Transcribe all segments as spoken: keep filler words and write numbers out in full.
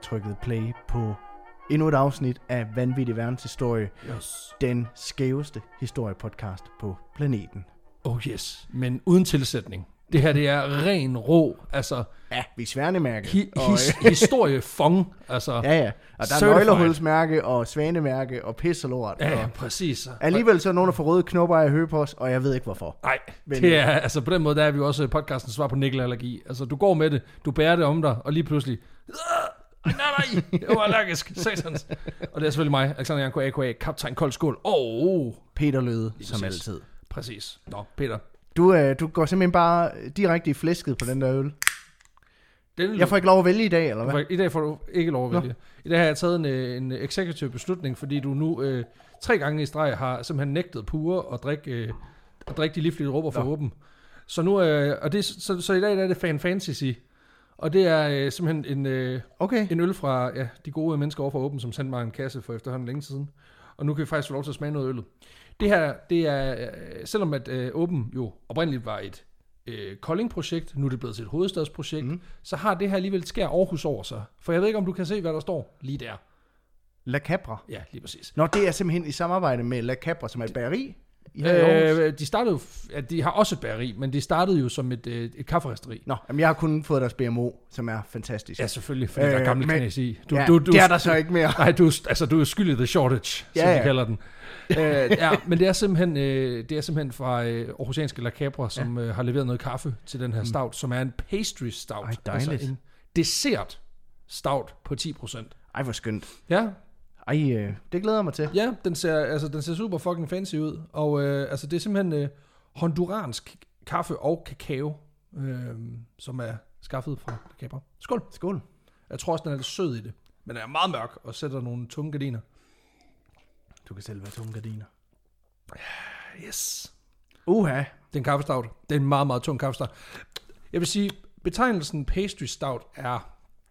trykket play på endnu et afsnit af Vanvittig Verdenshistorie. Yes. Den skæveste historiepodcast på planeten. Oh yes, men uden tilsætning. Det her, det er ren rå, altså... Ja, vi er sværnemærke. Hi- his- historiefong, altså... Ja, ja. Og der er nøglehulsmærke og svanemærke og pis og lort. Ja, ja, og præcis. alligevel så er nogen, der får røde knopper af at høre på os, og jeg ved ikke hvorfor. Nej, Men- det er, altså på den måde, der er vi jo også podcastens svar på nikkelallergi. Altså, du går med det, du bærer det om dig, og lige pludselig... Nej, nej, jeg var allergisk, satans. Og det er selvfølgelig mig, Alexander Janko, a k a. Kaptajn Kold Skål. Oh, Peter Løde, Lige som præcis. altid. præcis. Nå, Peter. Du, øh, du går simpelthen bare direkte i flæsket på den der øl. Den, Jeg får ikke lov at vælge i dag, eller hvad? I dag får du ikke lov at vælge. I dag har jeg taget en, en executive beslutning, fordi du nu øh, tre gange i streg har simpelthen nægtet pure og drikke, øh, at drikke de livlige råber for åben. Så nu, øh, og det, så, så i dag der er det Fan Fantasy, og det er øh, simpelthen en, øh, Okay. en øl fra ja, de gode mennesker over for åben, som sendte mig en kasse for efterhånden længe siden. Og nu kan vi faktisk få lov til at smage noget af øllet. Det her, det er, øh, selvom at øh, åben jo oprindeligt var et øh, Kolding-projekt, nu er det blevet til et hovedstadsprojekt, mm. så har det her alligevel skær Aarhus over sig. For jeg ved ikke, om du kan se, hvad der står lige der. La Capra. Ja, lige præcis. Nå, det er simpelthen i samarbejde med La Capra, som er et bageri. I her i Aarhus. Øh, de startede jo, ja, de har også et bageri, men de startede jo som et, øh, et kafferisteri. Nå, jamen jeg har kun fået deres B M O, som er fantastisk. Ja, selvfølgelig, fordi øh, der er Øh, gamle men- knæs i. Du, ja, du, du, det er der så ikke mere. Nej, du, altså, du er skyld i the shortage, Ja, som ja. de kalder den. øh, ja, men det er simpelthen, øh, det er simpelthen fra øh, Aarhusianske La Capra, som ja. øh, har leveret noget kaffe til den her stout, som er en pastry stout. Ej, dejligt. Altså en dessert stout på ti procent. Ej, hvor skønt. Ja, Ej, øh, det glæder jeg mig til. ja, den ser, altså, den ser super fucking fancy ud. Og øh, altså, det er simpelthen øh, honduransk kaffe og kakao, øh, som er skaffet fra La Capra. Skål. Skål. Jeg tror også, den er lidt sød i det. Men den er meget mørk og sætter nogle tunge gardiner. Du kan selv være tunge gardiner. Yes. Uha. Det er en kaffestout. Det er en meget, meget tung kaffestout. Jeg vil sige, betegnelsen pastry stout er...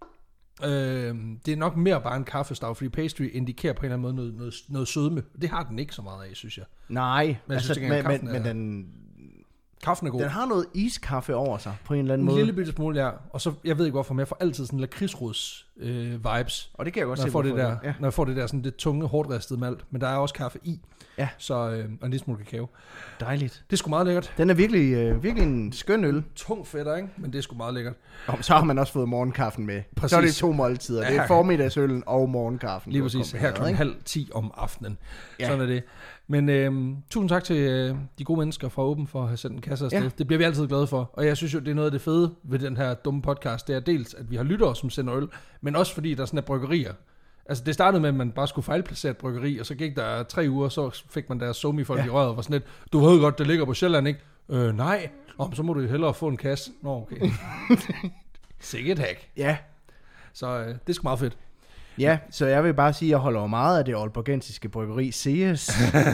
Øh, det er nok mere bare en kaffestout, fordi pastry indikerer på en eller anden måde noget, noget, noget sødme. Det har den ikke så meget af, synes jeg. Nej, jeg altså, synes ikke, men, at men, kaffen men er- den, Kaffen er god. den har noget iskaffe over sig, på en eller anden En måde. lille bitte smule, ja. Og så, jeg ved ikke hvorfor, men jeg får altid sådan lakridsrods øh, vibes. Og det kan jeg godt Når se, jeg, får det hvorfor der, Ja. når jeg får det der sådan det tunge, hårdt ristede malt. Men der er også kaffe i. Ja. Så, øh, og en lille smule kakao. Dejligt. Det er sgu meget lækkert. Den er virkelig, øh, virkelig en skøn øl. Tung fætter, ikke? Men det er sgu meget lækkert. Og så har man også fået morgenkaffen med. Præcis. Så er det to måltider. Det Ja. er formiddagsøllen og morgenkaffen. Lige du har præcis. Her kombineret, klokken ikke? halv ti om aftenen. Ja. Ja. Sådan er det. Men øhm, tusind tak til øh, de gode mennesker fra Åben for at have sendt en kasse afsted. Ja. Det bliver vi altid glade for. Og jeg synes jo, det er noget af det fede ved den her dumme podcast. Det er dels, at vi har lyttere, som sender øl, men også fordi der sådan er bryggerier. Altså det startede med, at man bare skulle fejlplacere et bryggeri, og så gik der tre uger, så fik man deres somi-folk Ja. i røret og var sådan lidt, du ved godt, det ligger på Sjælland, ikke? Øh, nej. Om så må du hellere få en kasse. Nå, okay. Sikkert hack. Ja. Så øh, det er sgu meget fedt. Ja, så jeg vil bare sige, at jeg holder jo meget af det aalborgensiske bryggeri Ceres.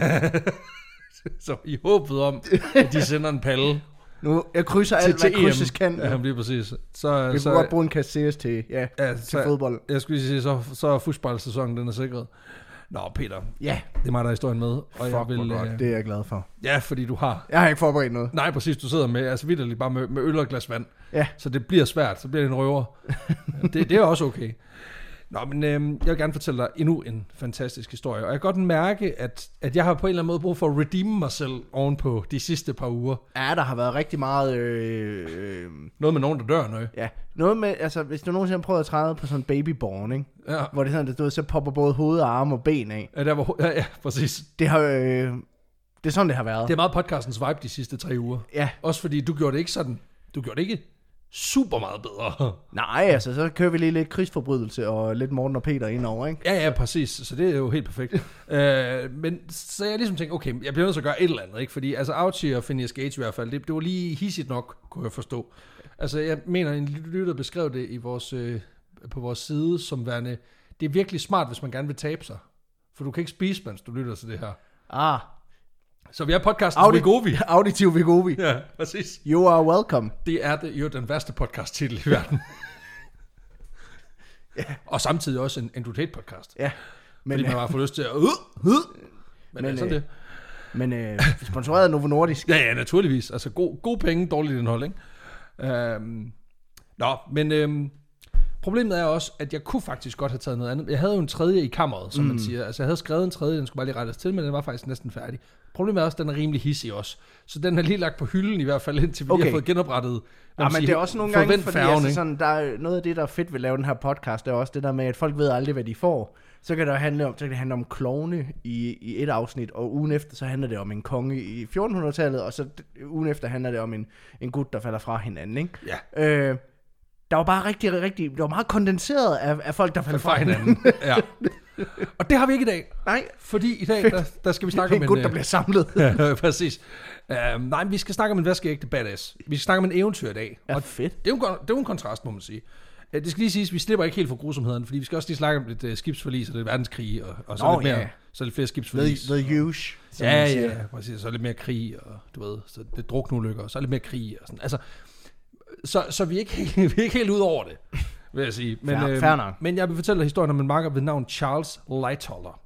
Så i håbet om, at de sender en palle Nu, jeg krydser alt, hvad krydses kan. Ja, lige præcis. Så, Vi så, kunne godt bruge en kasse Ceres til, ja, ja, til så, fodbold. jeg skulle lige sige, så, så er fodboldsæsonen, den er sikret. Nå, Peter, Ja, det er mig, der er historien med. Og fuck jeg vil, hvor godt. øh, Det er jeg glad for. Ja, fordi du har... Jeg har ikke forberedt noget. Nej, præcis, du sidder med, altså vitterligt bare med, med øl og et glas vand. Ja. Så det bliver svært, så bliver det en røver. det, det er også okay. Nå, men øh, jeg vil gerne fortælle dig endnu en fantastisk historie. Og jeg kan godt mærke, at, at jeg har på en eller anden måde brug for at redeeme mig selv ovenpå de sidste par uger. Ja, der har været rigtig meget... Øh, øh, Noget med nogen, der dør, noget. ja, noget med, altså, hvis du nogensinde har prøvet at træde på sådan en babyborn, ikke? Ja. Hvor det er sådan, at du så popper både hoved og arme og ben af. Ja, der var, ja, ja, præcis. Det har, øh, det er sådan, det har været. Det er meget podcastens vibe de sidste tre uger. Ja, Også fordi du gjorde det ikke sådan, du gjorde det ikke super meget bedre. nej, altså, så kører vi lige lidt krigsforbrydelse og lidt Morten og Peter indover, ikke? Ja, ja, præcis. Så det er jo helt perfekt. øh, men så jeg ligesom tænkte, okay, jeg bliver nødt til at gøre et eller andet, ikke? Fordi altså Auchi og Phineas Gage i hvert fald, det, det var lige hissigt nok, kunne jeg forstå. Altså jeg mener, en lytter beskrev det i vores, øh, på vores side som værende, det er virkelig smart, hvis man gerne vil tabe sig. For du kan ikke spise, mens du lytter til det her. Ah, Så vi er podcasten Audi- Vegovi. Auditiv Vegovi. Ja, præcis. You are welcome. Det er det, jo den værste podcast-titel i verden. Ja. Og samtidig også en endotate-podcast. Ja, men, Fordi man bare får lyst til at... Øh, øh. Men, men Men, altså øh, det. men øh, sponsoreret af Novo Nordisk. Ja, ja, naturligvis. Altså god, god penge, dårligt indhold, ikke? Øhm, nå, men, øhm, Problemet er også, at jeg kunne faktisk godt have taget noget andet. Jeg havde jo en tredje i kammeret, som mm. man siger. Altså jeg havde skrevet en tredje, den skulle bare lige rettes til, men den var faktisk næsten færdig. Problemet er også, at den er rimelig hissig også. Så den er lige lagt på hylden i hvert fald, indtil vi okay. har fået genoprettet. Ja, men sige, det er også nogle gange, fordi altså sådan, der er noget af det, der er fedt ved at lave den her podcast, det er også det der med, at folk ved aldrig, hvad de får. Så kan det handle om, så kan det handle om klovne i, i et afsnit, og ugen efter, så handler det om en konge i fjortenhundredetallet, og så ugen efter handler det om en, en gut, der falder fra hinanden, ikke? Ja. Øh, der var bare rigtig, rigtig, det var meget kondenseret af, af folk, der falder fra hinanden. Ja. Og det har vi ikke i dag. Nej. Fordi i dag, der, der skal vi snakke om en... en gut, der bliver samlet. Ja, præcis. Uh, nej, vi skal snakke om en vaskeægte badass. Vi skal snakke om en eventyr i dag. Ja, og fedt. Det er, jo en, det er jo en kontrast, må man sige. Uh, det skal lige siges, vi slipper ikke helt for grusomheden, fordi vi skal også lige snakke om lidt uh, skibsforlis og lidt verdenskrig, og, og så Nå, lidt mere, ja. så lidt flere skibsforlis. The, the huge. Ja, ja, ja, præcis. Så lidt mere krig, og du ved, så lidt drukneulykker, og så lidt mere krig, og sådan. Altså, så, så vi er ikke helt, vi er ikke helt ud over det, vil jeg sige. Men, fair, øh, fair men jeg vil fortælle dig historien om en makker ved navn Charles Lightoller.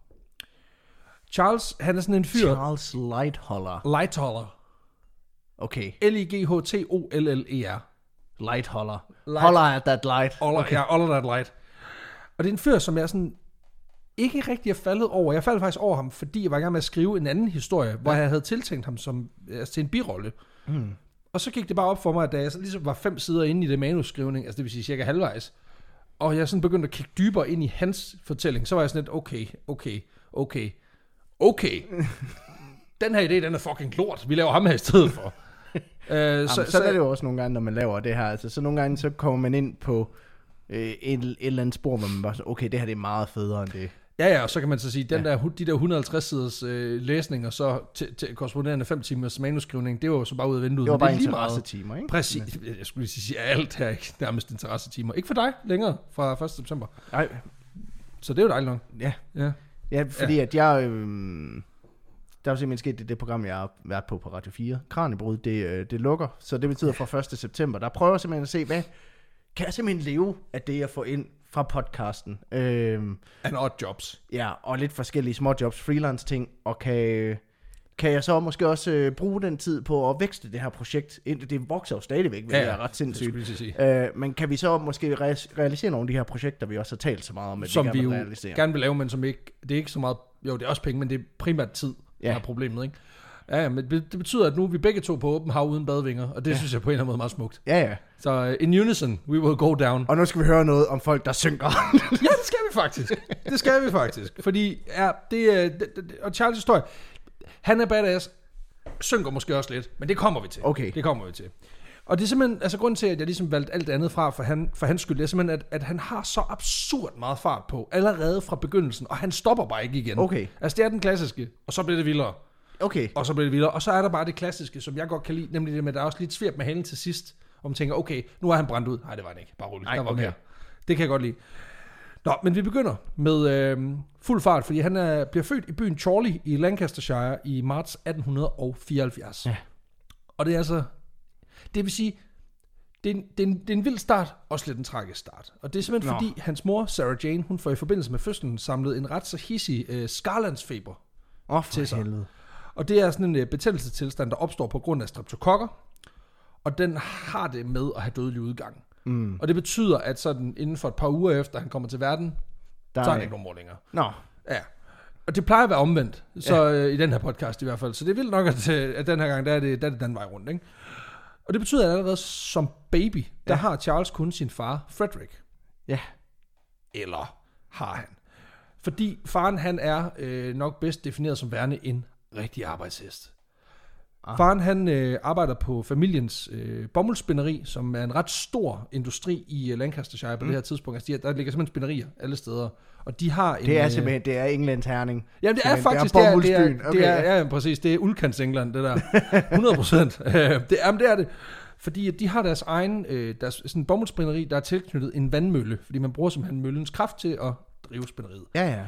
Charles, han er sådan en fyr... Charles Lightoller. Lightoller. Okay. L I G H T O L L E R. Lightoller. Light. Holler at that light. Holler, okay. Ja, holler that light. Og det er en fyr, som jeg sådan ikke rigtig er faldet over. Jeg faldt faktisk over ham, fordi jeg var i gang med at skrive en anden historie, ja. hvor jeg havde tiltænkt ham som, altså, til en birolle. Mm. Og så gik det bare op for mig, at da jeg så ligesom var fem sider inde i det manuskrivning, altså det vil sige cirka halvvejs, og jeg sådan begyndte at kigge dybere ind i hans fortælling, så var jeg sådan lidt, okay, okay, okay, okay. Den her idé, den er fucking lort. Vi laver ham her i stedet for. uh, Jamen, så, så, så er det jo også nogle gange, når man laver det her. Altså, så nogle gange, så kommer man ind på øh, et, et eller andet spor, hvor man bare så, okay, det her det er meget federe end det. Ja, ja, og så kan man så sige, den ja. der, de der et hundrede og halvtreds siders øh, læsning, og så til, til korresponderende fem timers manuskrivning, det var jo så bare ud af vinduet. Det var men bare det er lige interessetimer, ikke? Præcis. Men. Jeg skulle lige sige, at alt her er ikke nærmest interessetimer. Ikke for dig længere, fra første september. Nej. Så det er jo dejligt nok. Ja. Ja, ja fordi ja. at jeg... Øh, der er jo simpelthen sket det, det program, jeg har været på på Radio fire. Kraniebrud, det, øh, det lukker, så det betyder fra første september. Der prøver jeg simpelthen at se, hvad kan jeg simpelthen leve af det, jeg får ind fra podcasten. Øhm, And odd jobs. Ja, og lidt forskellige småjobs, freelance ting, og kan, kan jeg så måske også øh, bruge den tid på at vækste det her projekt. Det vokser jo stadigvæk, hvilket ja, er ret sindssygt. Øh, men kan vi så måske re- realisere nogle af de her projekter, vi også har talt så meget om, at som vi, vi jo realisere. gerne vil lave, men som ikke, det er ikke så meget, jo det er også penge, men det er primært tid, ja. der er problemet, ikke? Ja, men det betyder, at nu er vi begge to på åben hav uden badevinger, og det ja. synes jeg på en eller anden måde er meget smukt. Ja, ja. Så uh, in unison, we will go down. Og nu skal vi høre noget om folk, der synker. Ja, det skal vi faktisk. Det skal vi faktisk. Fordi, ja, det er, det, det, og Charles' historie, han er badass, synker måske også lidt, men det kommer vi til. Okay. Det kommer vi til. Og det er simpelthen, altså grunden til, at jeg ligesom valgte alt andet fra for, han, for hans skyld, det er simpelthen, at, at han har så absurd meget fart på, allerede fra begyndelsen, og han stopper bare ikke igen. Okay. Altså det er den klassiske, og så bliver det vildere. Okay. Og så bliver det vildere. Og så er der bare det klassiske, som jeg godt kan lide, nemlig det med, at der er også lidt svært med halen til sidst, og man tænker, okay, nu er han brændt ud. Nej, det var han ikke. Bare roligt. Der var okay. mere. Det kan jeg godt lide. Nå, men vi begynder med øh, fuld fart, fordi han er, bliver født i byen Chorley i Lancastershire i marts atten fireoghalvfjerds. Ja. Og det er altså, det vil sige, det er, en, det, er en, det er en vild start, også lidt en tragisk start. Og det er simpelthen Nå. fordi, hans mor, Sarah Jane, hun får i forbindelse med fødslen samlet en ret så hissig øh, skarlandsfeber oh, til sig. Helvede. Og det er sådan en uh, betændelsestilstand, der opstår på grund af streptokokker, og den har det med at have dødelig udgang. Mm. Og det betyder, at sådan inden for et par uger efter, han kommer til verden, der så er han ikke nogen mor længere. Nå. Ja. Og det plejer at være omvendt, så ja. uh, i den her podcast i hvert fald. Så det er vildt nok, at, at den her gang, der er, det, der er det den vej rundt, ikke? Og det betyder, at allerede som baby, der ja. har Charles kun sin far, Frederick. Ja. Eller har han. Fordi faren, han er øh, nok bedst defineret som værende en rigtig arbejdshest. Ah. Faren, han øh, arbejder på familiens øh, bomuldsspinderi, som er en ret stor industri i Lancastershire på mm. det her tidspunkt. Altså, de, der ligger simpelthen spinderier alle steder. Og de har en, det er simpelthen, det er Englands Herning. Jamen, det er faktisk, det er, det er, det er, okay. det er, ja, præcis, det er udkants England, det der. hundrede procent. det, jamen, det er det. Fordi de har deres egen, øh, deres, sådan en bomuldsspinderi, der er tilknyttet en vandmølle, fordi man bruger simpelthen møllens kraft til at drive spinderiet. Ja, ja.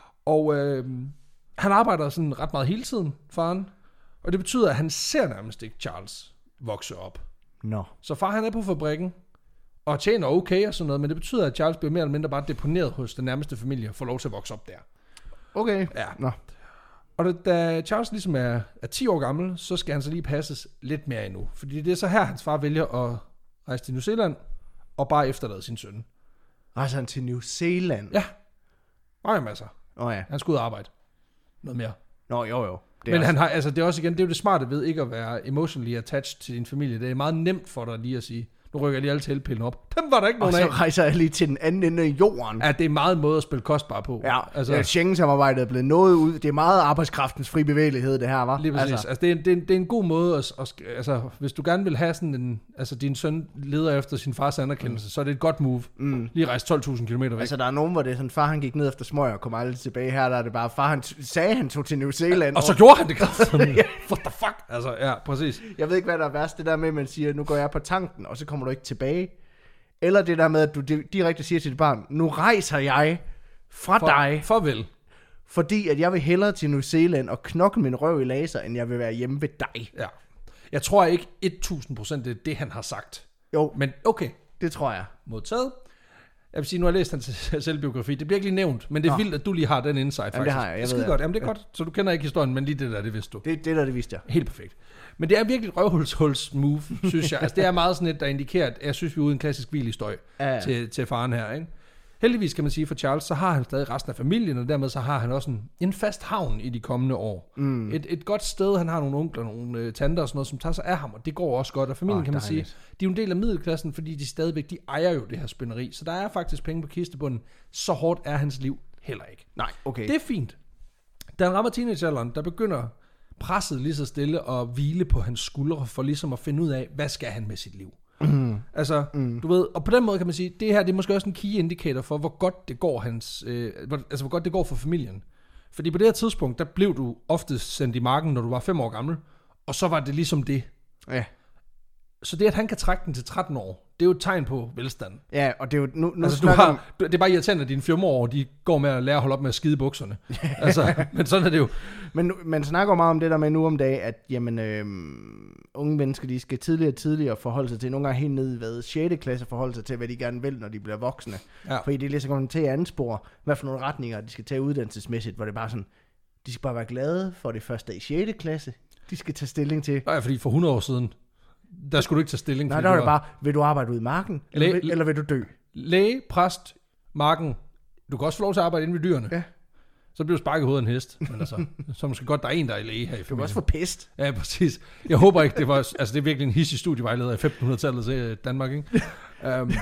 Og øh, han arbejder sådan ret meget hele tiden, faren. Og det betyder, at han ser nærmest ikke Charles vokse op. No. Så far, han er på fabrikken, og tjener okay og sådan noget, men det betyder, at Charles bliver mere eller mindre bare deponeret hos den nærmeste familie, og får lov til at vokse op der. Okay. Ja. No. Og da, da Charles ligesom er, er ti år gammel, så skal han så lige passes lidt mere endnu. Fordi det er så her, hans far vælger at rejse til New Zealand, og bare efterlade sin søn. Rejser han til New Zealand? Ja. Mange masser. Åh oh, ja. Han skulle ud og arbejde. Noget mere. Nå, jo jo. Det Men han har, altså det er også igen, det er jo det smarte ved ikke at være emotionally attached til din familie. Det er meget nemt for dig lige at sige, nu rykker jeg lige alle tilpillene op. Dem var der ikke nogen af. Og så rejser jeg lige til den anden ende af jorden. Ja, det er meget en måde at spille kostbar på. Ja, altså, ja, Schengen-samarbejdet er blevet nået ud. Det er meget arbejdskraftens fri bevægelighed, det her, var. Lige præcis. Altså, altså det, er en, det, er en, det er en god måde, at, at, altså hvis du gerne vil have sådan en, altså din søn leder efter sin fars anerkendelse, mm. så er det et godt move. Mm. Lige rejse tolv tusind kilometer væk. Altså der er nogen, hvor det er sådan, far han gik ned efter smøger og kom aldrig tilbage. Her der er det bare, far han sagde, han tog til New Zealand. Ja, og så gjorde han det kraftigt. What the fuck? Altså, ja, præcis. Jeg ved ikke, hvad der er værst. Det der med, at man siger, nu går jeg på tanken, og så kommer du ikke tilbage. Eller det der med, at du direkte siger til dit barn, nu rejser jeg fra For, dig. Farvel. Fordi at jeg vil hellere til New Zealand og knokle min røv i laser, end jeg vil være hjemme ved dig. Ja. Jeg tror ikke tusind procent det er det, han har sagt. Jo. Men okay. Det tror jeg. Modtaget. Jeg vil sige, nu har jeg læst hans selvbiografi. Det bliver ikke lige nævnt, men det er Nå. vildt, at du lige har den insight, faktisk. Jamen, det har jeg. jeg det er ved, godt. Jamen, det er ja. godt. Så du kender ikke historien, men lige det der, det vidste du. Det, det der, det vidste jeg. Helt perfekt. Men det er virkelig et røvhulshuls move, synes jeg. Altså, det er meget sådan et, der indikerer, at jeg synes, vi er ude i en klassisk hvilestøj ja, ja. til, til faren her, ikke? Heldigvis kan man sige for Charles, så har han stadig resten af familien, og dermed så har han også en, en fast havn i de kommende år. Mm. Et, et godt sted, han har nogle onkler, nogle øh, tanter og sådan noget, som tager sig af ham, og det går også godt. Og familien oh, kan man sige, de er jo en del af middelklassen, fordi de stadigvæk, de ejer jo det her spænderi. Så der er faktisk penge på kistebunden. Så hårdt er hans liv heller ikke. Nej, okay. Det er fint. Da han rammer teenagealderen, der begynder presset lige så stille at hvile på hans skuldre, for ligesom at finde ud af, hvad skal han med sit liv. Mm. Altså, mm. du ved, og på den måde kan man sige, det her, det er måske også en key indicator for, hvor godt det går hans, øh, hvor, altså hvor godt det går for familien. Fordi på det her tidspunkt, der blev du ofte sendt i marken, når du var fem år gammel, og så var det ligesom det. Ja. Så det, at han kan trække den til tretten år, det er jo et tegn på velstand. Ja, og det er jo... Nu, nu altså, du har, du, det er bare irriterende, at dine fjorten-år, de går med at lære at holde op med at skide bukserne. Altså, men sådan er det jo. Men man snakker meget om det der med nu om dagen, at jamen, øh, unge mennesker, de skal tidligere og tidligere forholde sig til, nogle gange helt ned i hvad, sjette klasse forholde sig til, hvad de gerne vil, når de bliver voksne. Ja. Fordi det er lige så godt til at anspore, hvad for nogle retninger, de skal tage uddannelsesmæssigt, hvor det bare sådan, de skal bare være glade for det første i sjette klasse, de skal tage stilling til. Nej, fordi for hundrede år siden, der skulle du ikke tage stilling. Nej, der var det bare, vil du arbejde ude i marken, eller, læge, vil, eller vil du dø? Læge, præst, marken. Du kan også få lov til at arbejde inde ved dyrene. Ja. Så bliver du sparket i hovedet af en hest. Men altså, så måske godt, der er en, der er læge her i familien. Du kan også få pest. Ja, præcis. Jeg håber ikke, det var... Altså, det er virkelig en hissig studievejleder i femtenhundredetallet til Danmark, ikke? um,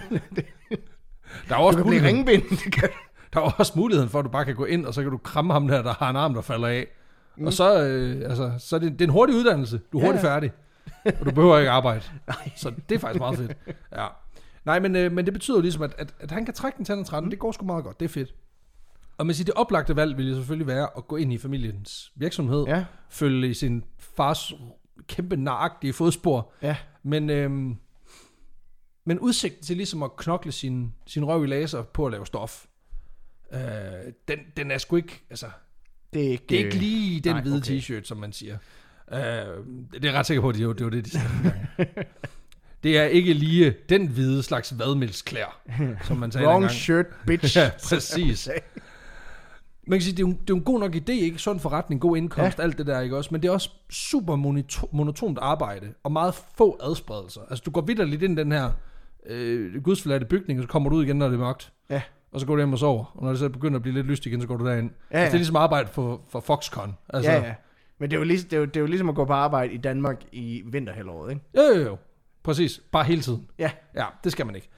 der er også du kan blive ringbind. Der er også muligheden for, at du bare kan gå ind, og så kan du kramme ham der, der har en arm, der falder af. Mm. Og så, øh, altså, så er det, det er en hurtig uddannelse. Du er hurtigt ja. færdig. Og du behøver ikke arbejde. Så det er faktisk meget fedt. Ja. Nej, men, øh, men det betyder jo ligesom, at, at, at han kan trække den til tretten. Mm. Det går sgu meget godt. Det er fedt. Og man siger, det oplagte valg vil jo selvfølgelig være at gå ind i familiens virksomhed. Ja. Følge i sin fars kæmpe naragtige fodspor. Ja. Men, øhm, men udsigten til ligesom at knokle sin, sin røv i laser på at lave stof, øh, den, den er sgu ikke... Altså, det, er ikke, det er ikke lige den nej, hvide okay. t-shirt, som man siger. Uh, det er ret sikker på, at det var det, var det de sagde. Det er ikke lige den hvide slags vadmælksklæder, som man sagde Wrong dengang. shirt, bitch. Ja, præcis. Man kan sige, det er, jo, det er jo en god nok idé, ikke? Sund forretning, god indkomst, ja. alt det der, ikke også? Men det er også super monoto- monotont arbejde, og meget få adspredelser. Altså, du går vitterligt ind i den her øh, gudsforladte bygning, og så kommer du ud igen, når det er mørkt. Ja. Og så går du hjem og sover. Og når det så begynder at blive lidt lyst igen, så går du derind. Ja, ja. Altså, det er ligesom arbejde for, for Foxconn. Altså, ja, ja. Men det er, jo ligesom, det, er jo, det er jo ligesom at gå på arbejde i Danmark i vinterhalvåret, ikke? Jo, jo, jo. Præcis. Bare hele tiden. Ja. Ja, det skal man ikke.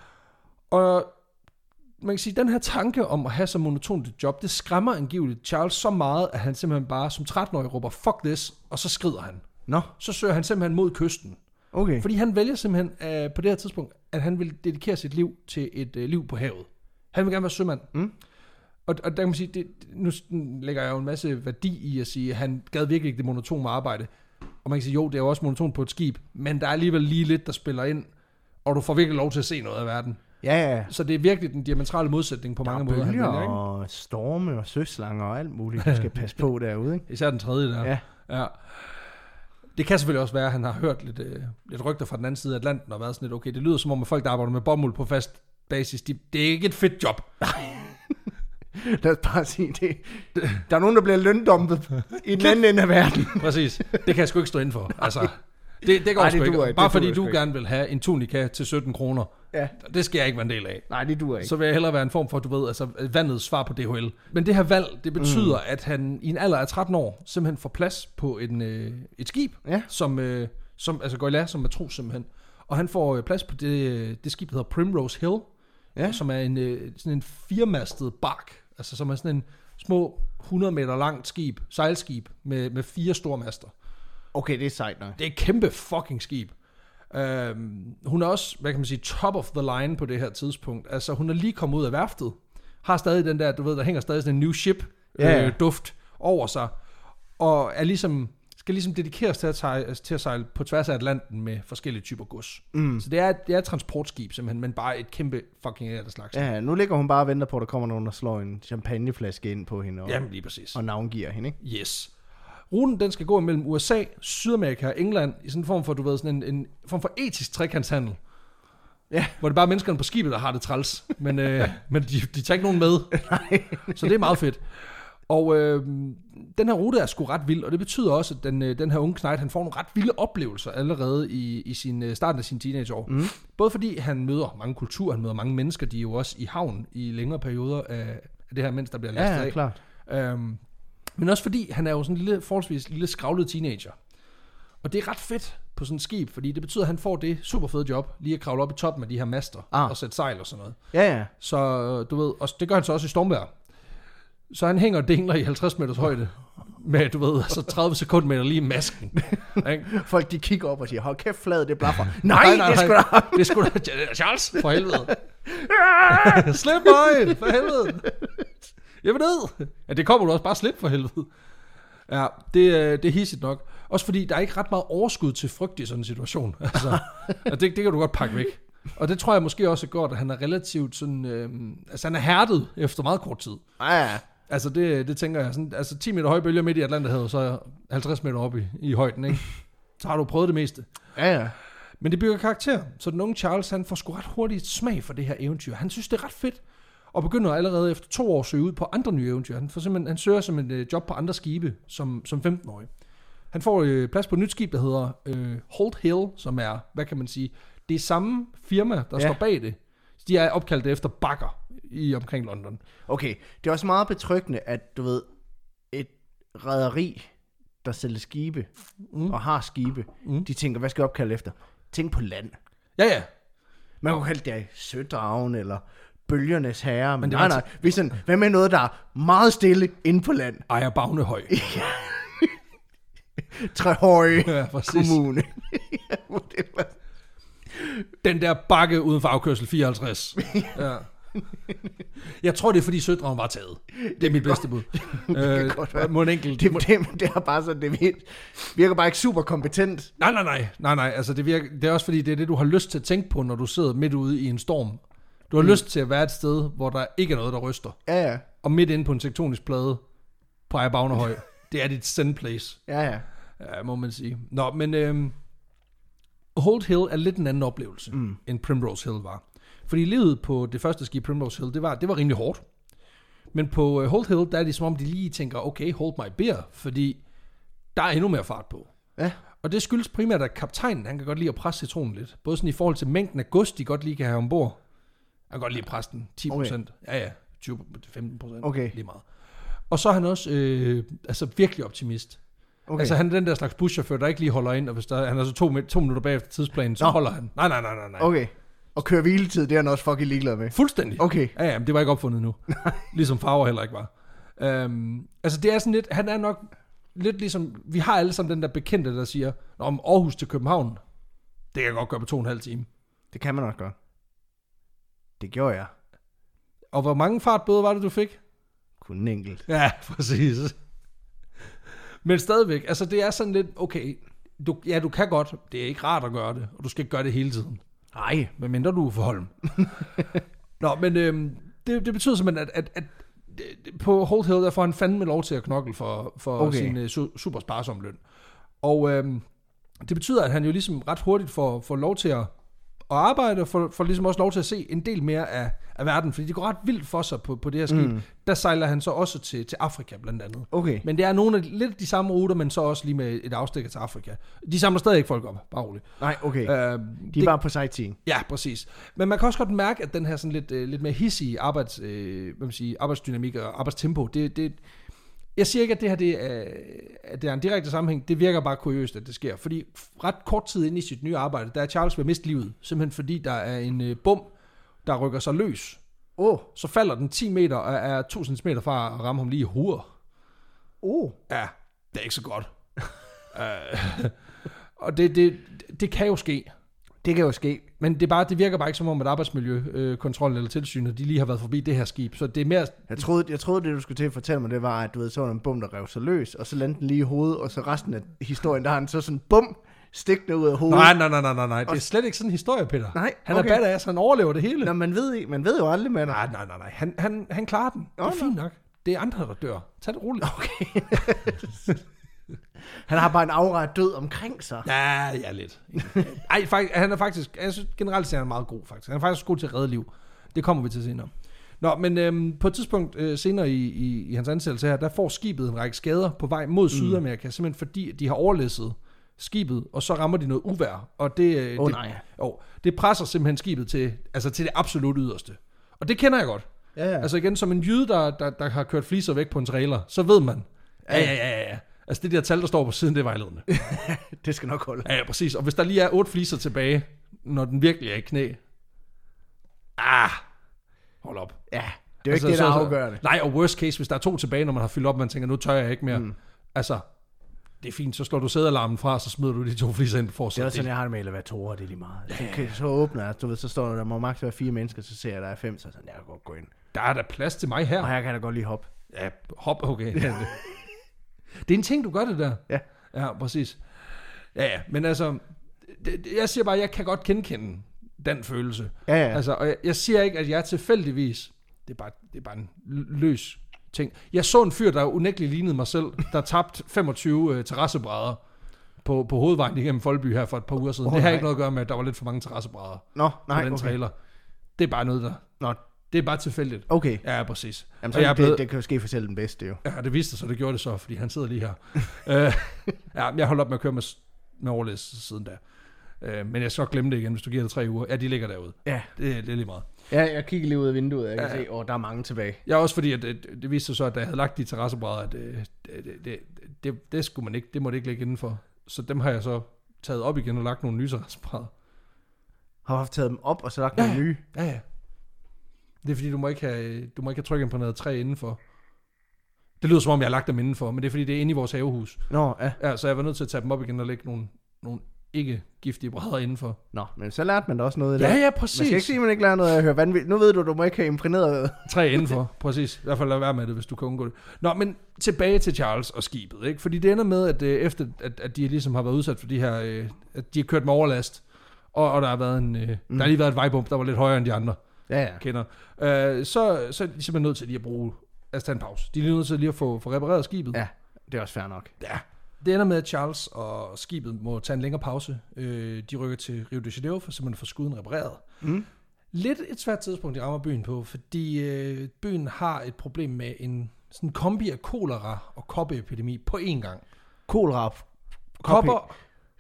Og man kan sige, at den her tanke om at have så monotont et job, det skræmmer angiveligt Charles så meget, at han simpelthen bare som tretten-årig råber, fuck this, og så skrider han. Nå. Så søger han simpelthen mod kysten. Okay. Fordi han vælger simpelthen uh, på det her tidspunkt, at han vil dedikere sit liv til et uh, liv på havet. Han vil gerne være sømand. Mm. Og, og der kan man sige, det, nu lægger jeg jo en masse værdi i at sige, at han gad virkelig ikke det monotone arbejde. Og man kan sige, jo, det er jo også monotont på et skib, men der er alligevel lige lidt, der spiller ind, og du får virkelig lov til at se noget af verden. Ja, ja. Så det er virkelig den diametrale modsætning på der mange måder. Der er bølger og storme og søslanger og alt muligt, du skal passe på derude, ikke? Især den tredje der. Ja. Ja. Det kan selvfølgelig også være, at han har hørt lidt, øh, lidt rygter fra den anden side af Atlanten, og været sådan lidt, okay, det lyder som om, at folk, der arbejder med bomuld på fast basis, de, det er ikke et fedt job. Lad os bare sige det. Der er nogen, der bliver løndumpet i den anden ende af verden. Præcis. Det kan jeg sgu ikke stå inden for. Altså, Det, det går Ej, sgu det ikke. duer ikke. Bare Det fordi duer du sgu gerne vil have en tunika til sytten kroner. Ja. Det skal jeg ikke være en del af. Nej, det duer ikke. Så vil jeg hellere være en form for, du ved, altså vandets svar på D H L. Men det her valg, det betyder, mm. at han i en alder af tretten år simpelthen får plads på en, øh, et skib, ja. som, øh, som altså går i lære som matros simpelthen. Og han får øh, plads på det, det skib, der hedder Primrose Hill, ja. som er en, øh, sådan en firemastet bark, altså som er sådan en små hundrede meter langt skib, sejlskib med, med fire store master. Okay, det er sejt nok. Det er et kæmpe fucking skib. Uh, hun er også, hvad kan man sige, top of the line på det her tidspunkt. Altså, hun er lige kommet ud af værftet. Har stadig den der, du ved, der hænger stadig sådan en new ship yeah. øh, duft over sig. Og er ligesom, skal ligesom dedikeres til at, tage, til at sejle på tværs af Atlanten med forskellige typer gods. Mm. Så det er, det er et transportskib simpelthen, men bare et kæmpe fucking af det slags. Ja, nu ligger hun bare og venter på, at der kommer nogen, der slår en champagneflaske ind på hende. Og, Jamen, lige præcis. Og navngiver hende, ikke? Yes. Ruten, den skal gå mellem U S A, Sydamerika og England i sådan en form for, du ved, sådan en, en form for etisk trekantshandel. Ja. Hvor det bare er menneskerne på skibet, der har det træls. Men, øh, men de, de tager ikke nogen med. Nej. Så det er meget fedt. Og øh, den her rute er sgu ret vild, og det betyder også, at den, den her unge Knight, han får nogle ret vilde oplevelser allerede i, i sin, starten af sine teenageår. Mm. Både fordi han møder mange kulturer, han møder mange mennesker, de er jo også i havn i længere perioder af, af det her, mens der bliver lastet af. Ja, ja, klart. Øhm, Men også fordi, han er jo sådan en lille, forholdsvis lille skravlet teenager. Og det er ret fedt på sådan et skib, fordi det betyder, at han får det super fede job, lige at kravle op i toppen af de her master, ah. og sætte sejl og sådan noget. Ja, ja. Så du ved, og det gør han så også i stormvejr. Så han hænger og dingler i halvtreds meters højde, med, du ved, altså tredive sekundmeter lige i masken. Folk, de kigger op og siger, hold kæft, fladet, det er blaffer. Nej, nej, nej, det er sgu da... Det er sgu da... Charles, for helvede. Slip mig, for helvede. Jeg vil ned. Ja, det kommer du også bare slip for helvede. Ja, det, det er hissigt nok. Også fordi, der er ikke ret meget overskud til frygt i sådan en situation. Altså, det, det kan du godt pakke væk. Og det tror jeg måske også er godt, at han er relativt sådan... Øh, altså, han er hærdet efter meget kort tid. Ja, ja. Altså, det, det tænker jeg. Sådan, altså, ti meter høje bølger midt i Atlanterhavet, så halvtreds meter op i, i højden, ikke? Så har du prøvet det meste. Ja, ja. Men det bygger karakter. Så den unge Charles, han får sgu ret hurtigt smag for det her eventyr. Han synes, det er ret fedt. Og begynder allerede efter to år at søge ud på andre nye eventyr. Han, får simpelthen, han søger som et job på andre skibe som, som femten-årig. Han får øh, plads på et nyt skib, der hedder øh, Holt Hill, som er, hvad kan man sige, det er samme firma, der ja. står bag det. De er opkaldt efter bakker i omkring London. Okay, det er også meget betryggende, at du ved, et rederi, der sælger skibe mm. og har skibe, mm. de tænker, hvad skal jeg opkalde efter? Tænk på land. Ja, ja. Man kunne kalde det Sødragen eller Bølgernes Herre, men, men nej, nej. Vi sådan, hvad med noget, der er meget stille inde på land? Ejer Bagnehøj. Trehøje ja, Kommune. Den der bakke uden for afkørsel fireoghalvtreds. Ja. Jeg tror, det er fordi Sødragen var taget. Det er mit bedste bud. Det, øh, må enkelt, det, det, det er bare sådan, det virker, virker bare ikke super kompetent. Nej, nej, nej. nej, nej. Altså, det, virker, det er også fordi, det er det, du har lyst til at tænke på, når du sidder midt ude i en storm. Du har mm. lyst til at være et sted, hvor der ikke er noget, der ryster. Ja, ja. Og midt inde på en tektonisk plade på Ejer Bagnehøj. Det er dit send place. Ja, ja. Ja, må man sige. Nå, men øhm, Holt Hill er lidt en anden oplevelse, mm. end Primrose Hill var. Fordi livet på det første skib, Primrose Hill, det var, det var rimelig hårdt. Men på uh, Holt Hill, der er det som om, de lige tænker, okay, hold my beer, fordi der er endnu mere fart på. Ja. Og det skyldes primært, at kaptajnen, han kan godt lide at presse citronen lidt. Både sådan i forhold til mængden af gods, de godt lige kan have ombord. Han kan godt lide at presse den ti procent. Okay. Ja, ja, tyve til femten procent. Okay. Lige meget. Og så er han også øh, altså virkelig optimist. Okay. Altså han er den der slags buschauffør, der ikke lige holder ind, og hvis der, han er så to, to minutter bagefter tidsplanen, så Nå. holder han. Nej, nej, nej, nej, nej. Okay. Og køre hviletid, det er han også fucking ligeglad med. Fuldstændig. Okay. Ja, ja, men det var ikke opfundet nu. Ligesom farver heller ikke var. Um, altså det er sådan lidt, han er nok lidt ligesom, vi har alle sammen den der bekendte, der siger, om Aarhus til København, det kan jeg godt gøre på to og en halv time. Det kan man også gøre. Det gjorde jeg. Og hvor mange fartbøder var det, du fik? Kun en enkelt. Ja, præcis. Men stadigvæk, altså det er sådan lidt, okay, du, ja, du kan godt, det er ikke rart at gøre det, og du skal ikke gøre det hele tiden. Nej. Medmindre du er for Holm. Nå, men øhm, det, det betyder simpelthen, at, at, at på Holt Hill, der får han fandme lov til at knokle for, for okay. sin uh, su- super sparsom løn. Og øhm, det betyder, at han jo ligesom ret hurtigt får, får lov til at, og arbejde, og får, får ligesom også lov til at se en del mere af, af verden, fordi det går ret vildt for sig på, på det her skib. Mm. Der sejler han så også til, til Afrika blandt andet. Okay. Men det er nogle af lidt de samme ruter, men så også lige med et afstikker til Afrika. De samler stadig ikke folk op, bare roligt. Nej, okay. Øh, De er det, bare på sightseeing. Ja, præcis. Men man kan også godt mærke, at den her sådan lidt, uh, lidt mere hissige arbejds, uh, hvad man siger, arbejdsdynamik og arbejdstempo, det, det, jeg siger ikke, at det her det er, at det er en direkte sammenhæng. Det virker bare kuriøst, at det sker. Fordi ret kort tid inde i sit nye arbejde, der er Charles ved at miste livet. Simpelthen fordi der er en uh, bum, der rykker sig løs. Oh. Så falder den ti meter og er to centimeter fra at ramme ham lige i hovedet. Oh. Ja, det er ikke så godt. uh, og det, det, det kan jo ske. Det kan jo ske. Men det, er bare, det virker bare ikke som om, at arbejdsmiljøkontrollen eller tilsynet, de lige har været forbi det her skib. Så det er mere... Jeg troede, jeg troede det du skulle til at fortælle mig, det var, at du ved, så var en bum, der rev sig løs, og så landte den lige i hovedet, og så resten af historien, der har han så sådan bum, stikkende ud af hovedet. Nej, nej, nej, nej, nej, nej. Det er slet ikke sådan en historie, Peter. Nej, han okay. er badass, han overlever det hele. Nå, man ved, man ved jo aldrig med det. Nej, nej, nej, nej. Han, han, han klarer den. Det er oh, fint nok. Det er andre, der dør. Tag det roligt. Okay. Han har bare en aura af død omkring sig. Ja, ja, lidt. Ej, faktisk, han er faktisk, jeg synes generelt set, han er meget god, faktisk. Han er faktisk god til at redde liv. Det kommer vi til senere. Nå, men øhm, på et tidspunkt øh, senere i, i, i hans ansættelse her, der får skibet en række skader på vej mod Sydamerika, mm. simpelthen fordi de har overlæsset skibet, og så rammer de noget uvejr. Og det, øh, oh, det, nej. Oh, det presser simpelthen skibet til, altså til det absolut yderste. Og det kender jeg godt. Ja, ja. Altså igen, som en jyde, der, der, der har kørt fliser væk på en trailer, så ved man, ja, ja, ja, ja. Altså det der tal, der står på siden, det er vejledende. Det skal nok holde. Ja, ja, præcis. Og hvis der lige er otte fliser tilbage, når den virkelig er i knæ, ah, hold op. Ja, det er jo altså, ikke det, der afgør det. Nej, og worst case, hvis der er to tilbage, når man har fyldt op, man tænker, nu tør jeg ikke mere. Mm. Altså, det er fint, så slår du sædalarmen fra, så smider du de to fliser ind for. Det er også sådan, jeg har det med elevatorer, det er lige meget. Ja. Okay, så åbner jeg, du ved, så står der, der må maks være fire mennesker, så ser jeg, der er fem, så sådan, jeg kan godt gå ind. Der er der plads til mig her. Og her kan jeg da godt lige hoppe. Ja, hop, okay. Det er en ting, du gør det der. Ja. Ja, præcis. Ja, ja, men altså, det, jeg siger bare, jeg kan godt genkende den følelse. Ja, ja. Altså, og jeg, jeg siger ikke, at jeg tilfældigvis, det er bare, det er bare en løs ting. Jeg så en fyr, der unægteligt lignede mig selv, der tabte femogtyve uh, terrassebrædder på, på hovedvejen igennem Foldby her for et par uger siden. Oh, det har nej. ikke noget at gøre med, at der var lidt for mange terrassebrædder Nå, nej, på den okay. trailer. Det er bare noget, der... Nå. Det er bare tilfældigt. Okay. Ja, præcis. Jamen, så jeg blevet... det, det kan jo ske fortælle den bedste, jo. Ja, det viste sig, så det gjorde det så, fordi han sidder lige her. uh, ja, jeg holdt op med at køre med, med overlæs siden da. Uh, men jeg skal glemme det igen, hvis du giver det tre uger. Ja, de ligger derude. Ja. Det, det er lige meget. Ja, jeg kigger lige ud af vinduet, og jeg kan ja. se, åh, der er mange tilbage. Ja, også fordi, at det, det viste sig så, at da jeg havde lagt de terrassebrædder, at det, det, det, det, det skulle man ikke, det måtte ikke ligge indenfor. Så dem har jeg så taget op igen og lagt nogle nye terrassebrædder. Har du taget dem op, og så lagt ja, nogle nye? Ja, ja. Det er fordi, du må ikke have, du må ikke have trykimprægneret træ indenfor. Det lyder som om, jeg har lagt dem indenfor, men det er fordi, det er inde i vores havehus. Nå, ja. Ja, så jeg var nødt til at tage dem op igen og lægge nogle, nogle ikke giftige brædder indenfor. Nå, men så lærte man da også noget i det. Ja, ja, præcis. Man skal ikke sige, at man ikke lærer noget af at høre vanvittigt. Nu ved du, du må ikke have imprægneret træ indenfor, præcis. I hvert fald lade være med det, hvis du kan undgå det. Nå, men tilbage til Charles og skibet, ikke? Fordi det ender med, at øh, efter at, at de ligesom har været udsat for de her, øh, at de har kørt med overlast, og, og der har været en, øh, mm. der har lige været et vejbump, der var lidt højere end de andre. Ja, ja. Kender. Øh, så, så er de simpelthen nødt til lige at bruge, altså tage en pause. De er lige nødt til lige at få, få repareret skibet. Ja, det er også fair nok. Ja. Det ender med, at Charles og skibet må tage en længere pause. Øh, de rykker til Rio de Janeiro for simpelthen at få skuden repareret. Mm. Lidt et svært tidspunkt, de rammer byen på, fordi øh, byen har et problem med en sådan en kombi af kolera og koppeepidemi på én gang. Kolera? Kopper?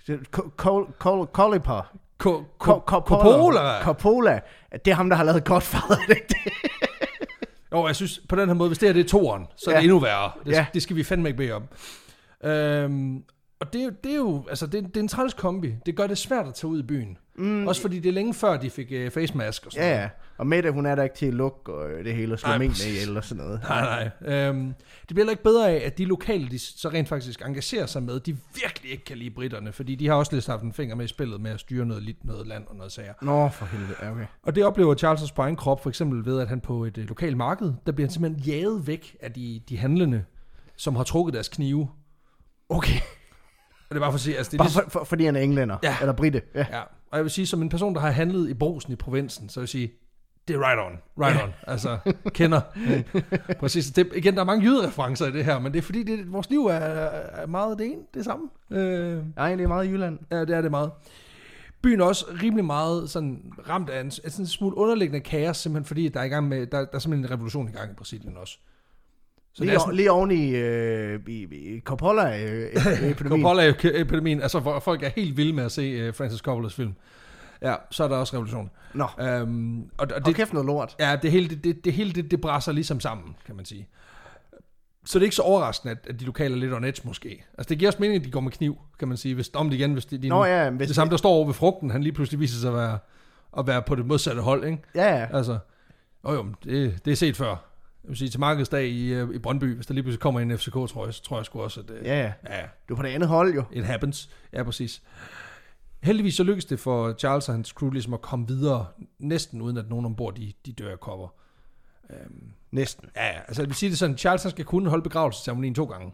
Koliper? Coppola. Coppola. Det er ham, der har lavet Godfather, ikke det? Jo, jeg synes, på den her måde, hvis det her det er toeren, så er det ja. endnu værre. Det, ja. det skal vi fandme ikke bede om. Øhm, og det er, jo, det er jo, altså det, det er en træls kombi. Det gør det svært at tage ud i byen. Mm. Også fordi det er længe før, de fik uh, face mask og sådan ja, noget. Ja, og Mette, hun er der ikke til at lukke og det hele og slå mængden ihjel og sådan noget. Nej, nej. Øhm, det bliver heller ikke bedre af, at de lokale, de så rent faktisk engagerer sig med, de virkelig ikke kan lide britterne, fordi de har også lidt haft en finger med i spillet med at styre noget, lidt, noget land og noget sager. Nå, for helvede, ja, okay. Og det oplever Charles' på egen krop, for eksempel ved, at han på et uh, lokalt marked, der bliver han simpelthen jaget væk af de, de handlende, som har trukket deres knive. Okay. Og det er bare for at sige, altså det er bare for, for, fordi han er englænder, ja. eller britte. Ja. ja. Og jeg vil sige, som en person, der har handlet i Brugsen i provinsen, så vil jeg sige, det er right on, right ja. on. Altså, kender. Præcis. Det, igen, der er mange jydereferencer i det her, men det er fordi, det, vores liv er, er meget det ene, det samme. Øh, Nej, det er meget Jylland. Ja, det er det meget. Byen er også rimelig meget sådan ramt af en, sådan en smule underliggende kaos, simpelthen fordi, der er, i gang med, der, der er simpelthen en revolution i gang i Brasilien også. Så lige, sådan, lige oven i, øh, i, i Coppola-epidemien. Coppola-epidemien, altså hvor folk er helt vilde med at se uh, Francis Coppolas film. Ja, så er der også revolution. Nå, øhm, og, og, og det, kæft noget lort. Ja, det hele det, det, det, hele, det, det brænder ligesom sammen, kan man sige. Så det er ikke så overraskende, at, at de lokale er lidt on edge måske. Altså det giver også mening, at de går med kniv, kan man sige. Hvis, om det igen, hvis de, de Nå, ja, hvis det samme, der står over ved frugten, han lige pludselig viser sig at være, at være på det modsatte hold, ikke? Ja, ja. Altså, åh jo, det, det er set før. Jeg vil sige, til markedsdag i, i Brøndby, hvis der lige pludselig kommer en F C K, tror jeg, så tror jeg sgu også, at det, ja, ja. ja. Du er på det andet hold, jo. It happens. Ja, præcis. Heldigvis så lykkedes det for Charles og hans crew ligesom at komme videre, næsten uden at nogen ombord, de, de dør af kopper. Um, næsten. Ja, ja, altså jeg vil sige det sådan, Charles han skal kunne holde begravelsesceremonien to gange.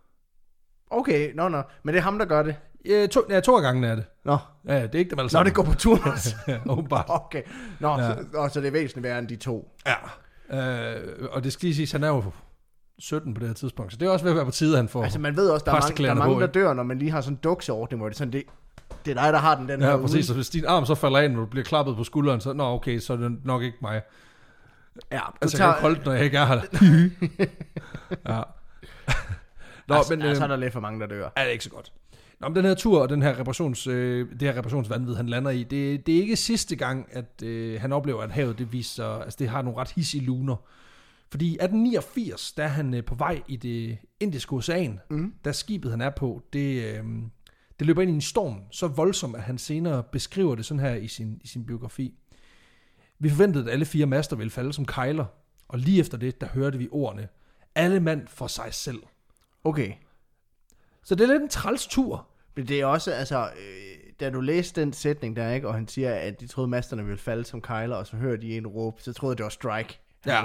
Okay, nå, no, nå. No. Men det er ham, der gør det? Ja, to, ja, to af gangen er det. Nå. Ja, det er ikke dem alle sammen. Nå, det går på turnus. Ja, åbenbart. Okay. Nå, ja. så, så det er væsentligt værre end de to. Ja, øh, og det skal lige siges, han er jo sytten på det her tidspunkt, så det er også ved at være på tide, han får. Altså man ved også, der er mange, der, er mange, der dør, når man lige har sådan en dukseordning, hvor det er sådan, det, det er dig, der har den, den ja, her præcis, ude. Så hvis din arm så falder ind, når du bliver klappet på skulderen, så nå okay, så er det nok ikke mig. Ja, altså tager... jeg kan holde den, når jeg ikke er her. Ja. Nå, altså, men, øh, så er øh, der lidt for mange, der dør. Er det ikke så godt. Nå, men den her tur og den her reparations, øh, det her reparationsvandvid, han lander i, det, det er ikke sidste gang, at øh, han oplever, at havet det viser, altså det har nogle ret hissige luner. Fordi atten niogfirs, der er han øh, på vej i det Indiske Ocean, mm. der skibet han er på, det, øh, det løber ind i en storm, så voldsom, at han senere beskriver det sådan her i sin, i sin biografi. Vi forventede, at alle fire master ville falde som kejler, og lige efter det, der hørte vi ordene, alle mand for sig selv. Okay. Så det er lidt en træls tur. Men det er også, altså, øh, da du læste den sætning der, ikke, og han siger, at de troede, masterne ville falde som kejler, og så hører de en råb, så troede jeg, det var strike. Ja.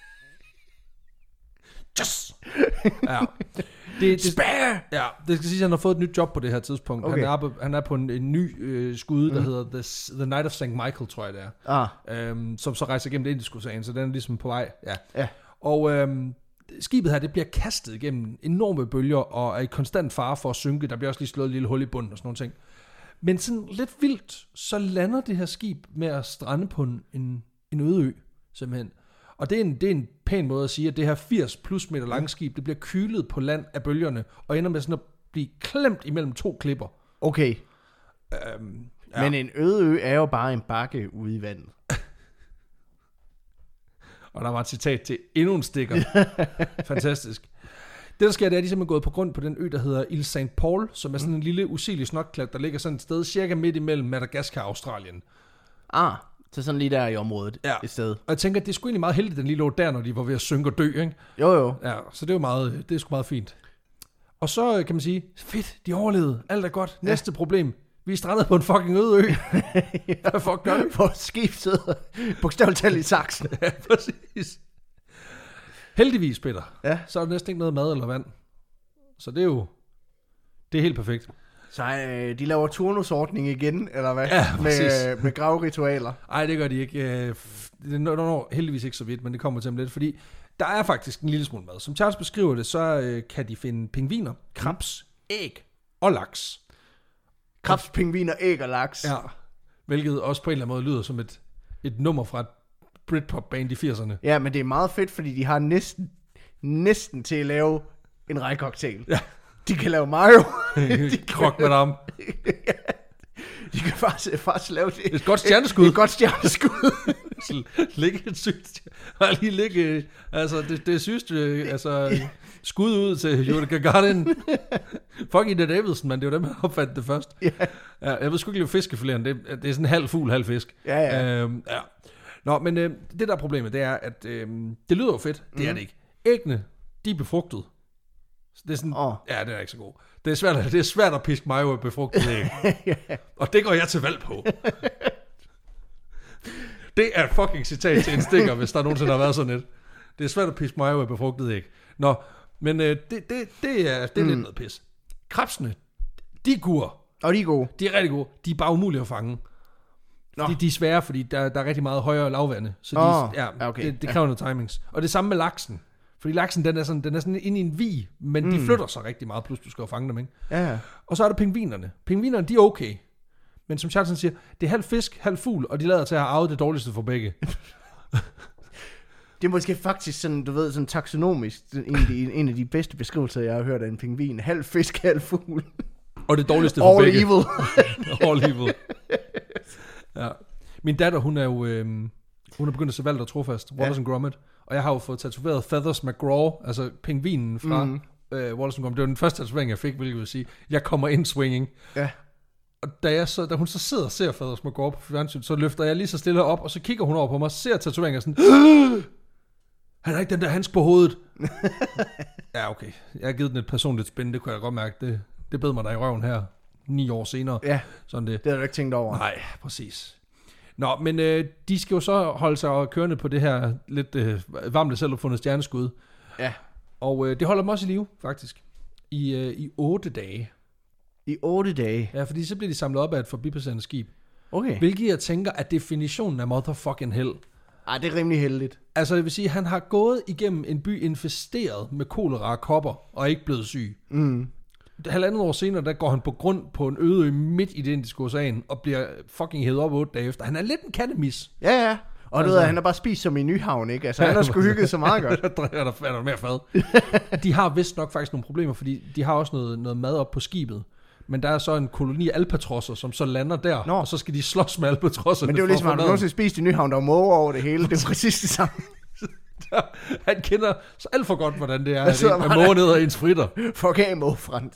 Yes! Ja. Det, det, Spare! Ja, det skal sige, at han har fået et nyt job på det her tidspunkt. Okay. Han, er på, han er på en, en ny øh, skud, der mm. hedder The, The Night of Saint Michael, tror jeg det er. Ah. Øhm, som så rejser igennem det indiske ocean, så den er ligesom på vej. Ja. Ja. Og øhm, skibet her, det bliver kastet igennem enorme bølger, og er i konstant fare for at synke. Der bliver også lige slået et lille hul i bunden og sådan nogle ting. Men sådan lidt vildt, så lander det her skib med at strande på en, en, en øde ø, simpelthen. Og det er, en, det er en pæn måde at sige, at det her firs plus meter lange skib, det bliver kylet på land af bølgerne, og ender med sådan at blive klemt imellem to klipper. Okay. Øhm, ja. Men en øde ø er jo bare en bakke ude i vandet. Og der var et citat til endnu en stikker. Fantastisk. Det der sker, det er, at de simpelthen er gået på grund på den ø, der hedder Ile Saint Paul, som er sådan en lille usigelig snotklat, der ligger sådan et sted cirka midt imellem Madagaskar og Australien. Ah, så sådan lige der i området, ja. Et sted. Og jeg tænker, at det er sgu egentlig meget heldigt, at den lige lå der, når de var ved at synke og dø, ikke? Jo, jo. Ja, så det er jo meget, det er sgu meget fint. Og så kan man sige, fedt, de overlevede, alt er godt. Ja. Næste problem, vi er strandet på en fucking øde ø. Ja. Hvad fuck gør vi? Vores skib sidder bogstaveligt talt i saksen. Ja, præcis. Heldigvis, Peter, ja. Så er der næsten ikke noget mad eller vand. Så det er jo, det er helt perfekt. Så øh, de laver turnusordning igen, eller hvad? Ja, med, med gravritualer. Nej, det gør de ikke. Det når heldigvis ikke så vidt, men det kommer til dem lidt, fordi der er faktisk en lille smule mad. Som Charles beskriver det, så øh, kan de finde pingviner, krebs, æg og laks. Krebs, pingviner, æg og laks. Ja, hvilket også på en eller anden måde lyder som et, et nummer fra et Britpop-band i firserne. Ja, men det er meget fedt, fordi de har næsten, næsten til at lave en rejcocktail. Ja. De kan lave mayo. Krok med dem. De kan faktisk, faktisk lave det. Et godt stjerneskud. Et, et godt stjerneskud. Ligge et sygt. Og lige ligge, altså det, det sygeste, altså skud ud til Yuri Gagarin. Fuck Ida Davidson, men det er jo dem, der opfandt det først. Ja. Ja, jeg ved sgu ikke lide fiskefileren, det, det er sådan en halv fugl, halv fisk. Ja, ja. Øhm, ja. Nå, men øh, det der er problemet, det er, at øh, det lyder jo fedt, det mm. er det ikke. Æggene, de er befrugtet. Det er sådan, oh. Ja, det er ikke så god. Det er svært, det er svært at piske mig ud befrugtet æg. Ja. Og det går jeg til valg på. Det er et fucking citat til en stikker, hvis der nogensinde har været sådan et. Det er svært at piske mig ud befrugtet æg. Nå, men øh, det, det, det er, det er mm. lidt noget pis. Krebsene, de er gode. Og de er gode. De er rigtig gode. De er bare umulige at fange. De, de er svære, fordi der, der er rigtig meget højere lavvande. Så de, oh, ja, okay. det, det kræver ja. noget timings. Og det samme med laksen. Fordi laksen, den er sådan, den er sådan inde i en vig, men mm. de flytter sig rigtig meget, plus du skal jo fange dem, ikke? Ja. Og så er der pingvinerne. Pingvinerne, de er okay. Men som Charles siger, det er halv fisk, halv fugl, og de lader til at have arvet det dårligste for begge. Det er måske faktisk sådan, du ved, sådan taksonomisk, en af de, en af de bedste beskrivelser, jeg har hørt af en pingvin. Halv fisk, halv fugl. Og det dårligste for All begge. Evil. All evil. Ja. Min datter, hun er jo, øh, hun er begyndt at se Walter Trofast, Wallace ja. and Gromit, og jeg har jo fået tatoveret Feathers McGraw, altså pingvinen fra mm. øh, Wallace and Gromit. Det var den første tatovering, jeg fik, hvilket vil sige, jeg kommer ind swinging. Ja. Og da, jeg så, da hun så sidder og ser Feathers McGraw på fjernsyn, så løfter jeg lige så stille op, og så kigger hun over på mig, ser tatoveringen sådan, han har ikke den der handsk på hovedet. Ja, okay. Jeg har givet den et personligt spænd, det kunne jeg godt mærke. Det, det bed mig der i røven her, ni år senere. Ja, sådan det. det har du ikke tænkt over. Nej, præcis. Nå, men øh, de skal jo så holde sig kørende på det her lidt øh, varmle selvopfundet stjerneskud. Ja. Og øh, det holder dem også i live, faktisk. I, øh, i otte dage. I otte dage? Ja, fordi så bliver de samlet op af et forbipasserende skib. Okay. Hvilket jeg tænker er definitionen af motherfucking hell. Ej, det er rimelig heldigt. Altså, det vil sige, at han har gået igennem en by infesteret med kolera og kopper, og ikke blevet syg. Mm. Halvandet år senere, der går han på grund på en øde ø midt i det Indiske Ocean, og bliver fucking hævet op otte dage efter. Han er lidt en kattemis. Ja, ja. Og altså, du ved, han har bare spist som i Nyhavn, ikke? Altså, han har sgu hygget så meget godt. Der drikker der, er der mere fad. De har vist nok faktisk nogle problemer, fordi de har også noget, noget mad op på skibet. Men der er så en koloni af albatrosser, som så lander der, Nå. og så skal de slås med albatrosser. Men det er jo ligesom, at han nogensinde spist i Nyhavn, der var måger over det hele. Det er præcis det samme. Han kender så alt for godt, hvordan det er, at det er måger ned og ens fritter. Fuck af mågefrant.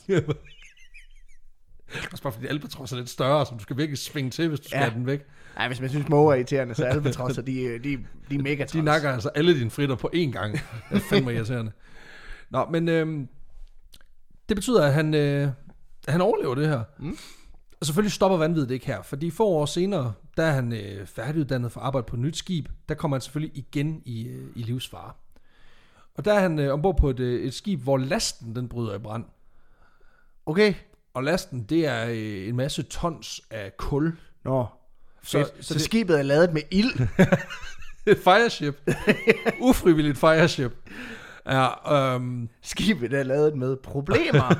Også bare fordi albatrosser er lidt større, så du skal virkelig svinge til, hvis du skal ja. have den væk. Nej, hvis man synes måger er irriterende, så albatrosser, de, de, de er mega træls. De nakker altså alle dine fritter på én gang. Det er fandme irriterende. Nå, men øhm, det betyder, at han... Øh, Han overlever det her. Mm. Og selvfølgelig stopper vanviddet ikke her, fordi få år senere, der er han øh, færdiguddannet for at arbejde på et nyt skib. Der kommer han selvfølgelig igen i, øh, i livsfare. Og der er han øh, ombord på et, øh, et skib, hvor lasten den bryder i brand. Okay. Og lasten, det er øh, en masse tons af kul. Nå. Så, så, så det... skibet er lavet med ild. Et fireship. Ufrivilligt fireship. Ja, øhm... skibet er lavet med problemer.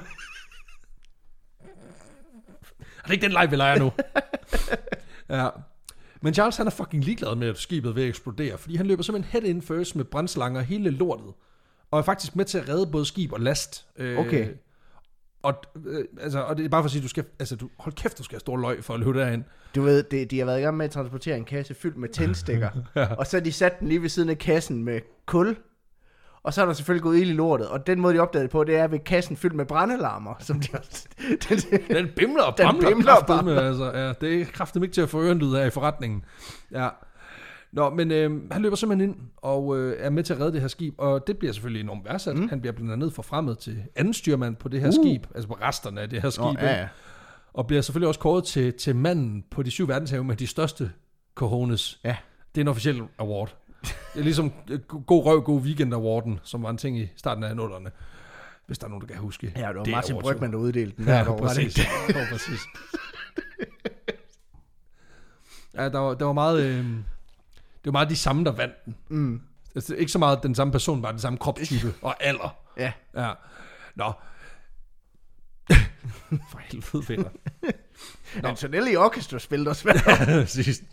Er det ikke den leg, vi leger nu? Ja. Men Charles, han er fucking ligeglad med, at skibet vil eksplodere, fordi han løber simpelthen head in first med brandslanger hele lortet, og er faktisk med til at redde både skib og last. Okay. Øh, og, øh, altså, og det er bare for at sige, du skal, altså, du, hold kæft, du skal have stor løg for at løbe derhen. Du ved, de, de har været i gang med at transportere en kasse fyldt med tændstikker, ja. Og så har de sat den lige ved siden af kassen med kul. Og så er der selvfølgelig gået ild i lortet, og den måde, de opdagede på, det er ved kassen fyldt med brandalarmer, som de også... den, den bimler og bamler. Den bimler og bamler. Altså, ja, det er kraftigt ikke til at få ørenlyd af i forretningen. Ja. Nå, men øh, han løber simpelthen ind og øh, er med til at redde det her skib, og det bliver selvfølgelig enormt værdsat. Mm. Han bliver blandt andet forfremmet til anden styrmand på det her uh. skib, altså på resterne af det her skib. Nå, ja, ja. Og bliver selvfølgelig også kåret til, til manden på de syv verdenshave med de største cojones. Ja. Det er en officiel award. Det er ligesom God Røv, God Weekend Awarden, som var en ting i starten af nullerne. Hvis der er nogen, der kan huske. Ja, det var det Martin Brygmann, der uddelte den. Ja, præcis. Det var præcis. Ja, der var, der var meget... Øh, det var meget de samme, der vandt den. Mm. Altså, ikke så meget den samme person, bare den samme kropstype og alder. Ja. Ja. Nå. For helvede, Peter. Antonelli Orchestra spillede også vel. Ja, præcis.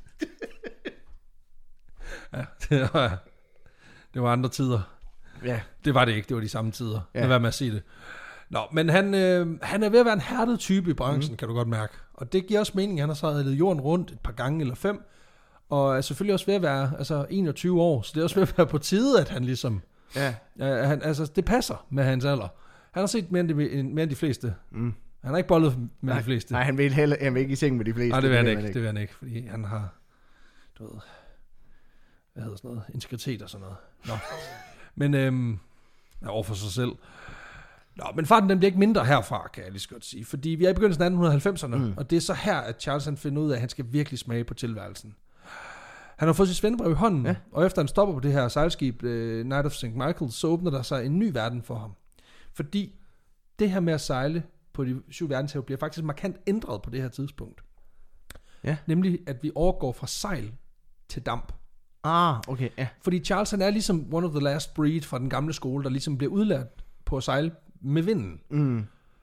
Ja, det var, det var andre tider. Ja. Det var det ikke, det var de samme tider. Ja. Lad være med at sige det. Nå, men han, øh, han er ved at være en hærdet type i branchen, mm. kan du godt mærke. Og det giver også mening, han har så heddet jorden rundt et par gange eller fem, og er selvfølgelig også ved at være altså enogtyve år, så det er også ved at være på tide, at han ligesom... Ja. Øh, han, altså, det passer med hans alder. Han har set mere end de, mere end de fleste. Mm. Han har ikke bollet med nej, de fleste. Nej, han vil, heller, han vil ikke i seng med de fleste. Nej, det vil han, det ikke, han ikke. Det vil han ikke, fordi han har... Du ved... Hvad hedder sådan noget? Integritet og sådan noget. Nå. Men øhm, ja, overfor sig selv. Nå, men farten den bliver ikke mindre herfra, kan jeg lige så godt sige. Fordi vi er i begyndelsen af atten halvfemserne, mm. og det er så her, at Charles han finder ud af, at han skal virkelig smage på tilværelsen. Han har fået sit svendebrev i hånden, ja. Og efter han stopper på det her sejlskib, uh, Knight of Saint Michael, så åbner der sig en ny verden for ham. Fordi det her med at sejle på de syv verdenshave bliver faktisk markant ændret på det her tidspunkt. Ja. Nemlig, at vi overgår fra sejl til damp. Ah, okay, ja. Fordi Charles han er ligesom one of the last breed fra den gamle skole, der ligesom bliver udlært på at sejle med vinden. Mm.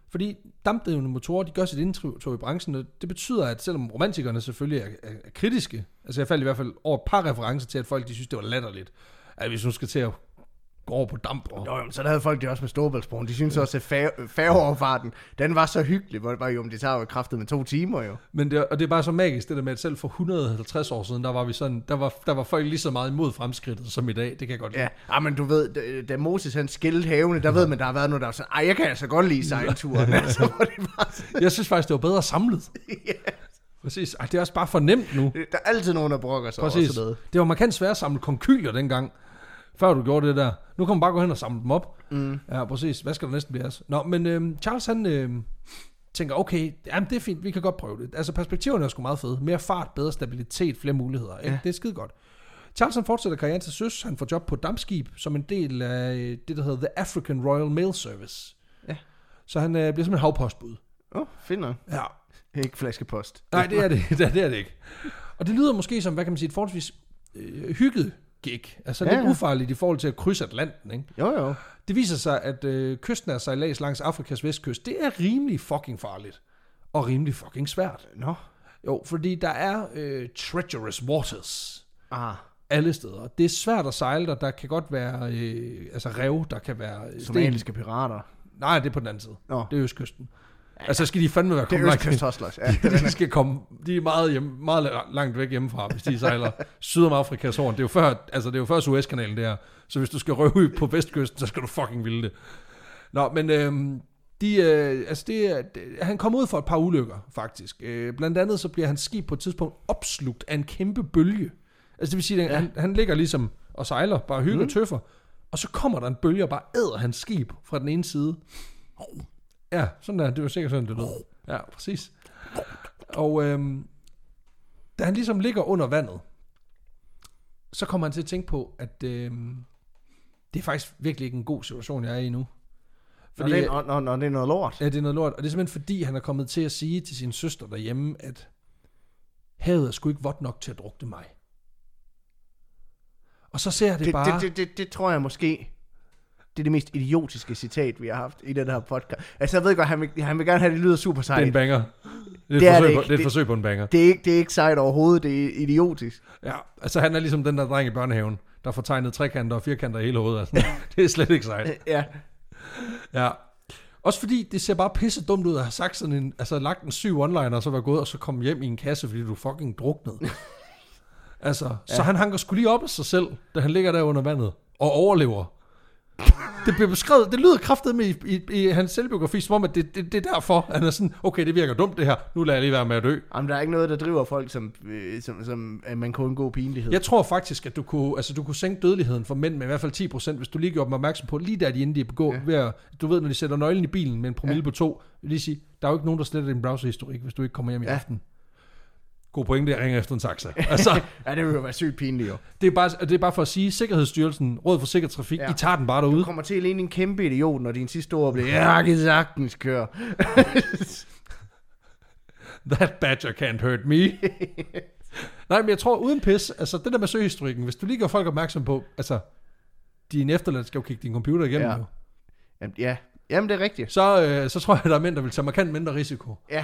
Fordi dampdrivende motorer, de gør sit indtog i branchen, og det betyder, at selvom romantikerne selvfølgelig er, er, er kritiske, altså jeg faldt i hvert fald over et par referencer til, at folk de synes, det var latterligt, at hvis nu skal til at gå over på damp. Og... Nå, så der havde folk det også med Storebæltsbroen. De synes ja. også, at færgeoverfarten, den var så hyggelig, hvor det var jo, om det tager jo kraftet med to timer jo. Men det, og det er bare så magisk, det der med, at selv for et hundrede og halvtreds år siden, der var vi sådan, der var, der var folk lige så meget imod fremskridtet som i dag, det kan jeg godt lide. Ja, ah, men du ved, da, da Moses han skilte havene, der ja. ved man, der har været noget, der var sådan, ej, jeg kan altså godt lide sejlturen. altså, det var sådan... Jeg synes faktisk, det var bedre samlet. ja. Præcis. Ej, det er også bare for nemt nu. Der er altid nogen, der brokker sig Præcis. over sådan noget. Det var markant svært at samle konkylier dengang, før du gjorde det der. Nu kan man bare gå hen og samle dem op. Mm. Ja, præcis. Hvad skal der næsten blive altså? Nå, men øhm, Charles han øhm, tænker, okay, jamen det er fint, vi kan godt prøve det. Altså perspektiverne er sgu meget fede. Mere fart, bedre stabilitet, flere muligheder. Ikke? Ja. Det er skide godt. Charles han fortsætter karrieren til søs. Han får job på dampskib som en del af det, der hedder The African Royal Mail Service. Ja. Så han øh, bliver simpelthen havpostbud. Åh, oh, finder. Ja. Ikke flaskepost. Nej, det er det. det, er, det er det ikke. Og det lyder måske som, hvad kan man sige, et forholdsvis øh, hygget gig. Altså ja, lidt ja. ufarligt i forhold til at krydse Atlanten, ikke? Jo, jo. Det viser sig, at øh, kysten af sejlads langs Afrikas vestkyst, det er rimelig fucking farligt. Og rimelig fucking svært. Nå. Jo, fordi der er øh, treacherous waters. Ah. Alle steder. Det er svært at sejle der. Der kan godt være øh, altså rev, der kan være... Somaliske pirater. Nej, det er på den anden side. Nå. Det er østkysten. Ja, ja. Altså skal de fandme være kommet langt. Det er østkysthustlers. Ja, de, de skal komme, de er meget, hjem, meget langt væk hjemmefra, hvis de sejler syd om Afrikas Horn. Det er jo før, altså det er jo før Suezkanalen der. Så hvis du skal røve på vestkysten, så skal du fucking ville det. Nå, men øhm, de, øh, altså det, det, han kommer ud for et par ulykker, faktisk. Øh, blandt andet så bliver hans skib på et tidspunkt opslugt af en kæmpe bølge. Altså det vil sige, at ja. han, han ligger ligesom og sejler, bare hygge mm. og tøffer. Og så kommer der en bølge og bare æder hans skib fra den ene side. Ja, sådan der. Det var sikkert sådan, det lød. Ja, præcis. Og øhm, da han ligesom ligger under vandet, så kommer han til at tænke på, at øhm, det er faktisk virkelig ikke en god situation, jeg er i nu. Fordi, når, det er, når, når det er noget lort. Ja, det er noget lort. Og det er simpelthen fordi, han er kommet til at sige til sin søster derhjemme, at havet er sgu ikke vådt nok til at drukne mig. Og så ser jeg det, det bare... Det, det, det, det tror jeg måske... Det er det mest idiotiske citat, vi har haft i den her podcast. Altså, jeg ved godt, han vil, han vil gerne have, det lyder super sejt. Det er en banger. Det er, det er, det det på, det er et det, forsøg på en banger. Det er, ikke, det er ikke sejt overhovedet, det er idiotisk. Ja, altså han er ligesom den der dreng i børnehaven, der får tegnet trekanter og firkanter i hele hovedet. Altså. Det er slet ikke sejt. Ja. Ja. Også fordi det ser bare pisse dumt ud at have sagt sådan en, altså lagt en syv one-liner, og så var gået, og så kom hjem i en kasse, fordi du fucking druknede. Altså, ja. Så han hanker sgu lige op af sig selv, da han ligger der under vandet, og overlever. Det bliver beskrevet, det lyder kraftedeme i, i, i hans selvbiografi, som om, at det, det, det er derfor, han er sådan, okay, det virker dumt det her, nu lader jeg lige være med at dø. Jamen, der er ikke noget, der driver folk, som, som, som at man kan undgå pinlighed. Jeg tror faktisk, at du kunne, altså, du kunne sænke dødeligheden for mænd med i hvert fald ti procent, hvis du lige gjorde dem opmærksom på, lige der de endelig begå, ja. ved at, du ved, når de sætter nøglen i bilen med en promille ja. på to, vil lige sige, der er jo ikke nogen, der sletter din browserhistorik, hvis du ikke kommer hjem i ja. aften. God pointe, jeg ringer efter en taxa. Altså, ja, det vil jo være sygt pinligt jo. Det er bare, det er bare for at sige, Sikkerhedsstyrelsen, Råd for Sikker Trafik, ja. I tager den bare derude. Du kommer til at ligne en kæmpe idiot, når din sidste ord bliver, ja, jeg kan sagtens køre. That badger can't hurt me. Nej, men jeg tror uden pis, altså det der med søgehistorikken, hvis du lige gør folk opmærksom på, altså, din efterladte skal jo kigge din computer igennem. Ja. Jo. Jamen, ja. Jamen, det er rigtigt. Så, øh, så tror jeg, at der er mænd, der vil tage markant mindre risiko. Ja.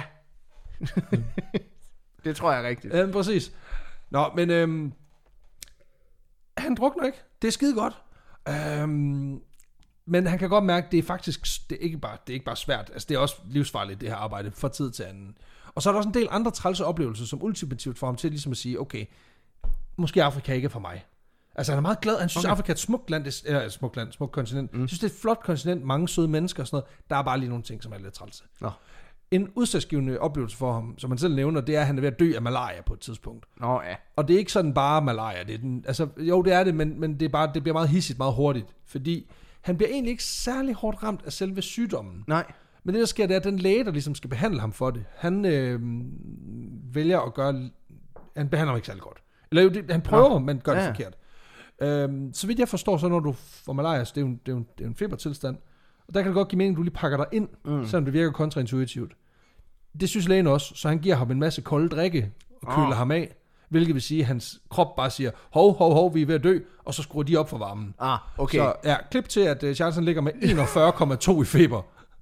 Det tror jeg er rigtigt. Ja, præcis. Nå, men øhm, han drukner ikke. Det er skide godt. Øhm, men han kan godt mærke, at det er faktisk det er ikke bare det er ikke bare svært. Altså det er også livsfarligt det her arbejde fra tid til anden. Og så er der også en del andre trælse oplevelser, som ultimativt får ham til ligesom at sige, okay, måske Afrika ikke er for mig. Altså han er meget glad. Han synes, okay. Afrika er et smukt land, det er et smukt land, smukt kontinent. Mm. Jeg synes, det er et flot kontinent, mange søde mennesker og sådan noget. Der er bare lige nogle ting, som er lidt trælse. Nå. En udslagsgivende oplevelse for ham, som han selv nævner, det er, at han er ved at dø af malaria på et tidspunkt. Nå ja. Og det er ikke sådan bare malaria. Det er den, altså, jo, det er det, men, men det, er bare, det bliver meget hissigt, meget hurtigt. Fordi han bliver egentlig ikke særlig hårdt ramt af selve sygdommen. Nej. Men det, der sker, det er, at den læge, der ligesom skal behandle ham for det, han øh, vælger at gøre... Han behandler ham ikke særlig godt. Eller jo, det, han prøver, Nå. men gør det ja. forkert. Øhm, så vidt jeg forstår, så når du får malaria, så det er jo en, det er jo en, det er en febertilstand. Og der kan det godt give mening, at du lige pakker dig ind, mm. selvom det virker kontraintuitivt. Det synes lægen også, så han giver ham en masse kolde drikke og køler oh. ham af, hvilket vil sige, at hans krop bare siger, hov, hov, hov, vi er ved at dø, og så skruer de op for varmen. Ah, okay. Så ja, klip til, at uh, Charles ligger med enogfyrre komma to i feber.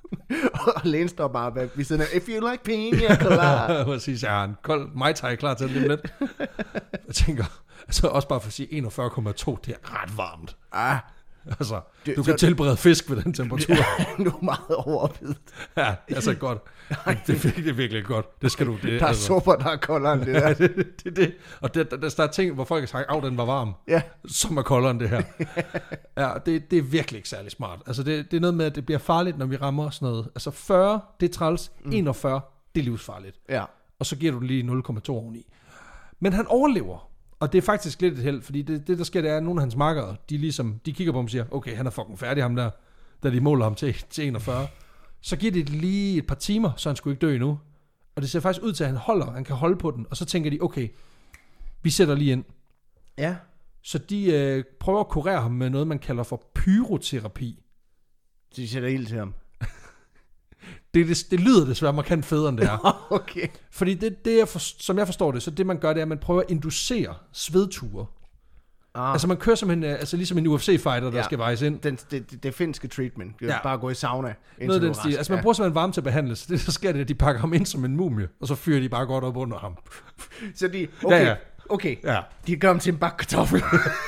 og Lane står bare ved siden af, if you like pina colada. Præcis, jeg har en kold Mai Tai klar til lige lidt. Jeg tænker, altså også bare for at sige enogfyrre komma to, det er ret varmt. Ah. Altså, du det, kan tilberede fisk ved den temperatur. Du er meget overophedet. Ja, det er så godt. Det er virkelig, virkelig godt. Det skal du... Det, der er altså. Super, der er koldere end det der. Ja, det, det, det. Og det, der, der er ting, hvor folk har sagt, at den var varm, ja. Som er koldere end det her. Ja, det, det er virkelig ikke særlig smart. Altså, det, det er noget med, at det bliver farligt, når vi rammer sådan noget. Altså, fyrre, det er træls. Mm. enogfyrre, det er livsfarligt. Ja. Og så giver du lige nul komma to oveni. Men han overlever. Og det er faktisk lidt et held, fordi det, det der sker, det er, at nogle af hans makkere, de ligesom, de kigger på ham og siger, okay, han er fucking færdig, ham der, da de måler ham til, til enogfyrre. Så giver det lige et par timer, så han skulle ikke dø endnu. Og det ser faktisk ud til, at han holder, han kan holde på den. Og så tænker de, okay, vi sætter lige ind. Ja. Så de øh, prøver at kurere ham med noget, man kalder for pyroterapi. Så de sætter ild til ham? Det, det, det lyder desværre markant federe, end det er. Okay. Fordi det, det er for, som jeg forstår det, så det man gør, det er, at man prøver at inducere svedture. Ah. Altså man kører simpelthen, altså ligesom en U F C-fighter, der ja. Skal vejes ind. Den, det, det, det finske treatment. Det er ja. Bare gå i sauna. Noget den stil. Altså man bruger simpelthen varme til behandling. Så det der sker det, at de pakker ham ind som en mumie, og så fyrer de bare godt op under ham. Så de, okay, ja, ja. okay. Ja. De gør ham til en bakkartoffel.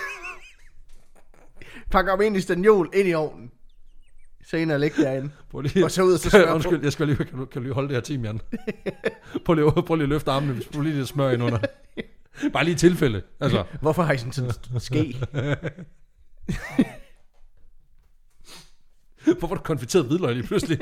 Pakker ham ind i stanjol, ind i ovnen. Så ind og lægge derinde. Lige, og så ud og så smør undskyld, på. Jeg skal lige, kan du, kan du lige holde det her timian? prøv, lige, prøv lige at løfte armene, hvis du lige lidt smør ind under. Bare lige i tilfælde. Altså. Hvorfor har I sådan en ske? Hvorfor er du konfiteret hvidløg lige pludselig?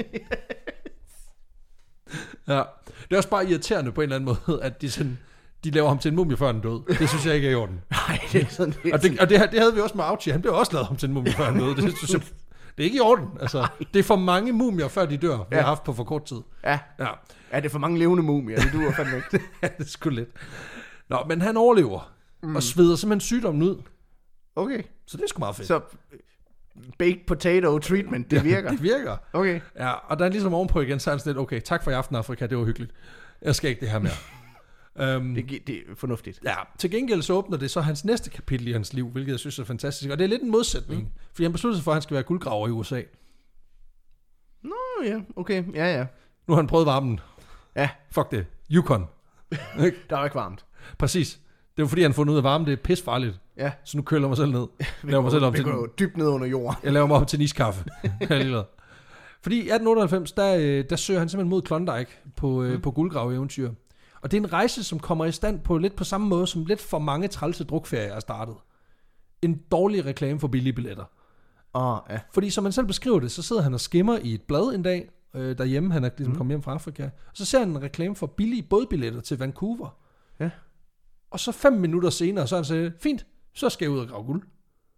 Ja. Det er også bare irriterende på en eller anden måde, at de, sådan, de laver ham til en mumie før han døde. Det synes jeg ikke er i orden. Nej, det er sådan lidt. Og, det, og det, det havde vi også med Auchi. Han blev også lavet ham til en mumie før han døde. Det synes jeg... Det er ikke i orden. Altså, det er for mange mumier, før de dør, vi ja. Har haft på for kort tid. Ja. Ja. Ja, det er for mange levende mumier. Det duer fandme ikke. Ja, det er sgu lidt. Nå, men han overlever. Mm. Og sveder simpelthen sygdommen ud. Okay. Så det er sgu meget fedt. Så baked potato treatment, det virker? Ja, det virker. Okay. Ja, og der er ligesom ovenpå igen, så er han sådan lidt, okay, tak for i aften, Afrika, det var hyggeligt. Jeg skal ikke det her mere. um, det, det er fornuftigt. Ja, til gengæld så åbner det så hans næste kapitel i hans liv, hvilket jeg synes er fantastisk. Og det er lidt en modsætning, mm. fordi han besluttede sig for, at han skal være guldgraver i U S A. Nå ja, okay, ja ja. Nu har han prøvet varmen. Ja. Fuck det. Yukon. Der er ikke varmt. Præcis. Det var fordi, han fundet ud af, at varme det er pisfarligt. Ja. Så nu køler jeg mig selv ned. vi går, mig selv om vi til går dybt ned under jorden. Jeg laver mig op til en iskaffe. Fordi i atten otteoghalvfems, der, der søger han simpelthen mod Klondike på, mm. på guldgraveeventyr. Og det er en rejse, som kommer i stand på lidt på samme måde, som lidt for mange trælse drukferier er startet. En dårlig reklame for billige billetter. Oh, ja. Fordi som man selv beskriver det, så sidder han og skimmer i et blad en dag, øh, derhjemme, han er ligesom mm. kommet hjem fra Afrika. Og så ser han en reklame for billige bådbilletter til Vancouver. Ja. Og så fem minutter senere, så han siger, fint, så skal jeg ud og grave guld.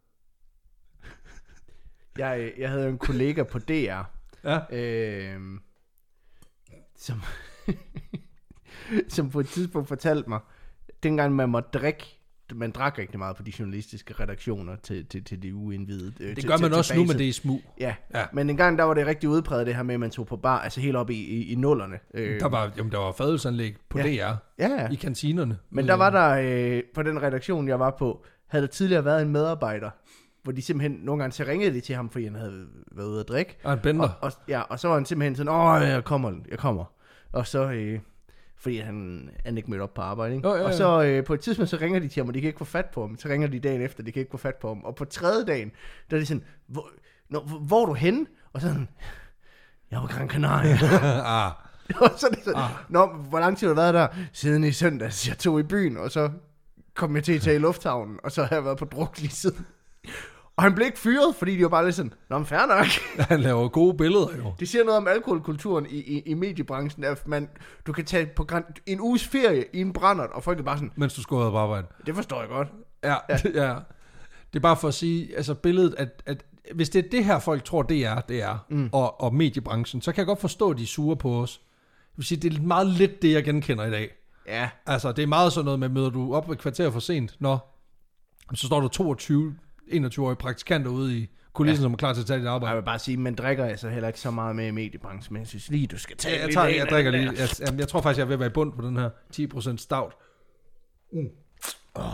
Jeg, jeg havde en kollega på D R, ja. øh, som, som på et tidspunkt fortalte mig, dengang man måtte drikke, man drak rigtig meget på de journalistiske redaktioner til, til, til de uindvidede. Det til, gør man til, også nu, men det er i smug. Ja. ja, men en gang der var det rigtig udpræget det her med, at man tog på bar, altså helt op i, i, i nullerne. Der var, jamen, der var fadelsanlæg på ja. D R, ja, ja. i kantinerne. Men der var der, øh, på den redaktion, jeg var på, havde der tidligere været en medarbejder, hvor de simpelthen, nogle gange så ringede de til ham, fordi han havde været ude at drikke. Og en bender. Og, og, ja, og så var han simpelthen sådan, åh, jeg kommer, jeg kommer. Og så, øh, fordi han, han ikke mødte op på arbejde, ikke? Oh, ja, ja. Og så øh, på et tidspunkt, så ringer de til ham, og de kan ikke få fat på ham. Så ringer de dagen efter, de kan ikke få fat på ham. Og på tredje dagen, der er de sådan, hvor, når, hvor er du henne? Og sådan, jeg var Gran Canaria. ah. Og så er det sådan, ah. Nå, hvor lang tid har du været der? Siden i søndags, jeg tog i byen, og så kom jeg til at tage i lufthavnen, og så har jeg været på druk lige siden. Og han blev ikke fyret, fordi de var bare lidt sådan, nå, men fair nok. Han laver gode billeder, jo. Det siger noget om alkoholkulturen i, i, i mediebranchen, at man, du kan tage på en uges ferie i en brændert, og folk er bare sådan... Mens du skulle have på arbejde. Det forstår jeg godt. Ja, ja. ja. Det er bare for at sige, altså billedet, at, at hvis det er det her, folk tror, det er, det er, mm. og, og mediebranchen, så kan jeg godt forstå, at de er sure på os. Jeg vil sige, det er meget lidt det, jeg genkender i dag. Ja. Altså, det er meget sådan noget med, møder du op et kvarter for sent, nå, så står der toogtyve enogtyve-årige praktikanter ude i kulissen, ja. Som er klar til at tage dit arbejde. Jeg vil bare sige, man drikker altså heller ikke så meget med i mediebranchen, men jeg synes lige, du skal tage ja, jeg, lidt tager, jeg drikker lige. Jeg, jeg, jeg tror faktisk, jeg er ved at være i bund på den her ti procent stout. Mm. Oh.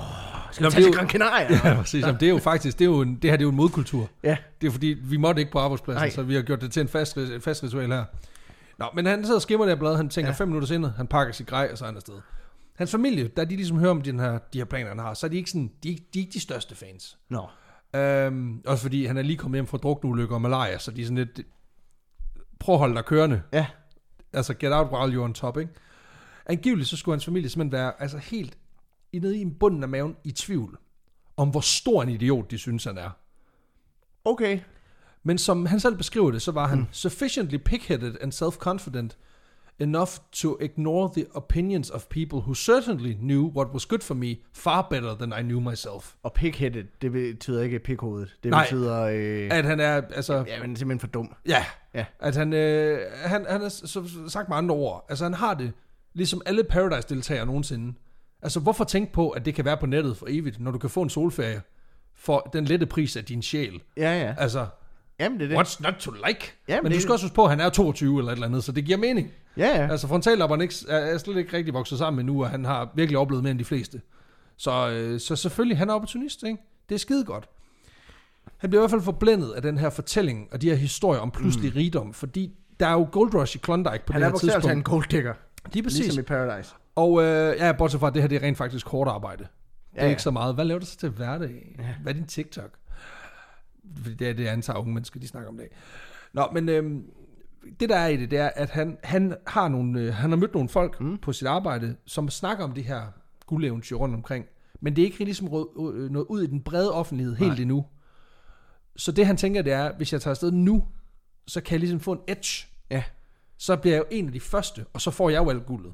skal vi tage til Gran Canaria? Ja, præcis. Jamen, det er jo faktisk, det, er jo en, det her det er jo en modkultur. Ja. Det er fordi, vi måtte ikke på arbejdspladsen, Nej. så vi har gjort det til en fast, fast ritual her. Nå, men han sidder og skimmer det her blad, han tænker ja. fem minutter senere, han pakker sit grej, og så er han afsted. Hans familie, da de ligesom hører om de her, de her planer, han har, så er de ikke sådan, de er, de er ikke de største fans. Nå. Øhm, også fordi han er lige kommet hjem fra drukneulykker og malaria, så de er sådan lidt, prøv at holde dig kørende. Ja. Altså, get out while you're on top, ikke? Angiveligt så skulle hans familie simpelthen være altså helt nede i bunden af maven i tvivl om, hvor stor en idiot de synes, han er. Okay. Men som han selv beskriver det, så var han mm. sufficiently pig-headed and self-confident enough to ignore the opinions of people who certainly knew what was good for me far better than I knew myself. Og pig-headed, det betyder ikke pig-hovedet. Det Nej, betyder... Øh... at han er... Altså, ja, men simpelthen for dum. Ja, ja. At han, øh, han, han er så sagt med andre ord. Altså han har det, ligesom alle Paradise-deltagere nogensinde. Altså hvorfor tænke på, at det kan være på nettet for evigt, når du kan få en solferie for den lette pris af din sjæl? Ja, ja. Altså... Jamen, det er det. What's not to like? Jamen, men du skal også huske på, at han er toogtyve eller et eller andet, så det giver mening. Ja, ja. Altså frontallapperen er, er slet ikke rigtig vokset sammen endnu, og han har virkelig oplevet mere end de fleste. Så, øh, så selvfølgelig, han er opportunist, ikke? Det er skide godt. Han bliver i hvert fald forblændet af den her fortælling, og de her historier om pludselig mm. rigdom, fordi der er jo gold rush i Klondike på han det her tidspunkt. Han er en gold digger. De er præcis. Ligesom i Paradise. Og øh, ja, bortset fra, at det her det er rent faktisk hårdt arbejde. Det er ja, ikke så meget. Hvad laver du så til hverdag? Ja. Hvad er din TikTok? Fordi det er det, jeg antager unge mennesker, de snakker om det. Nå, men øhm, det der er i det, det er, at han, han, har, nogle, øh, han har mødt nogle folk mm. på sit arbejde, som snakker om det her guldeventyr rundt omkring. Men det er ikke ligesom noget ud i den brede offentlighed helt Nej. endnu. Så det han tænker, det er, hvis jeg tager afsted nu, så kan jeg ligesom få en edge. Ja. Så bliver jeg jo en af de første, og så får jeg jo alt guldet.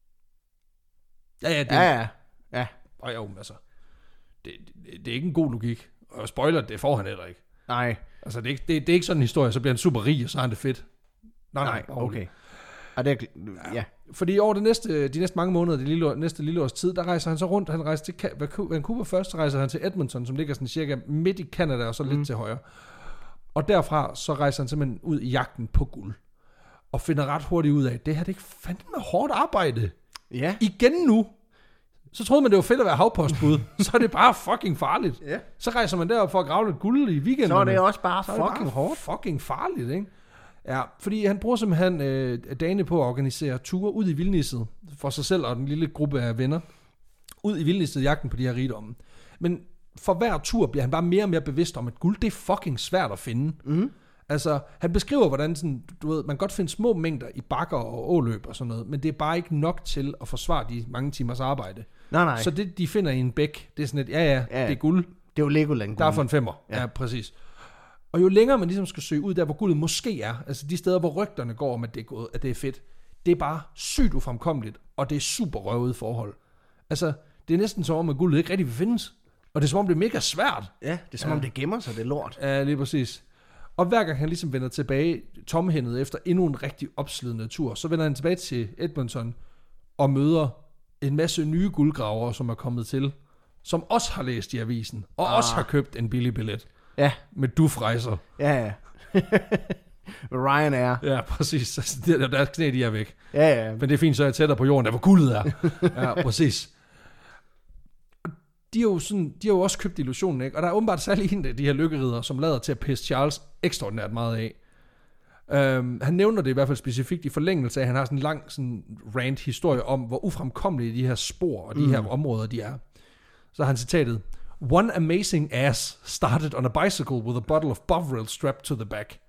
Ja, ja, det, ja, ja. ja. Og jo, altså, det, det, det er ikke en god logik. Og spoiler, det får han heller ikke. Nej. Altså, det er, ikke, det, det er ikke sådan en historie, så bliver han super rig, og så er han det fedt. Nej, nej, nej okay. Og det er, ja. ja. Fordi over det næste, de næste mange måneder, det lille, næste lille års tid, der rejser han så rundt. Han rejser til Vancouver først, så rejser han til Edmonton, som ligger sådan cirka midt i Canada, og så lidt mm. til højre. Og derfra, så rejser han simpelthen ud i jagten på guld. Og finder ret hurtigt ud af, at det her, det er ikke fandme hårdt arbejde. Ja. Igen nu. Så troede man, det var fedt at være havpostbud. Så er det bare fucking farligt. Ja. Så rejser man derop for at grave lidt guld i weekenden. Så er det også bare så fucking bare hårdt. Fucking farligt, ikke? Ja, fordi han bruger simpelthen øh, dagene på at organisere ture ud i vildnisset for sig selv og den lille gruppe af venner. Ud i vildnisset, jagten på de her rigdomme. Men for hver tur bliver han bare mere og mere bevidst om, at guld, det er fucking svært at finde. Mm. Altså, han beskriver, hvordan sådan, du ved, man kan godt finde små mængder i bakker og åløb og sådan noget, men det er bare ikke nok til at forsvare de mange timers arbejde. Nej, nej. Så det, de finder i en bæk, det er sådan et, ja, ja, ja, det er guld. Det er jo Legoland guld. Der er for en femmer, ja. ja, præcis. Og jo længere man ligesom skal søge ud der, hvor guldet måske er, altså de steder, hvor rygterne går om, at det er, gået, at det er fedt, det er bare sygt ufremkommeligt, og det er super røvet forhold. Altså, det er næsten som om, at guldet ikke rigtig vil findes, og det er som om, det er mega svært. Ja, det er som ja. om, det gemmer sig, det er lort. Ja, lige præcis. Og hver gang han ligesom vender tilbage tomhændet efter endnu en rigtig opslidende tur, så vender han tilbage til Edmonton og møder en masse nye guldgravere, som er kommet til, som også har læst i avisen, og ah. også har købt en billig billet. Ja. Med dufrejser. Ja, ja. Ryan er. Ja, præcis. Altså, der, deres knæ, de er væk. Ja, ja. Men det er fint, så er jeg tættere på jorden, der hvor guldet er. Ja, præcis. De har, jo sådan, de har jo også købt illusionen, ikke? Og der er åbenbart særlig en af de her lykkeriddere, som lader til at pisse Charles ekstraordinært meget af. Um, han nævner det i hvert fald specifikt i forlængelse af, at han har sådan en lang sådan rant-historie om, hvor ufremkommelige de her spor og de mm. her områder, de er. Så har han citatet, "One amazing ass started on a bicycle with a bottle of Bovril strapped to the back."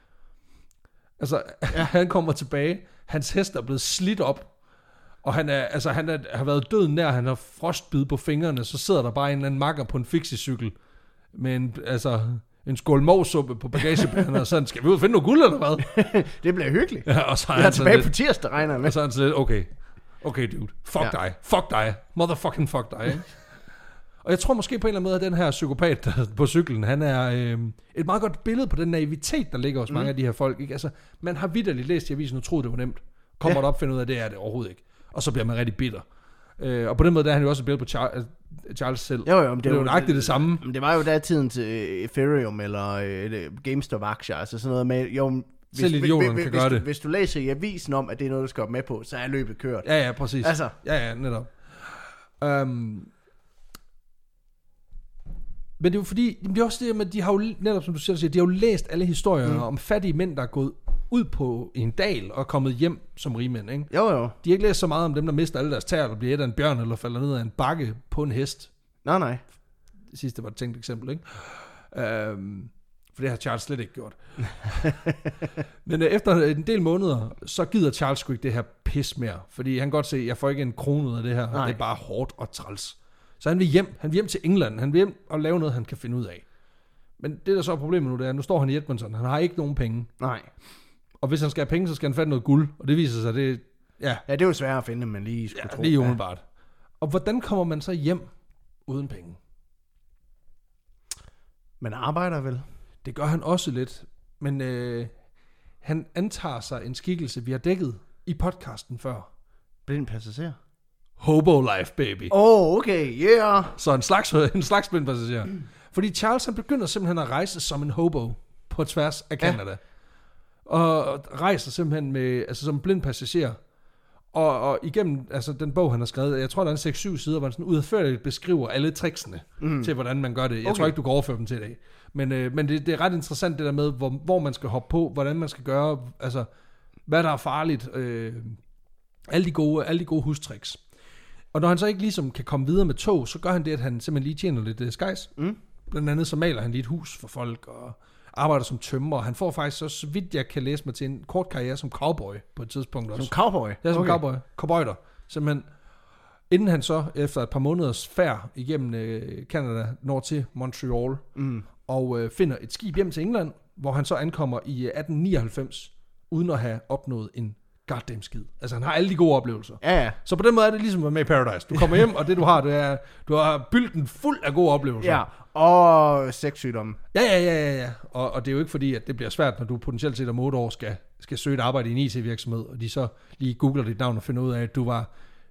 Altså, ja. Han kommer tilbage, hans hest er blevet slidt op, og han, er, altså, han er, har været død nær, han har frostbid på fingrene, så sidder der bare en eller anden makker på en fixicykel med en, altså, en skål movsuppe på bagagebærerne, og sådan, skal vi ud og finde noget guld eller hvad? Det bliver hyggeligt. Ja, og så er jeg han er tilbage lidt, på tirsdag, regner jeg med. Og så er han sådan lidt, okay, okay dude, fuck ja. dig, fuck dig, motherfucking fuck dig, ikke? Og jeg tror måske på en eller anden måde, at den her psykopat der på cyklen, han er øh, et meget godt billede på den naivitet, der ligger hos mm. mange af de her folk. Ikke? Altså, man har vitterligt læst i avisen og troet, det var nemt. Kommer ja. der op og finder ud af, det er det overhovedet ikke. Og så bliver man rigtig bitter. Øh, og på den måde, der er han jo også et billede på Charles, Charles selv. Jo, jo, men det, det er jo nøjagtigt det, det samme. Men det var jo der tiden til Ethereum eller øh, GameStop-aktier, altså sådan noget med, jo, hvis, selv idioterne hvis, kan hvis, gøre du, det. Hvis du læser i avisen om, at det er noget, du skal op med på, så er løbet kørt. Ja, ja, præcis. Altså. Ja, ja, netop. Um, Men det er jo fordi, det er også det med, de har jo netop, som du selv siger, de har jo læst alle historier mm. om fattige mænd, der er gået ud på en dal og er kommet hjem som rigmænd, ikke? Jo, jo. De har ikke læst så meget om dem, der mister alle deres tæer, eller bliver et af en bjørn, eller falder ned af en bakke på en hest. Nej, nej. Det sidste var et tænkt eksempel, ikke? Øhm, for det har Charles slet ikke gjort. Men øh, efter en del måneder, så gider Charles sgu ikke det her pis mere. Fordi han kan godt se, at jeg får ikke en krone ud af det her. Nej. Det er bare hårdt og træls. Så han vil hjem. Han vil hjem til England. Han vil hjem og lave noget, han kan finde ud af. Men det, der så er problemet nu, det er, nu står han i Edmonton. Han har ikke nogen penge. Nej. Og hvis han skal have penge, så skal han finde noget guld. Og det viser sig, det ja. Ja, det er jo svært at finde, men lige skulle ja, tro. lige umiddelbart. Ja. Og hvordan kommer man så hjem uden penge? Man arbejder vel? Det gør han også lidt. Men øh, han antager sig en skikkelse, vi har dækket i podcasten før. Blind passager? Hobo life, baby. Oh, okay, yeah. Så en slags, en slags blind passager. Mm. Fordi Charles, han begynder simpelthen at rejse som en hobo på tværs af Canada. Ja. Og rejser simpelthen med, altså som blind passager. Og, og igennem altså den bog, han har skrevet, jeg tror, der er en seks syv sider, hvor han sådan udførligt beskriver alle tricksene mm. til, hvordan man gør det. Jeg okay. tror ikke, du kan overføre dem til i dag. Men, øh, men det, det er ret interessant, det der med, hvor, hvor man skal hoppe på, hvordan man skal gøre, altså, hvad der er farligt. Øh, alle, de gode, alle de gode hustricks. Og når han så ikke ligesom kan komme videre med tog, så gør han det, at han simpelthen lige tjener lidt uh, skejs. Mm. Blandt andet så maler han lige et hus for folk, og arbejder som tømrer. Han får faktisk så, så vidt jeg kan læse mig til, en kort karriere som cowboy på et tidspunkt også. Som cowboy? Ja, som okay. cowboy. Cowboyder. Simpelthen. Inden han så, efter et par måneders færd igennem øh, Canada, når til Montreal, mm. og øh, finder et skib hjem til England, hvor han så ankommer i atten nioghalvfems, uden at have opnået en goddamn skid. Altså han har alle de gode oplevelser. Ja, ja. Så på den måde er det ligesom at være med i Paradise. Du kommer hjem, og det du har, det er, du har bylden fuld af gode oplevelser. Ja, og sexsygdomme. Ja, ja, ja, ja, ja. Og, og det er jo ikke fordi, at det bliver svært, når du potentielt set om otte år skal, skal søge et arbejde i en I T-virksomhed, og de så lige googler dit navn og finder ud af, at du var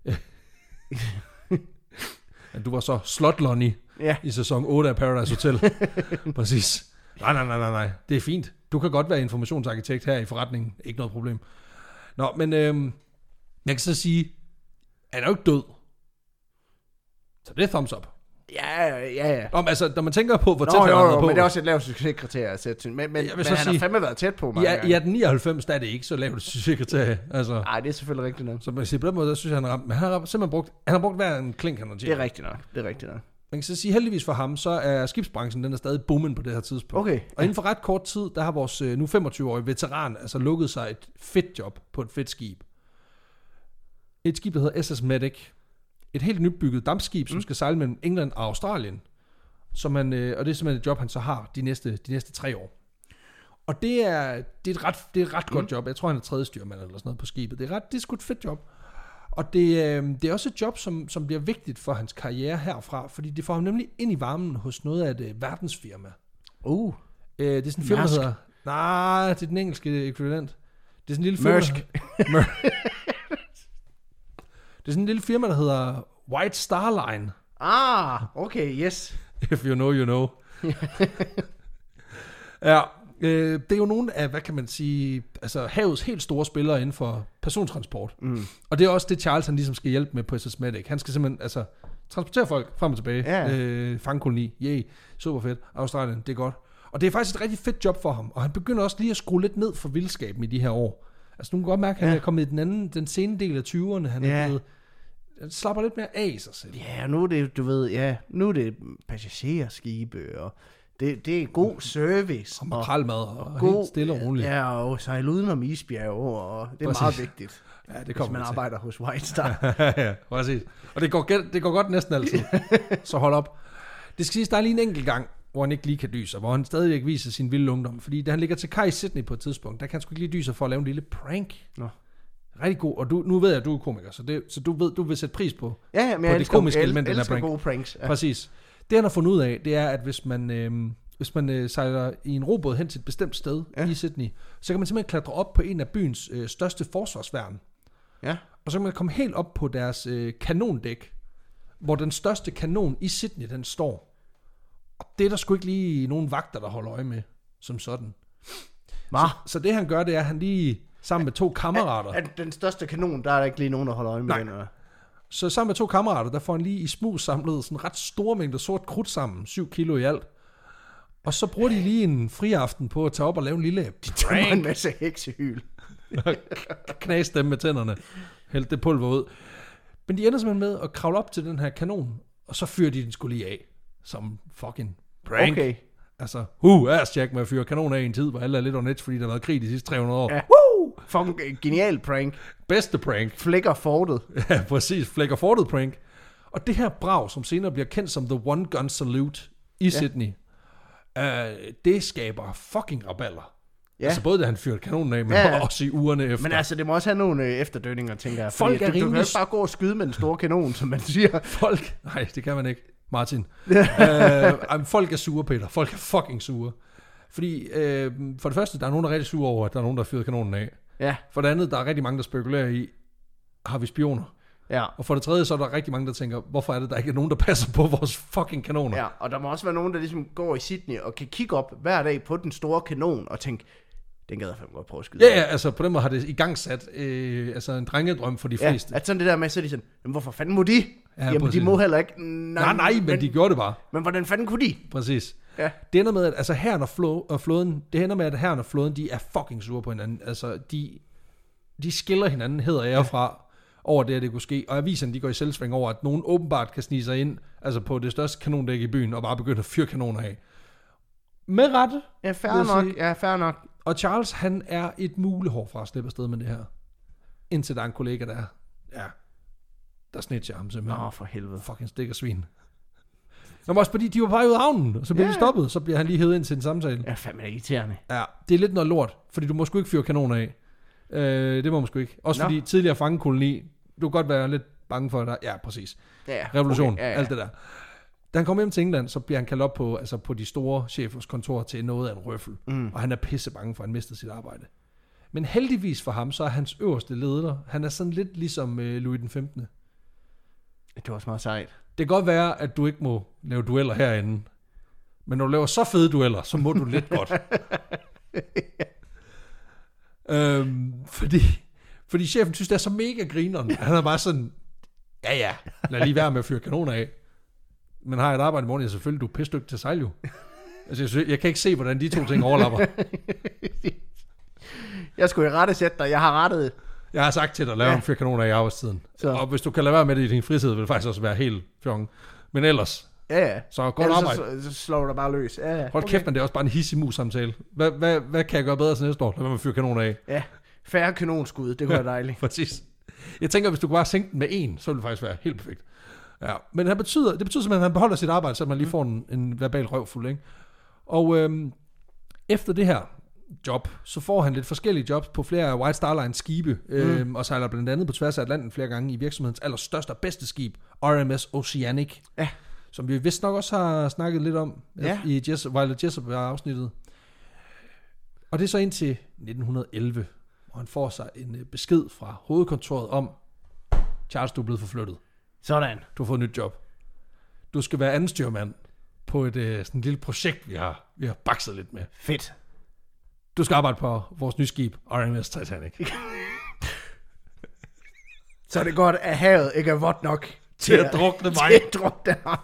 at du var så Slotlonny ja. i sæson otte af Paradise Hotel. Præcis. Nej, nej, nej, nej, nej. Det er fint. Du kan godt være informationsarkitekt her i forretningen. Ikke noget problem. Nå, men øhm, jeg kan så sige, han er jo ikke død. Så det er thumbs up. Ja, ja, ja. Om, altså, når man tænker på, hvor Nå, tæt han jo, har jo, været på. Men det er også et lavt succeskriterie at sætte. Men, men, men han sige, har fandme været tæt på mange ja, gange. I atten nioghalvfems, der er det ikke så lavt succeskriterie. Altså. Nej, det er selvfølgelig rigtigt nok. Så man kan sige, på den måde, der synes jeg, han har, men han har simpelthen brugt, han har brugt hver en klink, han har tjent. Det er rigtigt nok, det er rigtigt nok. Man kan så sige, heldigvis for ham, så er skibsbranchen, den er stadig booming på det her tidspunkt. Okay. Og inden for ret kort tid, der har vores nu femogtyve-årige veteran altså lukket sig et fedt job på et fedt skib. Et skib, der hedder S S Medic. Et helt nybygget dampskib, som mm. skal sejle mellem England og Australien. Som han, øh, og det er simpelthen et job, han så har de næste, de næste tre år. Og det er, det er et ret, det er et ret mm. godt job. Jeg tror, han er tredje styrmand eller sådan noget på skibet. Det er, ret, det er sgu et fedt job. Og det, øh, det er også et job, som, som bliver vigtigt for hans karriere herfra, fordi det får ham nemlig ind i varmen hos noget af et verdensfirma. Uh. Øh, det er sådan en firma, der hedder... Nej, det er den engelske ekvivalent. Det er sådan en lille firma... Mørsk. Det er sådan en lille firma, der hedder White Star Line. Ah, okay, yes. If you know, you know. Ja, øh, det er jo nogle af, hvad kan man sige, altså havets helt store spillere inden for persontransport. Mm. Og det er også det, Charles han ligesom skal hjælpe med på S S Medic. Han skal simpelthen altså transportere folk frem og tilbage. Ja. Øh, fangkoloni, yay, super fedt. Australien, det er godt. Og det er faktisk et rigtig fedt job for ham. Og han begynder også lige at skrue lidt ned for vildskaben i de her år. Altså du kan godt mærke, at han ja. er kommet i den anden, den sene del af tyverne. Han ja. er blevet, han slapper lidt mere af i sig selv. Ja, nu er det, du ved, ja, nu er det passagerskibe, og det, det er god service. Og makrelmad, og, og god, helt stille og roligt. Ja, og sejle udenom isbjerg, og det er præcis. Meget vigtigt, ja, det hvis man arbejder hos White Star. Ja, præcis. Og det går, det går godt næsten altid. Så hold op. Det skal siges, der er lige en enkelt gang, hvor han ikke lige kan dyse, hvor han stadigvæk viser sin vilde ungdom. Fordi da han ligger til kaj i Sydney på et tidspunkt, der kan han sgu ikke lige dyse for at lave en lille prank. Nå. Rigtig god, og du, nu ved jeg, at du er komiker, så, det, så du ved, du vil sætte pris på, ja, ja, men på jeg det komiske element i den her prank. Gode pranks. Ja. Præcis. Det han har fundet ud af, det er, at hvis man, øh, hvis man øh, sejler i en robåd hen til et bestemt sted ja. i Sydney, så kan man simpelthen klatre op på en af byens øh, største forsvarsværn. Ja. Og så kan man komme helt op på deres øh, kanondæk, hvor den største kanon i Sydney, den står. Og det er der sgu ikke lige nogen vagter, der holder øje med, som sådan. Så, så det han gør, det er, at han lige sammen med to kammerater. At, at den største kanon, der er der ikke lige nogen, der holder øje med Nej. den. Eller? Så sammen med to kammerater, der får han lige i smug samlet sådan ret store mængder sort krudt sammen, syv kilo i alt. Og så bruger de lige en friaften på at tage op og lave en lille de tager en masse heksehyl. Knas dem med tænderne. Hælde det pulver ud. Men de ender simpelthen med at kravle op til den her kanon, og så fyrer de den sgu lige af. Som fucking prank. Okay. Altså, uh, Jack med at fyre kanon af i en tid, hvor alle er lidt on edge, fordi der har været krig de sidste tre hundrede år. Ja. Woo! Fucking genial prank. Bedste prank. Flækker fortet. Ja, præcis. Flækker fortet prank. Og det her brag, som senere bliver kendt som The One Gun Salute i ja. Sydney, uh, det skaber fucking rabalder. Ja. Altså både da han fyrede kanonen af, men ja. også i ugerne efter. Men altså, det må også have nogle øh, efterdønninger, tænker jeg. Folk er du, rimelig... du kan jo ikke bare gå og skyde med en stor kanon, som man siger. Folk... Nej, det kan man ikke. Martin. uh, folk er sure, Peter. Folk er fucking sure. Fordi uh, for det første, der er nogen, der er rigtig sure over, at der er nogen, der har fyret kanonen af. Ja. For det andet, der er rigtig mange, der spekulerer i, har vi spioner? Ja. Og for det tredje, så er der rigtig mange, der tænker, hvorfor er det, der ikke er nogen, der passer på vores fucking kanoner? Ja, og der må også være nogen, der ligesom går i Sydney og kan kigge op hver dag på den store kanon og tænke, den gad jeg fandme godt prøve at skyde. Ja, ja, altså på den måde har det i gang sat øh, altså en drengedrøm for de ja, fleste. at sådan det der med, så er de sådan, jamen hvorfor fanden må de? Ja, jamen præcis. de må heller ikke. Nej, nej, nej, men, men de gjorde det bare. Men hvordan fanden kunne de? Præcis. Ja. Det ender med, at altså herren og, flå, og flåden, det ender med, at herren og flåden, de er fucking sure på hinanden. Altså, de, de skiller hinanden hed og ære fra over det, at det kunne ske. Og aviserne, de går i selvsving over, at nogen åbenbart kan snige sig ind, altså på det største kanondæk i byen, og bare begynde at fyre kanoner af. Med rette. Ja, fair nok. Ja, fair nok. Og Charles, han er et mulehår fra at slippe afsted med det her. Indtil der er en kollega, der ja, der snitcher ham simpelthen. Nå, for helvede. Fucking stikker svin. Nå, men også fordi de var på vej ud af havnen, og så bliver ja. de stoppet, så bliver han lige hævet ind til en samtale. Ja, fandme irriterende. Ja, det er lidt noget lort, fordi du må sgu ikke fyre kanoner af. Øh, det må man sgu ikke. Også Nå. fordi tidligere fangekoloni, du kan godt være lidt bange for dig. Ja, præcis. Ja, revolution, okay. ja, ja. alt det der. Da han kommer hjem til England, så bliver han kaldt op på, altså på de store chefers kontor til noget af en røffel. Mm. Og han er pisse bange for, at han mister sit arbejde. Men heldigvis for ham, så er hans øverste leder, han er sådan lidt ligesom øh, Louis den femtende. Det var også meget sejt. Det kan godt være, at du ikke må lave dueller herinde. Men når du laver så fede dueller, så må du lidt godt. øhm, fordi, fordi chefen synes, det er så mega grineren. Han er bare sådan, ja ja, lad lige være med at fyre kanoner af. Men har jeg et arbejde i morgen, jeg selvfølgelig, du er pisse dygtig til sejl jo. Altså, jeg, synes, jeg kan ikke se, hvordan de to ting overlapper. Jeg skulle i rette sætte dig, jeg har rettet. Jeg har sagt til dig at lave ja. en fyre kanoner i arbejdstiden. Så. Og hvis du kan lade være med det i din fritid, vil det faktisk også være helt fjong. Men ellers, ja, ja. så godt arbejde. Så, så slår du dig bare løs. Ja, ja. Hold okay. kæft, men det er også bare en hissig mus samtale. Hvad, hvad, hvad kan jeg gøre bedre til næste år? Lad være med at fyre kanoner af. Ja, færre kanonskud, det kunne være dejligt. Præcis. Jeg tænker, hvis du kunne bare sænke den med en, så ville det faktisk være helt perfekt. Ja, men det betyder, det betyder simpelthen, at han beholder sit arbejde, så man lige får en, en verbal røvfuld, ikke? Og øhm, efter det her job, så får han lidt forskellige jobs på flere af White Star Lines skibe, øhm, mm. og sejler blandt andet på tværs af Atlanten flere gange i virksomhedens allerstørste og bedste skib, R M S Oceanic, ja. som vi vist nok også har snakket lidt om ja. i Jess, Violet Jessup afsnittet. Og det er så indtil nitten elleve, hvor han får sig en besked fra hovedkontoret om, Charles, du er blevet forflyttet. Sådan. Du har fået et nyt job. Du skal være andenstyrmand på et uh, sådan et lille projekt, vi har, vi har bakset lidt med. Fedt. Du skal arbejde på vores nye skib, R M S Titanic. Så er det godt, at havet ikke er vådt nok til at drukne mig. Til at drukne mig.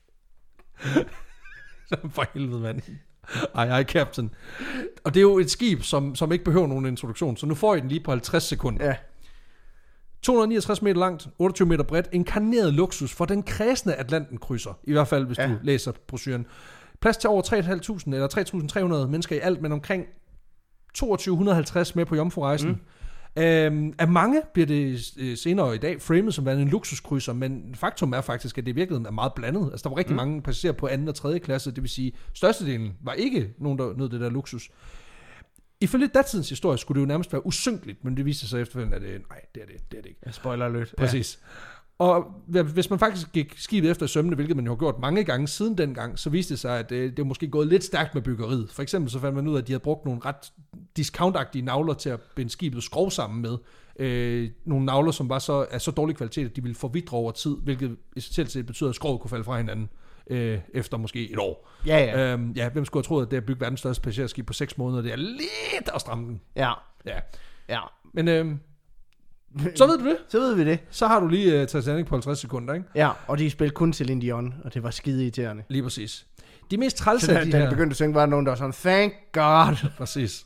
For helvede, mand. Ej, ej, captain. Og det er jo et skib, som, som ikke behøver nogen introduktion, så nu får I den lige på halvtreds sekunder. Ja. to hundrede og niogtres meter langt, otteogtyve meter bredt, inkarneret luksus for den kredsende Atlantenkrydser, i hvert fald hvis ja. du læser brochuren. Plads til over tre tusind fem hundrede eller tre tusind tre hundrede mennesker i alt, men omkring toogtyve halvtreds med på jomfrurejsen. Mm. Øhm, af mange bliver det senere i dag framet som værende en luksuskrydser, men faktum er faktisk, at det i virkeligheden er meget blandet. Altså der var rigtig mm. mange passagerer på anden og tredje klasse, det vil sige, størstedelen var ikke nogen, der nød det der luksus. Ifølge datidens historie skulle det jo nærmest være usynkeligt, men det viste sig efterfølgende, at det, nej, det er det, det er det ikke. Jeg spoiler lidt. Præcis. Ja. Og hvis man faktisk gik skibet efter sømmene, hvilket man jo har gjort mange gange siden dengang, så viste det sig, at det, det var måske gået lidt stærkt med byggeriet. For eksempel så fandt man ud af, at de havde brugt nogle ret discountagtige navler til at binde skibet skrov sammen med. Øh, nogle navler, som var så, af så dårlig kvalitet, at de ville forvidre over tid, hvilket essentielt set betyder, at skrovet kunne falde fra hinanden øh, efter måske et år. Ja, ja. Øhm, ja, hvem skulle have troet, at det at bygge verdens største passagerskib på seks måneder, det er lidt at stramme den. Ja. Ja. Ja. Men øh, Så ved du det. Så ved vi det. Så har du lige uh, Titanic på halvtreds sekunder, ikke? Ja, og de spillede kun Celine Dion, og det var skide irriterende. Lige præcis. De mest trælse af de her... her... begyndte at synge, var der nogen, der var sådan, thank God. Præcis.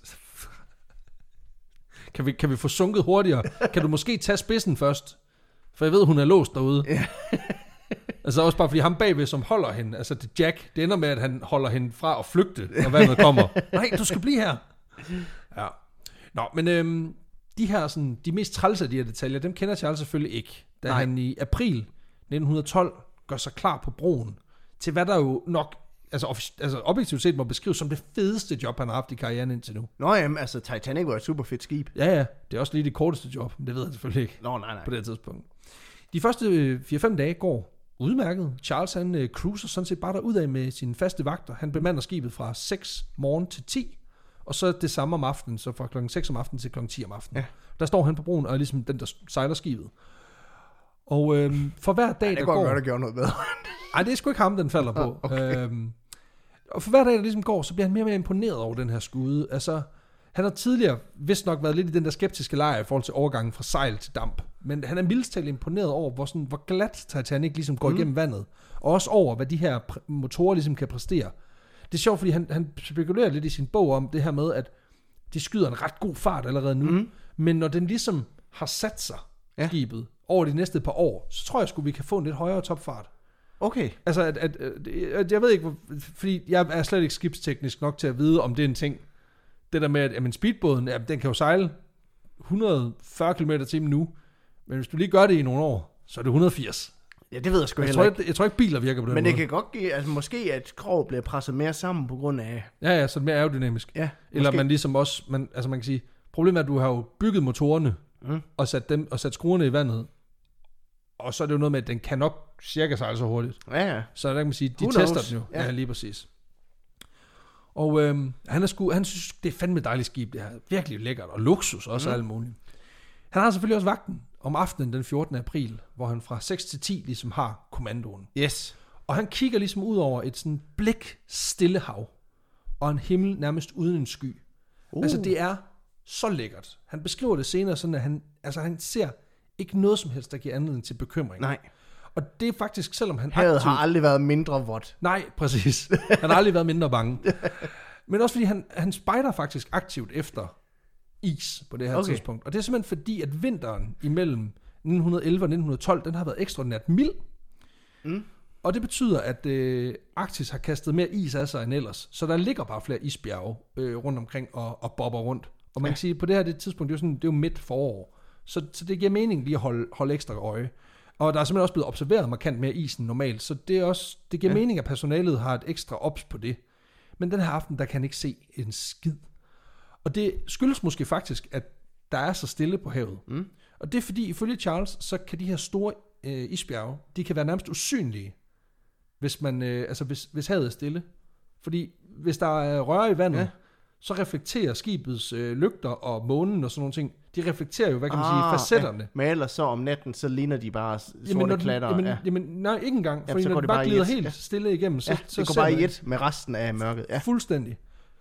Kan vi, kan vi få sunket hurtigere? Kan du måske tage spidsen først? For jeg ved, hun er låst derude. Ja. Altså også bare fordi ham bagved, som holder hende, altså det Jack, det ender med, at han holder hende fra at flygte, når vandet kommer. Nej, du skal blive her. Ja. Nå, men øhm, de her sådan, de mest trælse af de her detaljer, dem kender Charles selvfølgelig ikke. Da Nej. han i april nitten tolv gør sig klar på broen, til hvad der jo nok, altså, altså objektivt set må beskrives som det fedeste job, han har haft i karrieren indtil nu. Nå jamen, altså Titanic var et super fedt skib. Ja, ja, det er også lige det korteste job, men det ved jeg selvfølgelig ikke. Nå, nej, nej. På det tidspunkt. De første fire fem dage går udmærket. Charles han uh, cruiser sådan set bare derudad med sine faste vagter. Han bemander skibet fra seks morgen til ti, og så det samme om aftenen, så fra klokken seks om aftenen til klokken ti om aftenen. Ja. Der står han på broen og er ligesom den, der sejler skibet. Og øhm, for hver dag, Ej, der går... Det går godt at gøre noget bedre. Nej, det er sgu ikke ham, den falder på. Okay. Øhm, og for hver dag, der ligesom går, så bliver han mere og mere imponeret over den her skude. Altså, han har tidligere vist nok været lidt i den der skeptiske lejr i forhold til overgangen fra sejl til damp. Men han er mildest talt imponeret over, hvor, sådan, hvor glat Titanic ligesom går mm. igennem vandet. Og også over, hvad de her pr- motorer ligesom kan præstere. Det er sjovt, fordi han, han spekulerer lidt i sin bog om det her med, at de skyder en ret god fart allerede nu. Mm. Men når den ligesom har sat sig, ja. skibet, over de næste par år, så tror jeg sgu, vi kan få en lidt højere topfart. Okay. Altså, at, at, at, jeg ved ikke, fordi jeg er slet ikke skibsteknisk nok til at vide, om det er en ting. Det der med, at jamen, speedbåden, ja, den kan jo sejle et hundrede og fyrre kilometer i timen nu, men hvis du lige gør det i nogle år, så er det et hundrede og firs. Ja, det ved jeg sgu jeg heller tror, ikke. Jeg, jeg tror ikke, biler virker på den men måde. Men det kan godt give, altså måske, at skroget bliver presset mere sammen på grund af... Ja, ja, så det er mere aerodynamisk. Ja, eller man ligesom også, man, altså man kan sige, problemet er, at du har jo bygget motorerne, mm. og, sat dem, og sat skruerne i vandet, og så er det jo noget med, at den kan nok cirka sejle så hurtigt. Ja, ja. Så der kan man sige, de Who tester knows? den jo. Ja. Ja, lige præcis. Og øhm, han, er sku, han synes, det er fandme et dejligt skib. Det er virkelig lækkert, og luksus også mm. alt muligt. Han har selvfølgelig også vagten om aftenen den fjortende april, hvor han fra seks til ti ligesom har kommandoen. Yes. Og han kigger ligesom ud over et sådan blik stille hav, og en himmel nærmest uden en sky. Uh. Altså det er så lækkert. Han beskriver det senere sådan, at han, altså, han ser ikke noget som helst, der giver anledning til bekymring. Nej. Og det er faktisk, selvom han havet aktivt... har aldrig været mindre vådt. Nej, præcis. Han har aldrig været mindre bange. Men også fordi han, han spejder faktisk aktivt efter is på det her okay. tidspunkt. Og det er simpelthen fordi, at vinteren imellem nitten elleve og nitten tolv, den har været ekstraordinært mild. Mm. Og det betyder, at øh, Arktis har kastet mere is af sig end ellers. Så der ligger bare flere isbjerge øh, rundt omkring og, og bobber rundt. Og man ja. kan sige, at på det her det tidspunkt, det er jo, sådan, det er jo midt forår. Så, så det giver mening lige at holde, holde ekstra øje. Og der er simpelthen også blevet observeret markant mere is end normalt. Så det, er også, det giver ja. mening, at personalet har et ekstra ops på det. Men den her aften, der kan han ikke se en skid. Og det skyldes måske faktisk, at der er så stille på havet. Mm. Og det er fordi, ifølge Charles, så kan de her store øh, isbjerge, de kan være nærmest usynlige, hvis, man, øh, altså hvis, hvis havet er stille. Fordi hvis der er røre i vandet, ja. så reflekterer skibets øh, lygter og månen og sådan nogle ting, de reflekterer jo, hvad kan man ah, sige, facetterne. Ja. Men ellers så om natten, så ligner de bare sorte klatter. Jamen, ja. jamen, nej, ikke engang, fordi ja, når de de bare glider helt ja. stille igennem, så, ja, så det går bare i et med resten af mørket. Ja. Fuldstændig.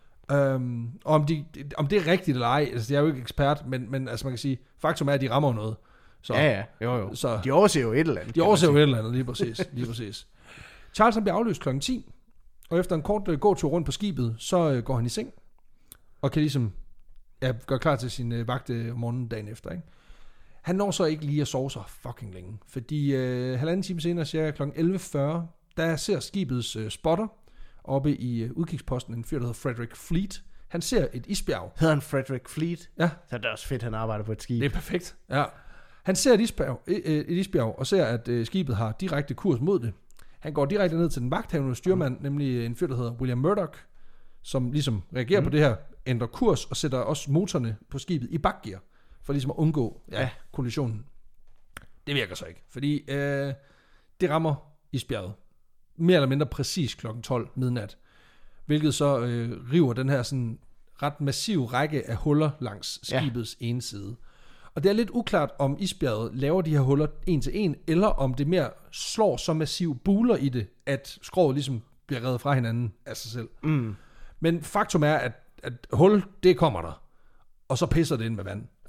Um, og om, de, om det er rigtigt eller ej, altså jeg er jo ikke ekspert, men, men altså man kan sige, faktum er, at de rammer noget. Så, ja, ja, jo jo. Så, de overser jo et eller andet. De overser jo et eller andet, lige præcis. lige præcis. Charles han bliver afløst klokken ti, og efter en kort uh, gåtur rundt på skibet, så uh, går han i seng, og kan ligesom ja, gøre klar til sin uh, vagt uh, om morgenen dagen efter. Ikke? Han når så ikke lige at sove så fucking længe, fordi uh, halvanden time senere, cirka klokken elleve fyrre, der ser skibets uh, spotter, oppe i uh, udkigsposten, en fyr, der hedder Frederick Fleet. Han ser et isbjerg. Hedder han Frederick Fleet? Ja. Så det er også fedt, han arbejder på et skib. Det er perfekt. Ja. Han ser et isbjerg, et, et isbjerg og ser, at uh, skibet har direkte kurs mod det. Han går direkte ned til den vagthavende styrmand, mm. nemlig en fyr, der hedder William Murdoch, som ligesom reagerer mm. på det her, ændrer kurs og sætter også motorerne på skibet i bakgear, for ligesom at undgå ja, ja. kollisionen. Det virker så ikke, fordi øh, det rammer isbjerget. Mere eller mindre præcis klokken tolv midnat, hvilket så øh, river den her sådan ret massiv række af huller langs skibets ja. ene side. Og det er lidt uklart, om isbjerget laver de her huller en til en, eller om det mere slår så massiv buler i det, at skroget ligesom bliver revet fra hinanden af sig selv. Mm. Men faktum er, at, at hul, det kommer der, og så pisser det ind med vand. Altså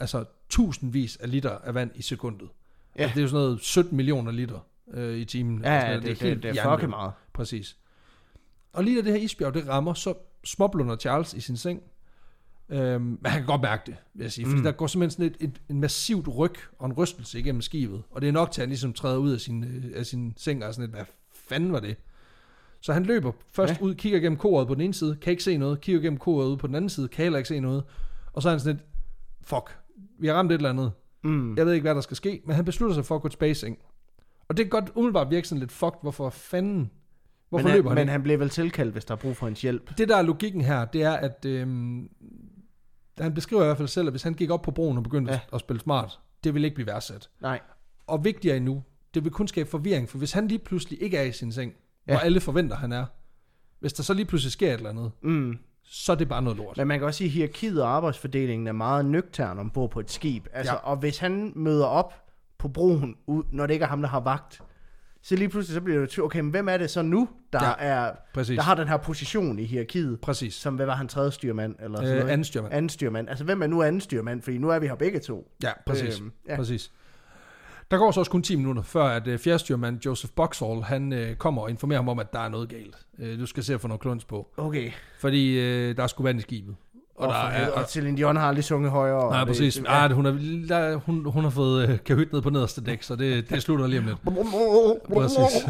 tusindvis af liter af vand i sekundet. Ja. Altså, det er jo sådan noget sytten millioner liter øh, i timen. Ja, altså, det, det, det, det er fucking meget. Præcis. Og lige da det her isbjerg, det rammer, så småblunder Charles i sin seng. Øhm, men han kan godt mærke det, vil jeg sige. Fordi mm. der går simpelthen sådan et, et, en massivt ryg og en rystelse igennem skibet. Og det er nok til, at han ligesom træder ud af sin, af sin seng og sådan et, hvad fanden var det? Så han løber først ja. ud, kigger gennem koret på den ene side, kan ikke se noget, kigger gennem koret ud på den anden side, kan heller ikke se noget. Og så er han sådan et, fuck, vi har ramt et eller andet. Mm. Jeg ved ikke, hvad der skal ske, men han beslutter sig for at gå tilbage i seng. Og det kan godt umiddelbart virke sådan lidt fucked, hvorfor fanden, hvorfor men løber han? Men han bliver vel tilkaldt, hvis der er brug for hans hjælp. Det der er logikken her, det er, at øhm, han beskriver i hvert fald selv, at hvis han gik op på broen og begyndte ja. at spille smart, det ville ikke blive værdsat. Nej. Og vigtigere endnu, det vil kun skabe forvirring, for hvis han lige pludselig ikke er i sin seng, ja. hvor alle forventer, han er, hvis der så lige pludselig sker et eller andet, mm. så er det bare noget lort. Men man kan også sige, at hierarkiet og arbejdsfordelingen er meget nøgtern ombord på et skib. Altså, ja. Og hvis han møder op på broen, når det ikke er ham, der har vagt, så lige pludselig så bliver det jo, okay, men hvem er det så nu, der, ja, er, der har den her position i hierarkiet? Præcis. Som, hvad var han, tredje styrmand? Eller sådan øh, noget? Anden styrmand. Anden styrmand. Altså, hvem er nu anden styrmand? Fordi nu er vi her begge to. Ja, præcis. Øhm, ja. præcis. Der går så også kun ti minutter, før at uh, fjerdestyrmand Joseph Boxhall, han uh, kommer og informerer ham om, at der er noget galt. Uh, du skal se at få noget kluns på. Okay. Fordi uh, der er sgu vand i skibet. Og, og, der er, og Celine Dion har aldrig sunget højere. Nej, præcis. Det, ja. ah, hun, er, der, hun, hun har fået uh, kahyt ned på nederste dæk, så det, det slutter lige om lidt. Præcis.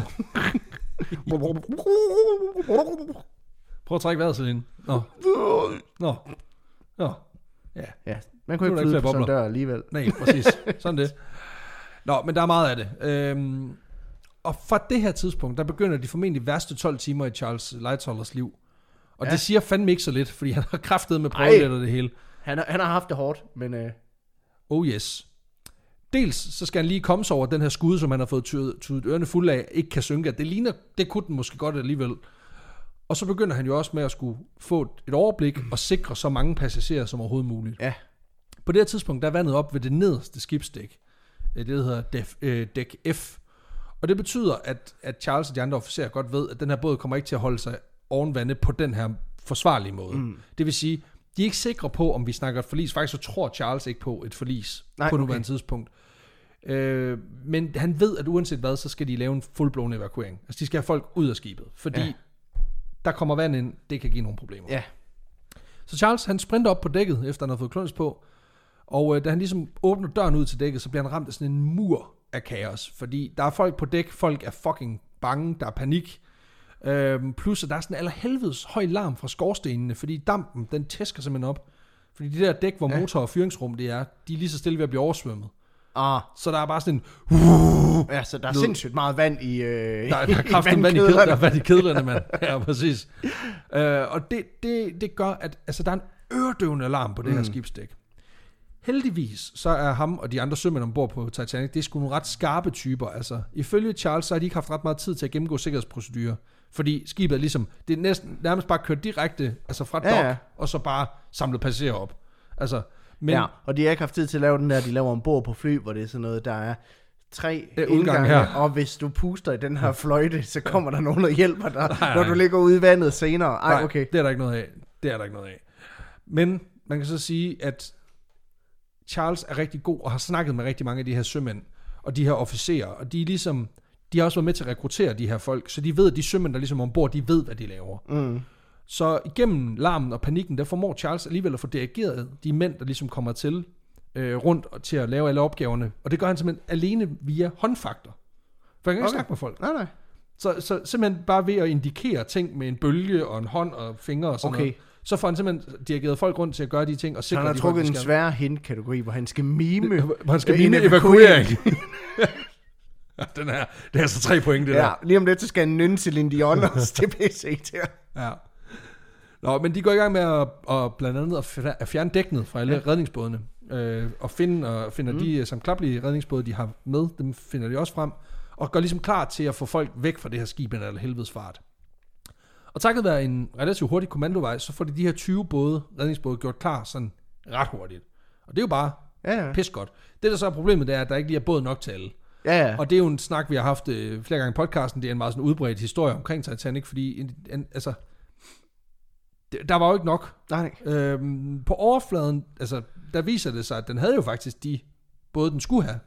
Prøv at trække vejret, Celine. Nå. Nå. Nå. Ja. ja. Man kunne ikke flyde på sådan en dør alligevel. Nej, præcis. Sådan det. Nå, men der er meget af det. Øhm, og fra det her tidspunkt, der begynder de formentlig værste tolv timer i Charles Lightholders liv. Og ja. det siger fandme ikke så lidt, fordi han har kraftet med prøvelet og det hele. Han har, han har haft det hårdt, men... Øh... Oh yes. Dels så skal han lige komme sig over, den her skud, som han har fået tydet, tydet ørerne fulde af, ikke kan synke. Det ligner, det kunne den måske godt alligevel. Og så begynder han jo også med at skulle få et overblik og sikre så mange passagerer som overhovedet muligt. Ja. På det her tidspunkt, der er vandet op ved det nederste skibsdæk. Det hedder def, øh, dæk F. Og det betyder, at, at Charles og de andre officerer godt ved, at den her båd kommer ikke til at holde sig oven vandet på den her forsvarlige måde. Mm. Det vil sige, de er ikke sikre på, om vi snakker et forlis. Faktisk så tror Charles ikke på et forlis Nej, på nuværende okay. tidspunkt. Øh, men han ved, at uanset hvad, så skal de lave en fuldblåen evakuering. Altså de skal have folk ud af skibet, fordi ja. der kommer vand ind, det kan give nogle problemer. Ja. Så Charles, han sprinter op på dækket, efter han har fået kluns på, og øh, da han ligesom åbner døren ud til dækket, så bliver han ramt af sådan en mur af kaos. Fordi der er folk på dæk, folk er fucking bange, der er panik. Øhm, plus at der er sådan en allerhelvedes høj larm fra skorstenene, fordi dampen, den tæsker simpelthen op. Fordi de der dæk, hvor ja. motor og fyringsrum det er, de er lige så stille ved at blive oversvømmet. Ah. Så der er bare sådan en... Ja, så der er sindssygt meget vand i øh, Der er, der er kraftigt vand i kedlerne. Der er vand i kedlerne, mand. Ja, præcis. øh, og det, det, det gør, at altså, der er en øredøvende alarm på det mm. her skibsdæk. Heldigvis, så er ham og de andre sømænd ombord på Titanic, det er sgu nogle ret skarpe typer. Altså, ifølge Charles, så har de ikke haft ret meget tid til at gennemgå sikkerhedsprocedurer. Fordi skibet er ligesom, det er næsten, nærmest bare kørt direkte altså fra ja, dok, ja. og så bare samlet passagerer op. Altså, men, ja, og de har ikke haft tid til at lave den der, de laver ombord på fly, hvor det er sådan noget, der er tre ja, indgange, her. Og hvis du puster i den her fløjte, så kommer der nogen, der hjælper dig, nej, nej. når du ligger ude i vandet senere. Ej, nej, okay. det er der ikke noget af. Det er der ikke noget af. Men man kan så sige, at Charles er rigtig god og har snakket med rigtig mange af de her sømænd og de her officerer, og de er ligesom, de har også været med til at rekruttere de her folk, så de ved, at de sømænd, der ligesom er ombord, de ved, hvad de laver. Mm. Så igennem larmen og panikken, der formår Charles alligevel at få dirigeret de mænd, der ligesom kommer til øh, rundt og til at lave alle opgaverne, og det gør han simpelthen alene via håndfakter. For han kan ikke okay. snakke med folk. Nej, nej. Så, så simpelthen bare ved at indikere ting med en bølge og en hånd og fingre og sådan okay. noget. Så får han simpelthen dirigeret folk rundt til at gøre de ting og sikre, han har de trukket en svær hint-kategori, hvor han skal mime hvor han skal mime evakuering. Ja, den her, det er altså tre point, det ja, der. Lige om lidt, så skal han nynne Celine Dion også til P C til. Ja. Nå, men de går i gang med at, at blandt andet at fjerne dæknet fra alle ja. redningsbådene. Øh, og finde, og finder mm. de samklappelige redningsbåde, de har med, dem finder de også frem. Og gør ligesom klar til at få folk væk fra det her skib, eller helvedes fart. Og takket være en relativt hurtig kommandovej, så får de de her tyve både, redningsbåde gjort klar sådan ret hurtigt. Og det er jo bare ja, ja. pis godt. Det der så er problemet, det er, at der ikke lige er båd nok til alle. Ja, ja. Og det er jo en snak, vi har haft øh, flere gange i podcasten. Det er en meget sådan udbredt historie omkring Titanic, fordi en, en, altså, det, der var jo ikke nok. Nej. Øhm, på overfladen, altså, der viser det sig, at den havde jo faktisk de både den skulle have.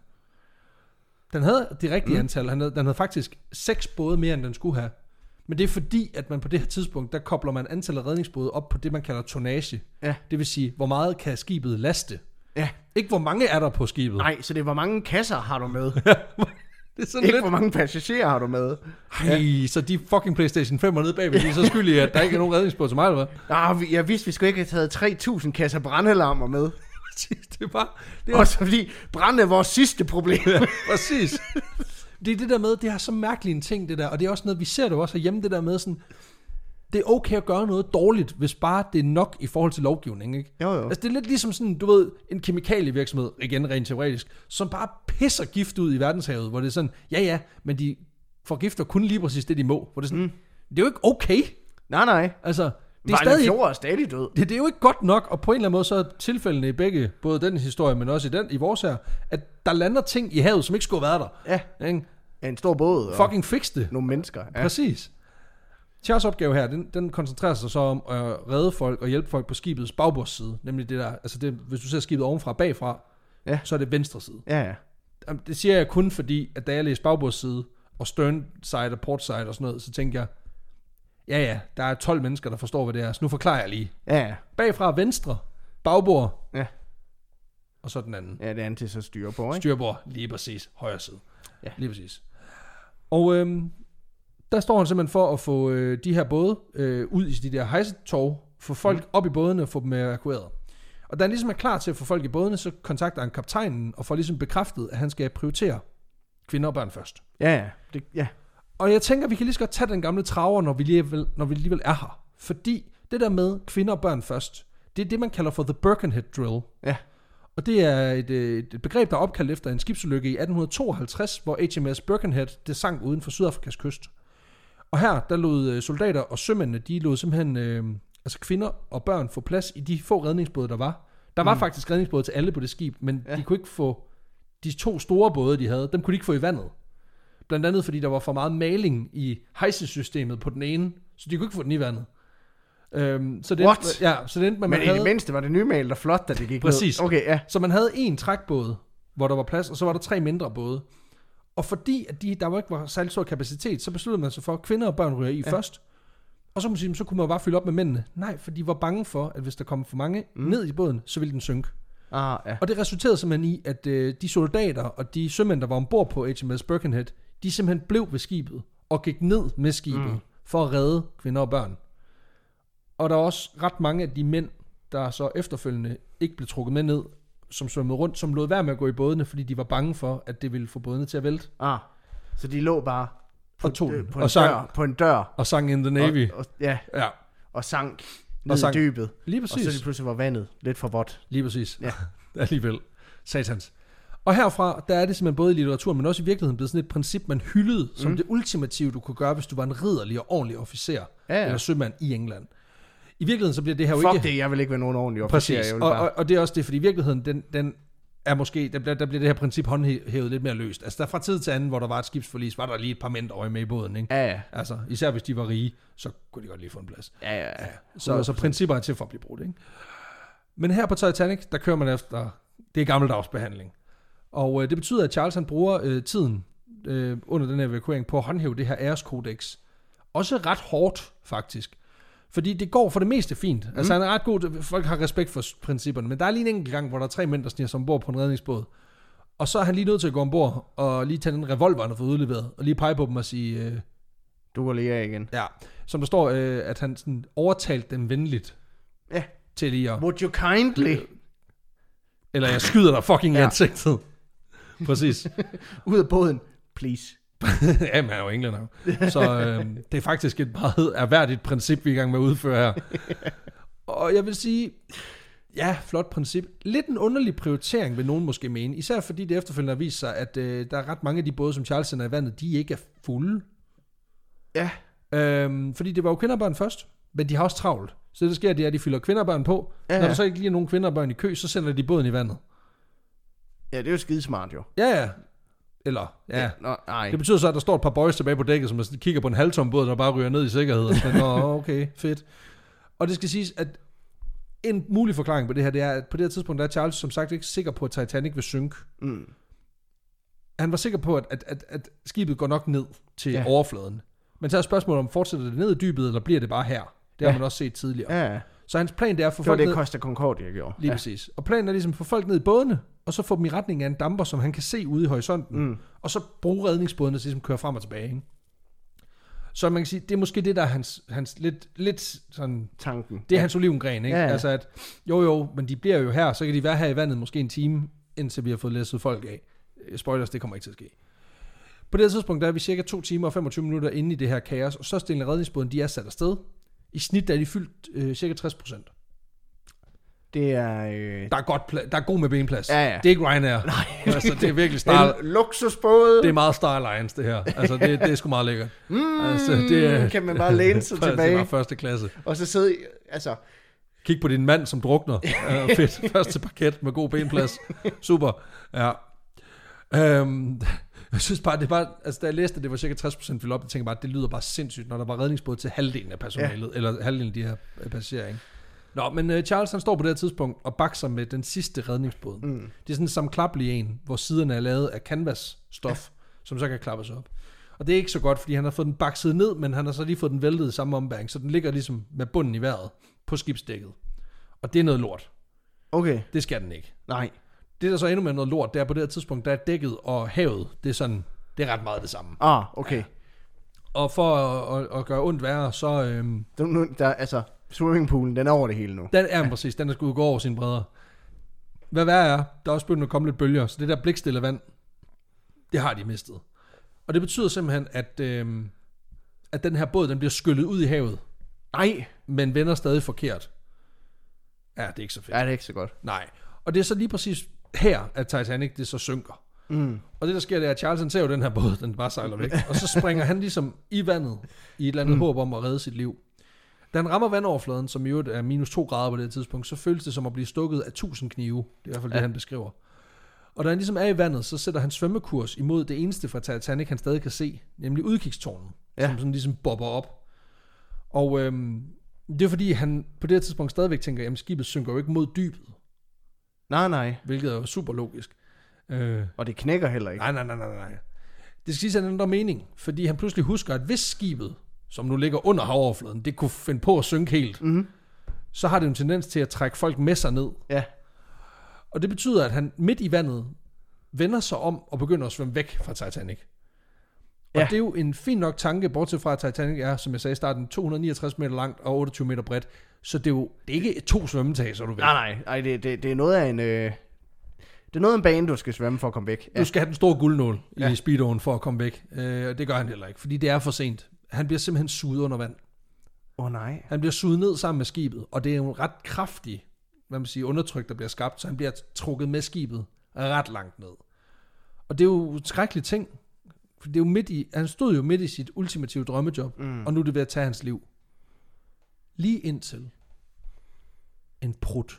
Den havde de rigtige mm. antal. Den havde, den havde faktisk seks både mere, end den skulle have. Men det er fordi, at man på det her tidspunkt, der kobler man antallet af redningsbåde op på det, man kalder tonnage. Ja. Det vil sige, hvor meget kan skibet laste. Ja. Ikke hvor mange er der på skibet. Nej, så det er, hvor mange kasser har du med. Det er sådan ikke lidt... hvor mange passagerer har du med. Ej, ja. Så de fucking PlayStation fem er nede bagved, de er så skyldige, at der ikke er nogen redningsbåd til mig, eller hvad? Ah, jeg vidste, vi skulle ikke have taget tre tusind kasser brandalarmer med. Det er bare... Det er... Også fordi brand er vores sidste problem. Ja, præcis. Det er det der med, det er så mærkeligt en ting, det der, og det er også noget, vi ser det også herhjemme, det der med sådan, det er okay at gøre noget dårligt, hvis bare det er nok i forhold til lovgivning, ikke? Jo, jo. Altså det er lidt ligesom sådan, du ved, en kemikalievirksomhed, igen rent teoretisk, som bare pisser gift ud i verdenshavet, hvor det er sådan, ja ja, men de forgifter kun lige præcis det, de må. Hvor det er sådan, mm. det er jo ikke okay. Nej, nej. Altså, det er stadig... fjord er stadig død. Det, det er jo ikke godt nok, og på en eller anden måde, så er tilfældene i begge, både den historie, men også i den i vores her, at der lander ting i havet, som ikke skulle have været der. Ja, ikke? En stor båd. Og fucking fix det. Nogle mennesker. Ja. Præcis. Charles' opgave her, den, den koncentrerer sig så om at redde folk og hjælpe folk på skibets bagbordsside. Nemlig det der, altså det, hvis du ser skibet ovenfra og bagfra, ja. Så er det venstre side. Ja, ja. Det siger jeg kun fordi, at da jeg læste bagbordsside og stern side og port side og sådan noget, så tænkte jeg, ja ja, der er tolv mennesker, der forstår, hvad det er, så nu forklarer jeg lige. Ja, ja. Bagfra venstre, bagbord, ja. Og så den anden. Ja, det andet til så styrbord, ikke? Styrbord, lige præcis, højre side. Ja. Lige præcis. Og øhm, der står han simpelthen for at få øh, de her både øh, ud i de der hejsetog, få folk mm. op i bådene og få dem evakueret. Og da han ligesom er klar til at få folk i bådene, så kontakter han kaptajnen og får ligesom bekræftet, at han skal prioritere kvinder og børn først. Ja, ja. Det, ja. Og jeg tænker, vi kan lige så godt tage den gamle traver, når vi alligevel, når vi alligevel er her. Fordi det der med kvinder og børn først, det er det, man kalder for the Birkenhead Drill. Ja. Og det er et, et begreb, der er opkaldt efter en skibsulykke i atten tooghalvtreds, hvor H M S Birkenhead det sank uden for Sydafrikas kyst. Og her, der lod soldater og sømændene, de lod simpelthen øh, altså kvinder og børn få plads i de få redningsbåde, der var. Der var mm. faktisk redningsbåde til alle på det skib, men ja. de kunne ikke få de to store både, de havde, dem kunne de ikke få i vandet. Blandt andet, fordi der var for meget maling i hejsesystemet på den ene, så de kunne ikke få den i vandet. Øhm, så det, What? Ja, så det endte, man men havde, i det mindste var det nymalet og flot, da det gik præcis. Ned. Okay, ja. Så man havde en trækbåd, hvor der var plads, og så var der tre mindre både. Og fordi at de, der ikke var særlig stor kapacitet, så besluttede man sig for, at kvinder og børn ryger i ja. først. Og så, sige, så kunne man jo bare fylde op med mændene. Nej, for de var bange for, at hvis der kom for mange mm. ned i båden, så ville den synke. Ah, ja. Og det resulterede simpelthen i, at øh, de soldater og de sømænd, der var ombord på H M S Birkenhead, de simpelthen blev ved skibet og gik ned med skibet mm. for at redde kvinder og børn. Og der er også ret mange af de mænd, der så efterfølgende ikke blev trukket med ned, som svømmede rundt, som lod være med at gå i bådene, fordi de var bange for, at det ville få bådene til at vælte. Ah, så de lå bare på, og tog øh, på, og en, sang, dør, på en dør. Og sang in the Navy. Og, og, ja, ja, og sank ned og sang, i dybet. Lige præcis. Og så lige pludselig var vandet lidt for vådt. Lige præcis. Ja. Alligevel. Satans. Og herfra, der er det simpelthen både i litteraturen, men også i virkeligheden blevet sådan et princip, man hyldede som mm. det ultimative, du kunne gøre, hvis du var en ridderlig og ordentlig officer, ja, ja. eller sømand i England. I virkeligheden så bliver det her jo Fuck ikke... Fuck det, jeg vil ikke være nogen ordentlig officer. Præcis, jeg og, bare... og, og det er også det, fordi i virkeligheden, den, den er måske, der bliver, der bliver det her princip håndhævet lidt mere løst. Altså der fra tid til anden, hvor der var et skibsforlis, var der lige et par mindre med i båden, ikke? Ja, ja. Altså, især hvis de var rige, så kunne de godt lige få en plads. Ja, ja, ja. Så, så principper er til for at blive brugt, ikke? Men her på Titanic, der kører man efter, det er gammeldags behandling. Og øh, det betyder, at Charles han bruger øh, tiden øh, under den her evakuering på at håndhæve det her æreskodex. Også ret hårdt, faktisk. Fordi det går for det meste fint. Mm. Altså han er ret god, folk har respekt for principperne, men der er lige en enkelt gang, hvor der er tre mænd, der sniger sig ombord på en redningsbåd. Og så er han lige nødt til at gå ombord og lige tage den revolver, han har fået udleveret, og lige pege på dem og sige... Øh, du går lige af igen. Ja, som der står, øh, at han sådan overtalte dem venligt. Ja. Til lige at... Would you kindly? Eller jeg skyder dig fucking i ja. ansigtet. Præcis. Ud af båden, please. Ja, man er jo englænder. Så øh, det er faktisk et meget erhverdigt princip, vi er i gang med at udføre her. Og jeg vil sige, ja, flot princip. Lidt en underlig prioritering, vil nogen måske mene. Især fordi det efterfølgende har vist sig, at øh, der er ret mange af de både, som Charles sender i vandet, de ikke er fulde. Ja. Øhm, fordi det var jo kvinder og børn først, men de har også travlt. Så det sker, det er, at de fylder kvinder og børn på. Ja, ja. Når der så ikke lige er nogen kvinder og børn i kø, så sender de båden i vandet. Ja, det er jo skidesmart jo. Ja, ja. Eller, ja. ja nå, nej. Det betyder så, at der står et par boys tilbage på dækket, som kigger på en halvtom båd, der bare ryger ned i sikkerhed. Og så, nå, okay, fedt. Og det skal siges, at en mulig forklaring på det her, det er, at på det her tidspunkt, der er Charles som sagt ikke sikker på, at Titanic vil synke. Mm. Han var sikker på, at, at, at, at skibet går nok ned til ja. overfladen. Men så er spørgsmålet om, fortsætter det ned i dybet, eller bliver det bare her? Det har ja. man også set tidligere. Ja. Så hans plan, det er at få folk ned... Det var det, Costa Concordia gjorde. Lige ja. præcis. Og planen er ligesom at få folk ned i bådene, og så få dem i retning af en damper, som han kan se ude i horisonten, mm. og så bruge redningsbådene til ligesom at køre frem og tilbage. Ikke? Så man kan sige, det er måske det, der er hans, hans lidt, lidt sådan... tanken. Det er ja. hans olivengren, ikke? Ja, ja. Altså at, jo jo, men de bliver jo her, så kan de være her i vandet måske en time, indtil vi har fået læsset folk af. Spoilers, det kommer ikke til at ske. På det tidspunkt, der er vi cirka to timer og femogtyve minutter inde i det her kaos, og størstedelen af redningsbåden, de er sat afsted. I snit er de fyldt øh, cirka tres procent. Det er... Øh... Der er godt pla- der er god med benplads. Ja, ja. Det er ikke Ryanair. Nej. Altså, det er virkelig Star... En luksusbåd. Det er meget Star Alliance, det her. Altså, det, det er sgu meget lækkert. Mm, altså, det er... Kan man bare læne sig tilbage. Det var første klasse. Og så sidde... Altså... Kig på din mand, som drukner. uh, fedt. Første parket med god benplads. Super. Ja. Um, jeg synes bare, det er bare... Altså, da jeg læste, at det var cirka tres procent fyldt op, jeg tænkte bare, at det lyder bare sindssygt, når der var redningsbåd til halvdelen af personalet. Ja. Eller halvdelen af de her passagerer, ikke? Nå, men uh, Charles han står på det her tidspunkt og bakser med den sidste redningsbåd. Mm. Det er sådan en sammenklappelig en, hvor siderne er lavet af canvas-stof, ja. som så kan klappes op. Og det er ikke så godt, fordi han har fået den bakset ned, men han har så lige fået den væltet i samme ombæring, så den ligger ligesom med bunden i vejret på skibsdækket. Og det er noget lort. Okay. Det skal den ikke. Nej. Det der så endnu mere noget lort, det er på det her tidspunkt, der er dækket og havet, det er sådan, det er ret meget det samme. Ah, okay. Ja. Og for at, at, at gøre ondt værre, så... Øhm, der, der, altså, swimmingpoolen, den er over det hele nu. Den er ja. præcis, den er skulle gå over sine bredder. Hvad værre er, der er også begyndt at komme lidt bølger, så det der blikstille vand, det har de mistet. Og det betyder simpelthen, at, øhm, at den her båd, den bliver skyllet ud i havet. Nej. Men vender stadig forkert. Ja, det er ikke så fedt. Ja, det er ikke så godt. Nej. Og det er så lige præcis her, at Titanic, det så synker. Mm. Og det der sker, det er, at Charles han ser jo den her båd, den bare sejler væk. Og så springer han ligesom i vandet, i et eller andet mm. håb om at redde sit liv. Da han rammer vandoverfladen, som i øvrigt er minus to grader på det tidspunkt, så føles det som at blive stukket af tusind knive. Det er i hvert fald ja. det, han beskriver. Og da han ligesom er i vandet, så sætter han svømmekurs imod det eneste fra Titanic, han stadig kan se, nemlig udkigstårnet, ja. som sådan ligesom bobber op. Og øhm, det er fordi, han på det her tidspunkt stadigvæk tænker, at skibet synker jo ikke mod dybet. Nej, nej. Hvilket er jo super logisk. Øh, og det knækker heller ikke. Nej, nej, nej, nej, nej. Det skal sige, at han ændrer mening, fordi han pludselig husker, at hvis skibet, som nu ligger under havoverfladen, det kunne finde på at synke helt, mm-hmm. så har det en tendens til at trække folk med sig ned. Ja. Og det betyder, at han midt i vandet vender sig om og begynder at svømme væk fra Titanic. Og ja. det er jo en fin nok tanke, bortset fra at Titanic er, som jeg sagde i starten, to hundrede niogtres meter langt og otteogtyve meter bredt. Så det er jo det er ikke to svømmetag, så du ved. Nej, nej, nej det, det, det er noget af en... Øh... Det er noget af en bane, du skal svømme for at komme væk. Ja. Du skal have den store guldnål ja. i speedoen for at komme væk. Øh, det gør han heller ikke, fordi det er for sent. Han bliver simpelthen suget under vand. Åh oh, nej. Han bliver suget ned sammen med skibet, og det er jo en ret kraftig, hvad man siger, undertryk, der bliver skabt, så han bliver trukket med skibet ret langt ned. Og det er jo en skrækkelig ting, for det er jo midt i, han stod jo midt i sit ultimative drømmejob, mm. og nu er det ved at tage hans liv. Lige indtil en prut.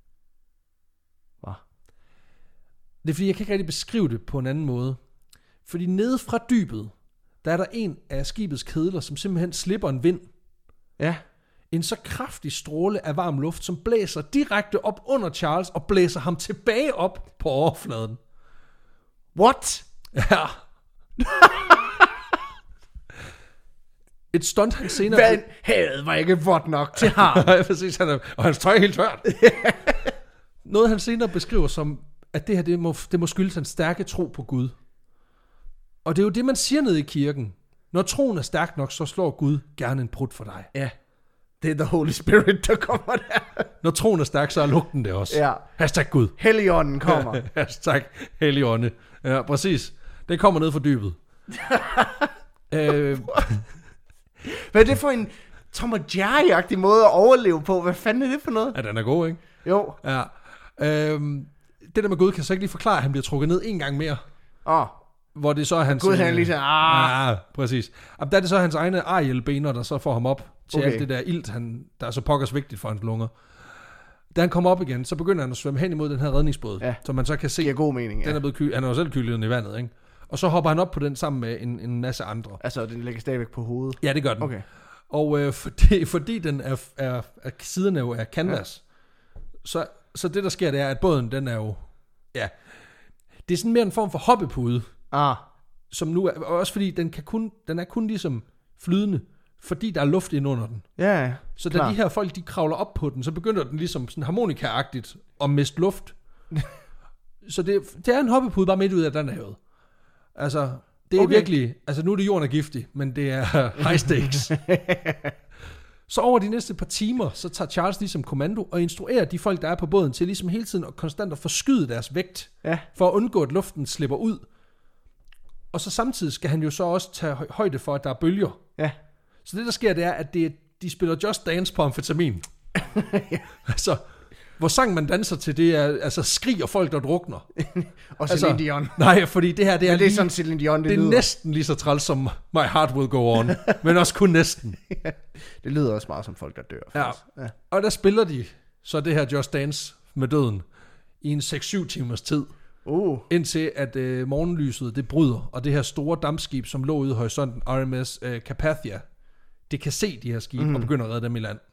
Hvad? Det er fordi, jeg kan ikke rigtig beskrive det på en anden måde. Fordi nede fra dybet, der er der en af skibets kedler, som simpelthen slipper en vind. Ja. En så kraftig stråle af varm luft, som blæser direkte op under Charles, og blæser ham tilbage op på overfladen. What? Ja. Et stunt, han senere... Vand, havet var ikke vådt nok til ham. Nej, præcis. Han er, og hans tøj er helt tørt. Noget, han senere beskriver som, at det her, det må, det må skyldes hans stærke tro på Gud. Og det er jo det, man siger nede i kirken. Når troen er stærk nok, så slår Gud gerne en prut for dig. Ja. Det er the Holy Spirit, der kommer der. Når troen er stærk, så er lugten det også. Ja. Hashtag Gud. Helligånden kommer. Hashtag Helligånde. Ja, præcis. Det kommer ned fra dybet. øh, Hvad er det for en Tom og Jerry-agtig måde at overleve på? Hvad fanden er det for noget? Ja, den er god, ikke? Jo. Ja. Øhm, det der med Gud kan så ikke lige forklare, at han bliver trukket ned en gang mere. Åh. Oh. Hvor det så er hans... Gud, han lige så... Ah. Ja, præcis. Og der er det så hans egne Ariel-bener, der så får ham op til okay. alt det der ilt, han, der er så pokkers vigtigt for hans lunger. Da han kommer op igen, så begynder han at svømme hen imod den her redningsbåd, ja. som man så kan se. Det er god mening, ja. Den er blevet ky- han er jo selv kylet i vandet, ikke? Og så hopper han op på den sammen med en, en masse andre. Altså, den ligger stadigvæk på hovedet? Ja, det gør den. Okay. Og øh, fordi, fordi den er, er, er siderne jo er canvas, ja. så, så det der sker, det er, at båden, den er jo, ja, det er sådan mere en form for hoppepude. Ah. Som nu er, også fordi den, kan kun, den er kun ligesom flydende, fordi der er luft ind under den. Ja, så da klar. De her folk, de kravler op på den, så begynder den ligesom sådan harmonika-agtigt at miste luft. Så det, det er en hoppepude bare midt ud af den havet. Altså, det er okay. virkelig, altså nu er det jorden er giftig, men det er high stakes. Så over de næste par timer, så tager Charles ligesom kommando og instruerer de folk, der er på båden, til ligesom hele tiden og konstant at forskyde deres vægt, ja. for at undgå, at luften slipper ud. Og så samtidig skal han jo så også tage højde for, at der er bølger. Ja. Så det, der sker, det er, at det, de spiller Just Dance på amfetamin. Ja. Altså, hvor sang man danser til, det er altså skrig og folk, der drukner. Og Celine altså, Dion. Nej, fordi det her, det er, ja, det er lige, sådan Celine Dion, det, det er lyder. næsten lige så træls som My Heart Will Go On, men også kun næsten. Ja, det lyder også meget som folk, der dør. Ja. Ja. Og der spiller de så det her Just Dance med døden i en seks syv timers tid. Uh. Indtil at øh, morgenlyset det bryder, og det her store dampskib, som lå ude i horisonten, R M S øh, Carpathia, det kan se de her skibe mm. og begynder at redde dem i land.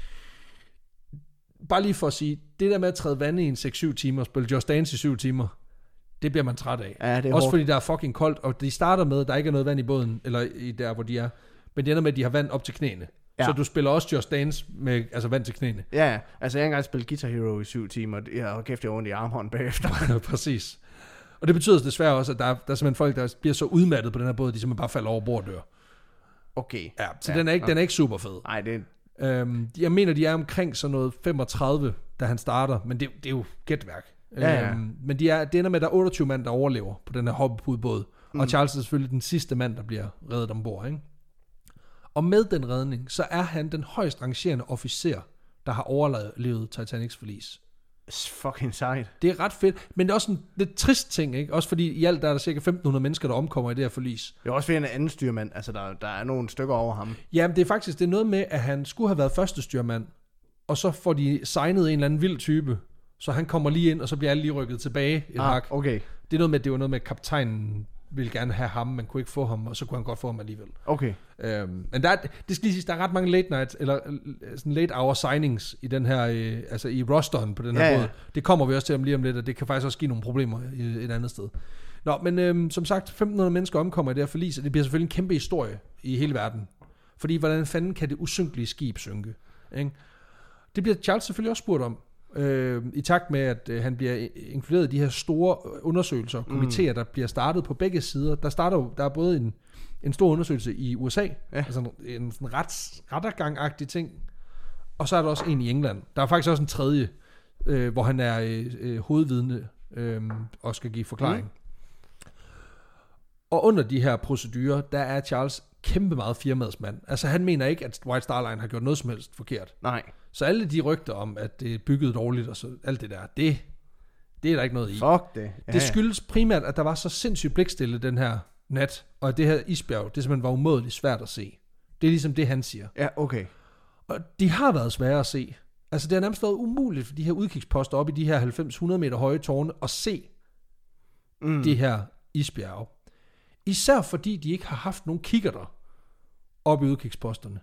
Bare lige for at sige, det der med at træde vand i en seks syv timer, og spille Just Dance i syv timer, det bliver man træt af. Ja, det er også hårdt. fordi der er fucking koldt, og de starter med, at der ikke er noget vand i båden, eller i der, hvor de er, men det ender med, at de har vand op til knæene. Ja. Så du spiller også Just Dance med altså vand til knæene. Ja, altså jeg har engang spillet Guitar Hero i syv timer, og jeg har kæft, jeg ondt i armhånden bagefter. Præcis. Og det betyder desværre også, at der er, der er simpelthen folk, der bliver så udmattet på den her båd, de simpelthen bare falder over bord og dør. Okay. Ja, så ja, den, er ikke, okay. den er ikke super fed. Nej, det er... Øhm, jeg mener, de er omkring sådan noget femogtredive, da han starter, men det, det er jo gætværk. Ja, ja. Øhm, men de er, det ender med, at der er otteogtyve mand, der overlever på den her hoppepudebåd, mm. og Charles er selvfølgelig den sidste mand, der bliver reddet ombord, ikke? Og med den redning, så er han den højst rangerende officer, der har overlevet Titanics forlis. Fucking sejt. Det er ret fedt, men det er også en lidt trist ting, ikke? Også fordi i alt der er der cirka femten hundrede mennesker, der omkommer i det her forlis. Det er også fordi han er anden styrmand, altså der, der er nogle stykker over ham. Jamen det er faktisk det er noget med, at han skulle have været første styrmand, og så får de signet en eller anden vild type, så han kommer lige ind, og så bliver alle lige rykket tilbage et ah, hak. Okay. Det er noget med, det var noget med, at kaptajnen ville gerne have ham, men kunne ikke få ham, og så kunne han godt få ham alligevel. Okay. Øhm, men der er, det skal lige sige, der er ret mange late night, eller sådan late hour signings i den her, øh, altså i rosteren på den her ja, båd. Ja. Det kommer vi også til om lige om lidt, og det kan faktisk også give nogle problemer i et andet sted. Nå, men øhm, som sagt, femten hundrede mennesker omkommer i det her forlis, og det bliver selvfølgelig en kæmpe historie i hele verden. Fordi hvordan fanden kan det usynkelige skib synke? Ikke? Det bliver Charles selvfølgelig også spurgt om. Øh, i takt med, at øh, han bliver inkluderet i de her store undersøgelser og komitéer, mm. der bliver startet på begge sider. Der starter jo, der er både en, en stor undersøgelse i U S A, ja. altså en, en sådan rets, rettergang-agtig ting, og så er der også en i England. Der er faktisk også en tredje, øh, hvor han er øh, øh, hovedvidne øh, og skal give forklaring. Mm. Og under de her procedurer, der er Charles kæmpe meget firmadsmand. Altså han mener ikke, at White Star Line har gjort noget som helst forkert. Nej. Så alle de rygter om, at det er bygget dårligt, og så alt det der, det, det er der ikke noget i. Fuck det. Ja, det skyldes primært, at der var så sindssygt blikstille den her nat, og at det her isbjerg, det simpelthen var umådeligt svært at se. Det er ligesom det, han siger. Ja, okay. Og de har været svære at se. Altså det har nærmest været umuligt for de her udkigsposter op i de her halvfems hundrede meter høje tårne at se mm. de her isbjerge. Især fordi de ikke har haft nogen kikkerter op i udkigsposterne.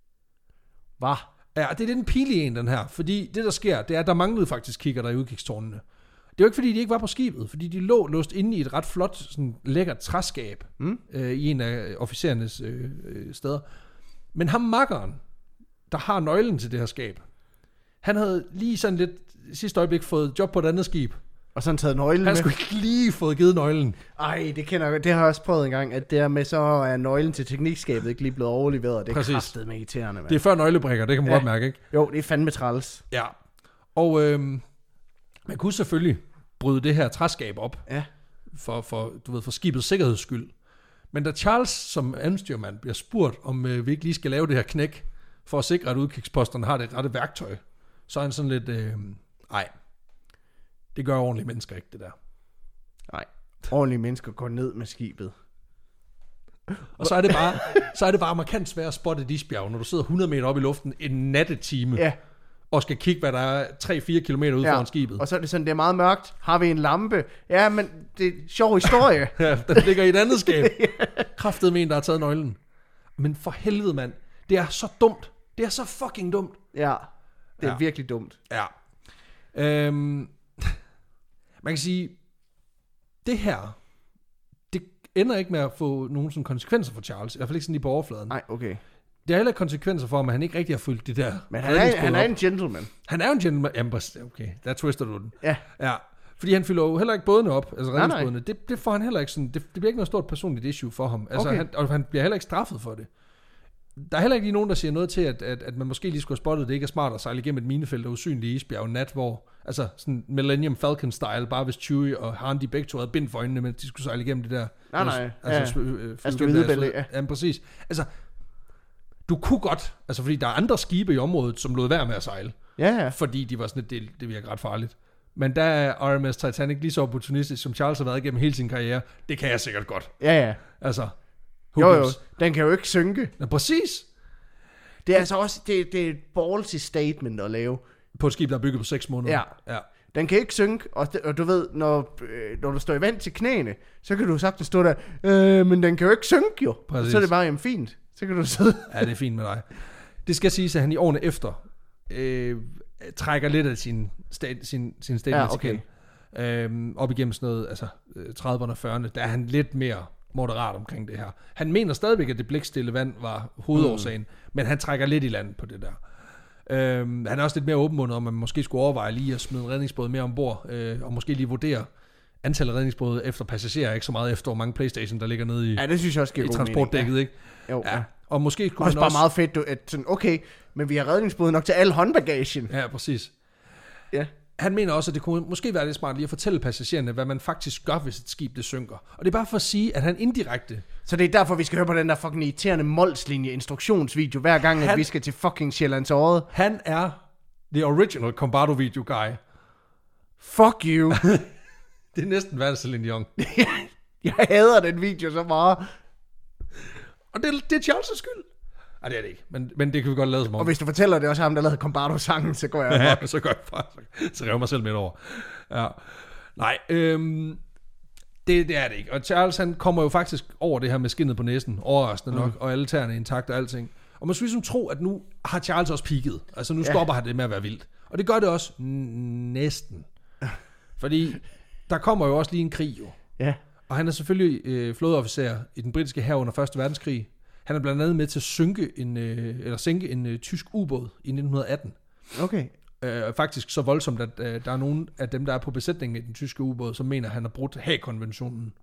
Hvad? Ja, det er lidt en pile en, den her. Fordi det, der sker, det er, at der manglede faktisk kikkerter i udkigstårnene. Det er jo ikke, fordi de ikke var på skibet, fordi de lå låst inde i et ret flot, sådan lækkert træskab mm. øh, i en af officerernes øh, øh, steder. Men ham makkeren, der har nøglen til det her skab, han havde lige sådan lidt sidste øjeblik fået job på et andet skib. Og sådan taget nøglen Han med. skulle ikke lige fået givet nøglen. Ej, det kender jeg. Det har jeg også prøvet en gang, at det er med så er nøglen til teknikskabet ikke lige blevet overleveret. Det er kraftedeme irriterende, mand. Det er før nøglebrikker, det kan man ja. godt mærke, ikke? Jo, det er fandme træls. Ja. Og øhm, man kunne selvfølgelig bryde det her træskab op. Ja. For, for, du ved, for skibets sikkerheds skyld. Men da Charles som anstyrmand bliver spurgt, om øh, vi ikke lige skal lave det her knæk, for at sikre, at udkigsposterne har det rette værktøj, så er han sådan lidt, øh, ej, det gør ordentlige mennesker ikke, det der. Nej, ordentlige mennesker går ned med skibet. Og så er det bare, så er det bare markant svært at spotte et isbjerg, når du sidder hundrede meter op i luften en nattetime, ja. og skal kigge, hvad der er tre til fire kilometer ude ja. foran skibet. Og så er det sådan, det er meget mørkt. Har vi en lampe? Ja, men det er en sjov historie. Ja, den ligger i et andet skab. Kraftedeme en, der har taget nøglen. Men for helvede, mand. Det er så dumt. Det er så fucking dumt. Ja, det er ja. virkelig dumt. Ja. Øhm, man kan sige, det her, det ender ikke med at få nogen sådan konsekvenser for Charles. I hvert fald ikke sådan lige på overfladen. Nej, okay. Det er heller konsekvenser for ham, at han ikke rigtig har fulgt det der. Men han er, han er en gentleman. Han er en gentleman. Jamen, okay, der twister du den. Ja. Ja. Fordi han fylder jo heller ikke bådene op, altså redningsbådene. Det, det får han heller ikke sådan, det, det bliver ikke noget stort personligt issue for ham. Altså, okay. han, og han bliver heller ikke straffet for det. Der er heller ikke lige nogen, der siger noget til, at, at, at man måske lige skulle have spottet, det ikke er smart at sejle igennem et minefelt og usynlige isbjerg nat, hvor, altså sådan Millennium Falcon-style, bare hvis Chewie og Han, de begge to havde bind for øjnene, men de skulle sejle igennem det der. Nej, nej. Altså, ja. øh, Asteroidebælte, ja. Ja, præcis. Altså, du kunne godt, altså fordi der er andre skibe i området, som lod være med at sejle. Ja, ja. Fordi de var sådan, det, det virker ret farligt. Men der er R M S Titanic lige så opportunistisk, som Charles har været igennem hele sin karriere. Det kan jeg sikkert godt. Ja, ja. Altså, jo, jo. Den kan jo ikke synke. Ja, præcis. Det er altså også, det, det er et ballsy statement at lave. På et skib, der er bygget på seks måneder. Ja. Ja. Den kan ikke synke, og, det, og du ved, når, øh, når du står i vand til knæene, så kan du sagtens stå der, øh, men den kan jo ikke synke jo. Så er det bare, jamen fint. Så kan du sidde. Ja, det er fint med dig. Det skal siges, at han i årene efter øh, trækker lidt af sin, stat, sin, sin statements ja, okay. Øhm, op igennem sådan noget, altså trediverne og fyrrerne, der er han lidt mere moderat omkring det her. Han mener stadigvæk, at det blikstille vand var hovedårsagen, mm. men han trækker lidt i land på det der. Øhm, han er også lidt mere åbenmundet om, at man måske skulle overveje lige at smide en redningsbåd mere ombord, øh, og måske lige vurdere antallet af redningsbåde efter passagerer, ikke så meget efter, hvor mange PlayStation, der ligger nede i, ja, det synes jeg også giver i transportdækket, ja. ikke? Jo, ja. Ja. Og måske kunne også han bare også... meget fedt, at sådan, okay, men vi har redningsbåde nok til al håndbagagen. Ja, præcis. Ja. Han mener også, at det kunne måske være lidt smart lige at fortælle passagererne, hvad man faktisk gør, hvis et skib det synker. Og det er bare for at sige, at han indirekte... Så det er derfor, vi skal høre på den der fucking irriterende Molslinje instruktionsvideo, hver gang, han, at vi skal til fucking Sjællands Odde. Han er the original Combardo video guy. Fuck you. Det er næsten værd Celine Dion. Jeg hader den video så meget. Og det, det er Charles' skyld. Nej, det er det ikke, men, men det kan vi godt lade som om. Og hvis du fortæller, det er også ham, der lavede Combardo-sangen, så går jeg... Ja, så går jeg fra. Så rev mig selv midt over. Ja. Nej, øhm, det, det er det ikke. Og Charles, han kommer jo faktisk over det her med skindet på næsen, overraskende nok, mm. og alle tæerne intakt og alting. Og man skulle ligesom tro, at nu har Charles også peaked. Altså nu stopper ja. han det med at være vildt. Og det gør det også næsten. Fordi der kommer jo også lige en krig jo. Ja. Og han er selvfølgelig øh, flådeofficer i den britiske hær under første verdenskrig. Han er blandt andet med til at synke en, øh, eller sænke en øh, tysk ubåd i nitten atten. Okay. Øh, faktisk så voldsomt, at øh, der er nogen af dem, der er på besætningen i den tyske ubåd, som mener, at han har brudt Haag-konventionen.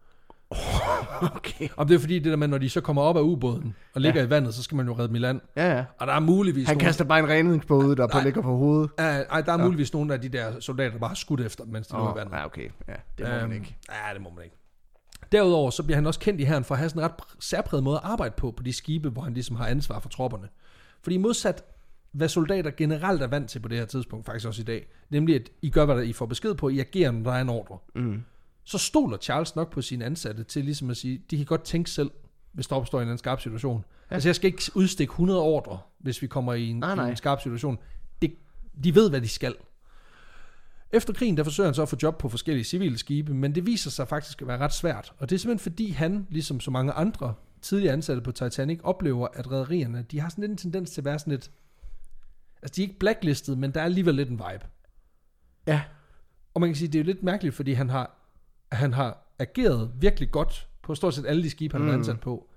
Okay. Om det er fordi, det der med, når de så kommer op af ubåden og ligger ja. i vandet, så skal man jo redde dem i land. Ja, ja. Og der er muligvis Han nogle... kaster bare en redningsbåd, der på ligger på hovedet. Ja, ej, der er ja. muligvis nogle af de der soldater, der bare har skudt efter dem, mens de oh, lå i vandet. Ja, okay. Ja, det må øhm, man ikke. Ja, det må man ikke. Derudover så bliver han også kendt i hæren for at have sådan en ret særpræget måde at arbejde på, på de skibe, hvor han ligesom har ansvar for tropperne. Fordi modsat, hvad soldater generelt er vant til på det her tidspunkt, faktisk også i dag, nemlig at I gør, hvad I får besked på, I agerer, når der er en ordre. Mm. Så stoler Charles nok på sine ansatte til ligesom at sige, de kan godt tænke selv, hvis der opstår en, en skarp situation. Ja. Altså jeg skal ikke udstikke hundrede ordre, hvis vi kommer i en, ah, i en skarp situation. Det, de ved, hvad de skal. Efter krigen, der forsøger han så at få job på forskellige civile skibe, men det viser sig faktisk at være ret svært. Og det er simpelthen fordi han, ligesom så mange andre tidligere ansatte på Titanic, oplever, at rederierne, de har sådan lidt en tendens til at være sådan lidt... Altså de er ikke blacklistet, men der er alligevel lidt en vibe. Ja. Og man kan sige, det er jo lidt mærkeligt, fordi han har, han har ageret virkelig godt på stort set alle de skibe, han mm. er ansat på.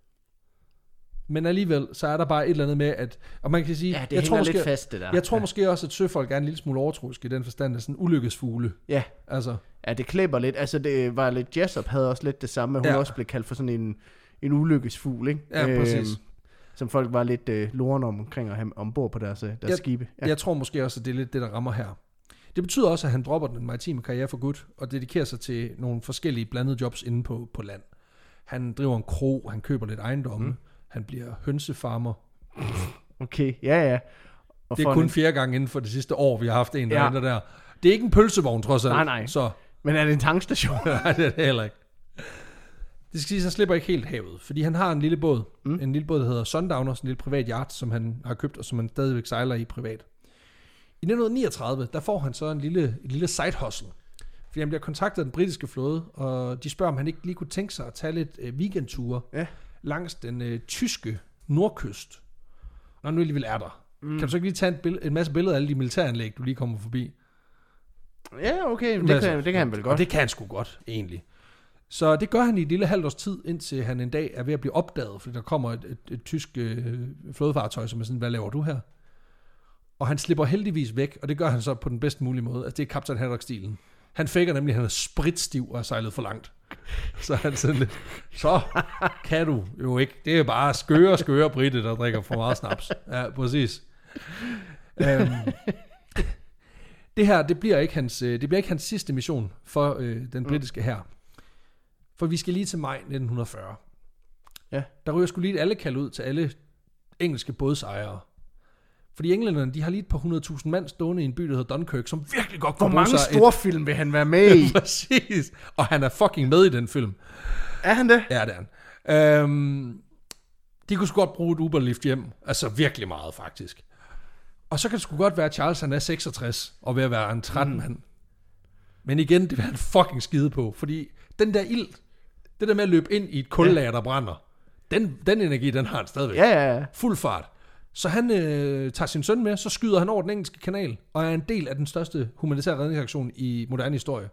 Men alligevel, så er der bare et eller andet med, at... Og man kan sige... Ja, det jeg tror måske, lidt fast, det der. Jeg tror ja. måske også, at søfolk er en lille smule overtroiske i den forstand af sådan ulykkesfugle. Ja. Altså. Ja, det klæber lidt. Altså, det var lidt... Jessop havde også lidt det samme. Hun ja. også blev kaldt for sådan en, en ulykkesfugl, ikke? Ja, præcis. Øhm, som folk var lidt øh, lorne omkring at have ombord på deres, deres jeg, skibe. Ja. Jeg tror måske også, at det er lidt det, der rammer her. Det betyder også, at han dropper den maritime karriere for godt, og dedikerer sig til nogle forskellige blandede jobs inde på, på land. Han driver en kro, han køber lidt ejendomme, mm. han bliver hønsefarmer. Okay, ja, ja. Og det er kun en... fjerde gang inden for det sidste år, vi har haft en, der ja. der. Det er ikke en pølsevogn, trods alt. Nej, nej. Så. Men er det en tankstation? Nej, det er det heller ikke. Det skal sige, at han slipper ikke helt havet, fordi han har en lille båd. Mm. En lille båd, der hedder Sundowner, sådan en lille privat yacht, som han har købt, og som han stadigvæk sejler i privat. I nitten niogtredive, der får han så en lille, en lille side hustle. Fordi han bliver kontaktet af den britiske flåde, og de spørger, om han ikke lige kunne tænke sig at tage lidt øh, weekendture ja. langs den øh, tyske nordkyst. når du alligevel er der, mm. kan du så ikke lige tage en, bill- en masse billeder af alle de militæranlæg, du lige kommer forbi? Ja, okay, det, altså, kan, det kan han vel godt. Og det kan han sgu godt, egentlig. Så det gør han i et lille halvt års tid, indtil han en dag er ved at blive opdaget, fordi der kommer et, et, et tysk øh, flådefartøj, som er sådan, hvad laver du her? Og han slipper heldigvis væk, og det gør han så på den bedst mulige måde. Altså det er Kaptajn Haddock-stilen. Han faker nemlig, at han er spritstiv og har sejlet for langt. Så han sådan lidt, så kan du jo ikke. Det er bare skøre, skøre britte, der drikker for meget snaps. Ja, præcis. Um, det her, det bliver ikke hans, det bliver ikke hans sidste mission for øh, den britiske hær. For vi skal lige til maj nitten fyrre. Ja. Der ryger sgu lige et allekald ud til alle engelske bådsejere. Fordi englænderne, de har lige et par hundrede tusind mand stående i en by, der hedder Dunkirk, som virkelig godt kunne bruge sig. Hvor mange store et... film vil han være med i? Præcis. Og han er fucking med i den film. Er han det? Ja, det er han. Øhm, de kunne sgu godt bruge et Uberlift hjem. Altså virkelig meget, faktisk. Og så kan det sgu godt være, at Charles han er seksogtres og ved at være en tretten mm. mand. Men igen, det vil han fucking skide på. Fordi den der ild, det der med at løbe ind i et kullager, der brænder, den, den energi, den har han stadigvæk. Ja, ja, ja. Fuld fart. Så han øh, tager sin søn med, så skyder han over den engelske kanal, og er en del af den største humanitære redningsaktion i moderne historie.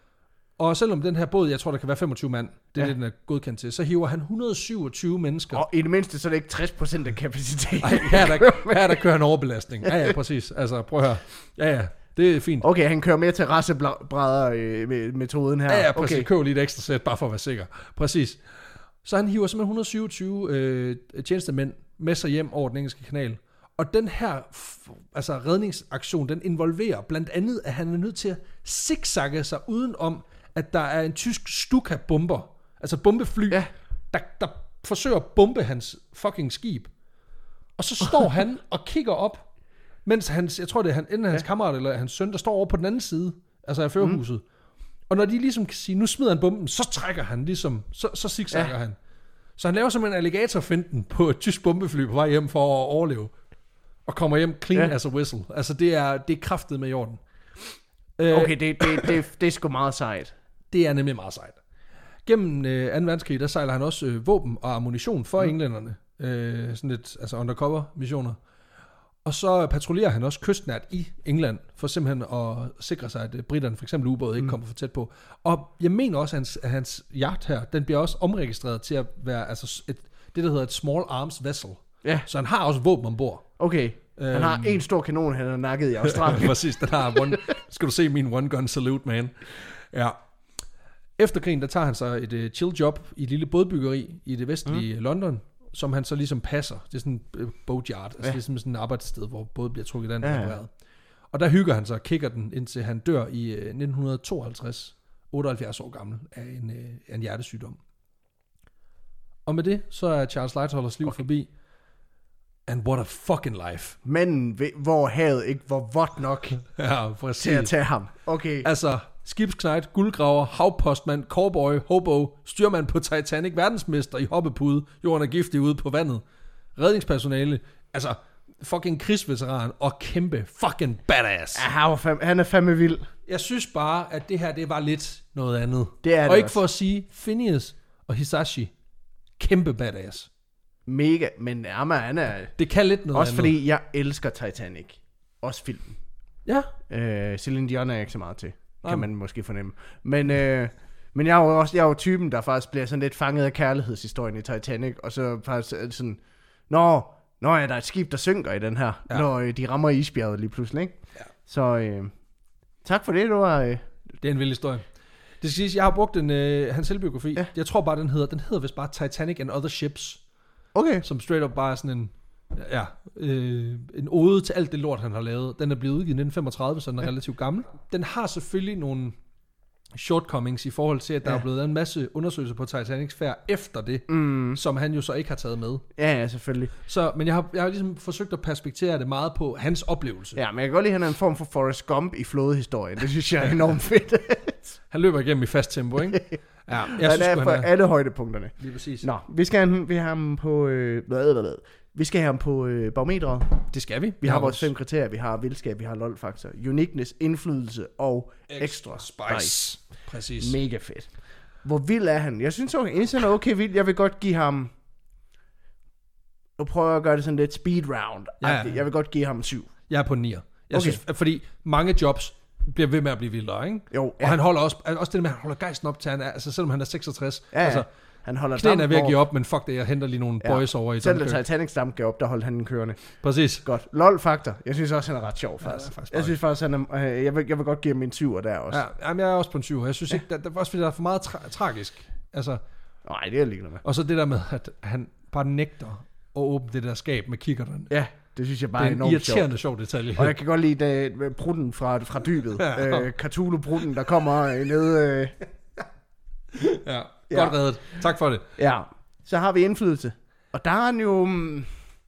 Og selvom den her båd, jeg tror, der kan være femogtyve mand, det er ja. det, den er godkendt til, så hiver han et hundrede og syvogtyve mennesker. Og i det mindste, så er det ikke tres procent af kapaciteten. Ej, her, der, her der kører han overbelastning. Ja, ja, præcis. Altså, prøv at høre. Ja, ja, det er fint. Okay, han kører mere til rassebrædder øh, med metoden her. Ja, ja, præcis. Okay. Køber lige et ekstra sæt, bare for at være sikker. Præcis. Så han hiver simpelthen et hundrede og syvogtyve øh, tjenestemænd med sig hjem over den engelske kanal. Og den her altså redningsaktion, den involverer blandt andet, at han er nødt til at zigzagge sig udenom, at der er en tysk Stuka-bomber, altså bombefly, ja. der, der forsøger at bombe hans fucking skib. Og så står han og kigger op, mens hans, jeg tror det er han, enten hans ja. kammerat eller hans søn, der står over på den anden side, altså af førerhuset. Mm. Og når de ligesom kan sige, nu smider han bomben, så trækker han ligesom, så, så zigzagger ja. han. Så han laver simpelthen alligatorfinten på et tysk bombefly på vej hjem for at overleve. Og kommer hjem clean ja. as a whistle. Altså det er, det er kraftet med jorden. Okay, det, det, det, det er sgu meget sejt. Det er nemlig meget sejt. Gennem øh, anden verdenskrig, der sejler han også øh, våben og ammunition for mm. englænderne. Øh, sådan lidt altså undercover missioner. Og så patruljerer han også kystnært i England, for simpelthen at sikre sig, at britterne, for eksempel ubåde, ikke mm. kommer for tæt på. Og jeg mener også, at hans, at hans yacht her, den bliver også omregistreret til at være altså et, det, der hedder et small arms vessel. Ja. Så han har også våben ombord. Okay. Han øhm, har en stor kanon, han har nakket i Australien. Præcis, den har one, skal du se min one gun salute, man. Ja. Efter krigen, der tager han så et uh, chill job i et lille bådbyggeri i det vestlige mm. London, som han så ligesom passer. Det er sådan en uh, boatyard, altså ja. det er sådan et arbejdssted, hvor båden bliver trukket an. Ja, ja. Og der hygger han så og kigger den, indtil han dør i uh, nitten tooghalvtreds, otteoghalvfjerds år gammel, af en, uh, en hjertesygdom. Og med det, så er Charles Lightholders liv okay. forbi. And what a fucking life. Men hvor havet ikke var vådt nok ja, præcis. til at tage ham. Okay. Altså, skibsknejt, guldgraver, havpostmand, cowboy, hobo, styrmand på Titanic, verdensmester i hoppepude, jorden er giftig ude på vandet, redningspersonale, altså fucking krigsveteran og kæmpe fucking badass. Ja, han, var fam- han er fandme vild. Jeg synes bare, at det her, det var lidt noget andet. Det er og det ikke også. For at sige, Phineas og Hisashi, kæmpe badass. Mega, men Amma, han er... Det kan lidt noget også andet. Fordi jeg elsker Titanic. Også filmen. Ja. Øh, Celine Dion er jeg ikke så meget til. Kan man måske fornemme. Men, øh, men jeg er jo også jeg er jo typen, der faktisk bliver sådan lidt fanget af kærlighedshistorien i Titanic. Og så faktisk sådan... Nå, nå ja, der er et skib, der synker i den her. Ja. Når øh, de rammer isbjerget lige pludselig, ikke? Ja. Så øh, tak for det, du var... Øh... Det er en vild historie. Det skal siges, jeg har brugt en, øh, hans selvbiografi. Ja. Jeg tror bare, den hedder... Den hedder vist bare Titanic and Other Ships. Okay. Som straight up bare sådan en, ja, øh, en ode til alt det lort, han har lavet. Den er blevet udgivet i nitten femogtredive, så den er ja. relativt gammel. Den har selvfølgelig nogle shortcomings i forhold til, at der ja. er blevet en masse undersøgelser på Titanics færd efter det, mm. som han jo så ikke har taget med. Ja, ja, selvfølgelig. Så, men jeg har, jeg har ligesom forsøgt at perspektere det meget på hans oplevelse. Ja, men jeg kan godt lide, at han er en form for Forrest Gump i flådehistorien. Det synes jeg er enormt fedt. Han løber igennem i fast tempo, ikke? Ja, jeg han synes, er han for er... alle højdepunkterne. Lige præcis. Nå, vi skal have, vi har ham på... Øh, hvad, hvad, hvad. Vi skal have ham på øh, barometeret. Det skal vi. Vi har vores fem kriterier. Vi har vildskab, vi har lol-faktor, uniqueness, indflydelse og extra, extra spice. spice. Præcis. Mega fedt. Hvor vild er han? Jeg synes, okay, han er okay vild. Jeg vil godt give ham... nu prøver jeg at gøre det sådan lidt speed round. Ja. Jeg vil godt give ham en syv. Jeg er på en nier. Jeg Okay. synes, fordi mange jobs bliver ved med at blive vildere, ikke? Jo, ja. Og han holder også, også det med, at han holder gejsten op til, han er, altså selvom han er seksogtres. Ja, ja. Altså, Han holder knæene er ved at dampen give op, men fuck det, jeg henter lige nogle Ja. boys over i Selv da Dunkirk. Titanic damp gav op, der holdt han den kørende. Præcis. Godt. LOL-faktor. Jeg synes også, han er ret sjov, faktisk. Ja, faktisk jeg synes faktisk, han er, øh, jeg, vil, jeg vil godt give ham en syver der også. Ja, jamen, jeg er også på en syv. Jeg synes ja. ikke, der, der, også fordi der er for meget tra- tragisk. Altså, Nej, det er jeg ligeglad med. og så det der med, at han bare nægter at åbne det der skab med kikkerten. Ja, det synes jeg bare Det er er en enormt irriterende sjovt. sjov detalje. Og jeg kan godt lide det, brutten fra, fra dybet. Ja. øh, Cthulhu-brutten, der kommer øh, ned. Øh, ja, Ja. godt reddet. Tak for det. ja, så har vi indflydelse. Og der er han jo... Mm,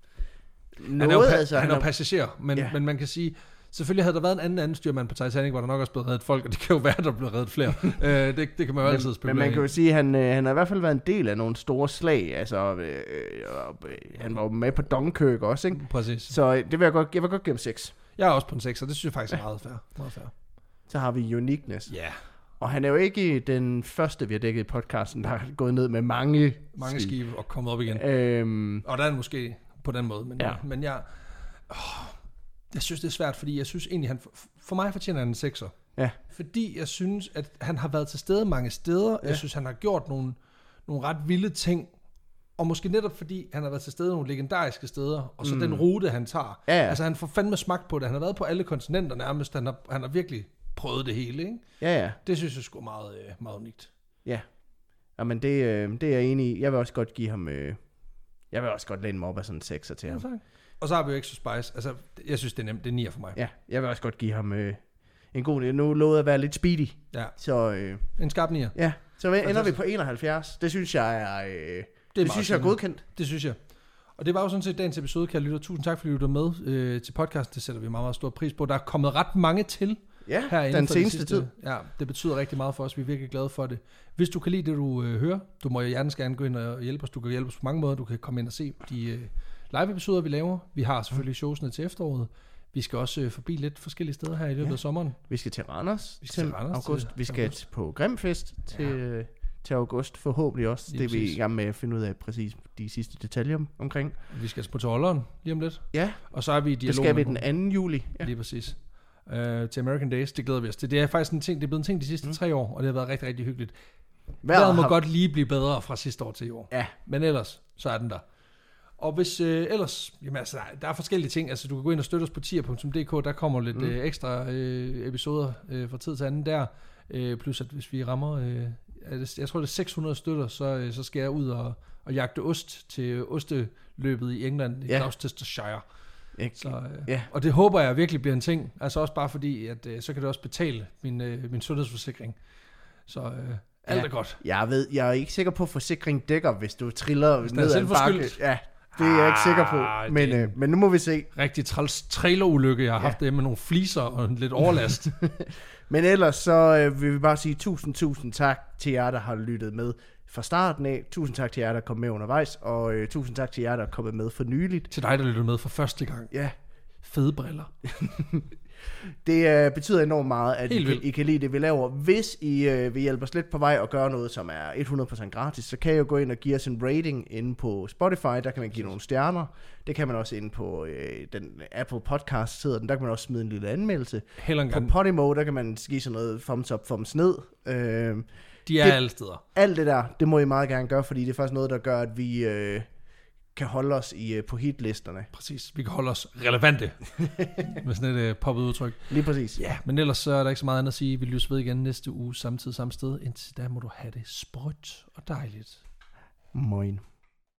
Han er jo, noget, pa- altså, han er jo er- passager, men, Ja. men man kan sige, selvfølgelig havde der været en anden anden styrmand på Titanic, hvor der nok også blevet reddet folk, og det kan jo være, at der blev reddet flere. øh, det, det kan man jo altid men, spekulere men man kan jo i. sige, at han, øh, han har i hvert fald været en del af nogle store slag. Altså, øh, øh, han var jo med på Dunkirk også, ikke? Præcis. Så øh, det vil jeg godt, jeg vil godt give ham seks. Jeg er også på en seks, og det synes jeg faktisk er meget fair. Meget fair. Så har vi Uniqueness. Ja, Og han er jo ikke den første, vi har dækket i podcasten, der har gået ned med mange, mange skibe og kommet op igen. Øhm, Og der er han måske på den måde, men, Ja. ja. men jeg, åh, jeg synes, det er svært, fordi jeg synes egentlig, han, for mig fortjener han en sekser. Ja. Fordi jeg synes, at han har været til stede mange steder. Ja. Jeg synes, han har gjort nogle, nogle ret vilde ting. Og måske netop fordi, han har været til stede nogle legendariske steder, og så Mm. mm. den rute, han tager. Ja, ja. Altså, han får fandme smagt på det. Han har været på alle kontinenter nærmest. Han har, han har virkelig prøvet det hele, ikke? ja, ja. Det synes jeg sgu er meget, øh, meget unikt. Ja. Jamen, det, øh, det er jeg enig i. Jeg vil også godt give ham... Øh, jeg vil også godt læne mig op af sådan en sekser til Ja, ham. tak. Og så har vi jo Extra Spice. Altså, jeg synes, det er nemt. Det er nier for mig. Ja, jeg vil også godt give ham øh, en god... Nu lovede jeg at være lidt speedy. Ja. Så øh, En skarp nier. ja, så ender Altså, vi på enoghalvfjerds. Det synes jeg er... Øh, det det meget synes jeg er fint. godkendt. Det synes jeg. Og det var jo sådan set dagens episode, kære lytter. Tusind tak, fordi du lytter med øh, til podcasten. Det sætter vi meget, meget stor pris på. Der er kommet ret mange til Ja, her inden den for seneste de sidste, tid. Ja, det betyder rigtig meget for os. Vi er virkelig glade for det. Hvis du kan lide det, du øh, hører, du må jo hjertens gerne gå ind og hjælpe os. Du kan hjælpe os på mange måder. Du kan komme ind og se de øh, live-episoder, vi laver. Vi har selvfølgelig showsene til efteråret. Vi skal også øh, forbi lidt forskellige steder her i løbet Ja. af sommeren. Vi skal til Randers, Vi skal til Randers august. til- Vi skal august. på Grimfest til, Ja. til august, forhåbentlig også. Lige det er vi præcis. i gang med at finde ud af præcis de sidste detaljer om- omkring. Vi skal på Tolleren lige om lidt. Ja, Og så er vi i det dialog skal vi med den nogle- anden juli. Ja. Lige præcis. Uh, til American Days, det glæder vi os til. Det er faktisk en ting, det er blevet en ting de sidste mm. tre år, og det har været rigtig, rigtig hyggeligt. Vejret må har- godt lige blive bedre fra sidste år til i år. Ja, Men ellers, så er den der. Og hvis øh, ellers, jamen altså, der, er- der er forskellige ting. Altså, du kan gå ind og støtte os på tier punktum d k. Der kommer lidt Mm. mm. øh, ekstra øh, episoder øh, fra tid til anden der. Øh, plus at hvis vi rammer, øh, er det, jeg tror det er seks hundrede støtter, så, øh, så skal jeg ud og, og jagte ost til osteløbet i England, i Ja. Gloucestershire. ikke? Så, øh, Ja. Og det håber jeg virkelig bliver en ting. Altså også bare fordi, at øh, så kan det også betale min, øh, min sundhedsforsikring. Så øh, alt Ja. er godt. Jeg ved, jeg er ikke sikker på, at forsikring dækker, hvis du triller Hvis den ned er ad en bakke. selvforskyldt. Ja, det er jeg ikke sikker på. Ah, Men, det- øh, men nu må vi se. Rigtig træls trailerulykke, jeg har Ja. ja. haft det med nogle fliser og en lidt overlast. Men ellers så øh, vil vi bare sige tusind, tusind tak til jer, der har lyttet med fra starten af. Tusind tak til jer, der kom med undervejs. Og øh, tusind tak til jer, der er kommet med for nyligt. Til dig, der lytter med for første gang. Ja, Fede briller. det øh, betyder enormt meget, at I Helt kan, vildt. I kan lide det, vi laver. Hvis I øh, vil hjælpe os lidt på vej og gøre noget, som er hundrede procent gratis, så kan I jo gå ind og give os en rating inde på Spotify. Der kan man give nogle stjerner. Det kan man også inde på øh, den Apple Podcast hedder den. Der kan man også smide en lille anmeldelse. Heller På en Podimo, der kan man give sådan noget thumbs up, thumbs ned. Øh, De er det- alle steder. alt det der, det må I meget gerne gøre, fordi det er faktisk noget, der gør, at vi øh, kan holde os i, øh, på hitlisterne. Præcis. Vi kan holde os relevante. med sådan et uh, poppet udtryk. Lige præcis. Ja, men ellers så er der ikke så meget andet at sige. Vi lyttes ved igen næste uge, samtidig samme sted. Indtil da må du have det sprødt og dejligt. Moin.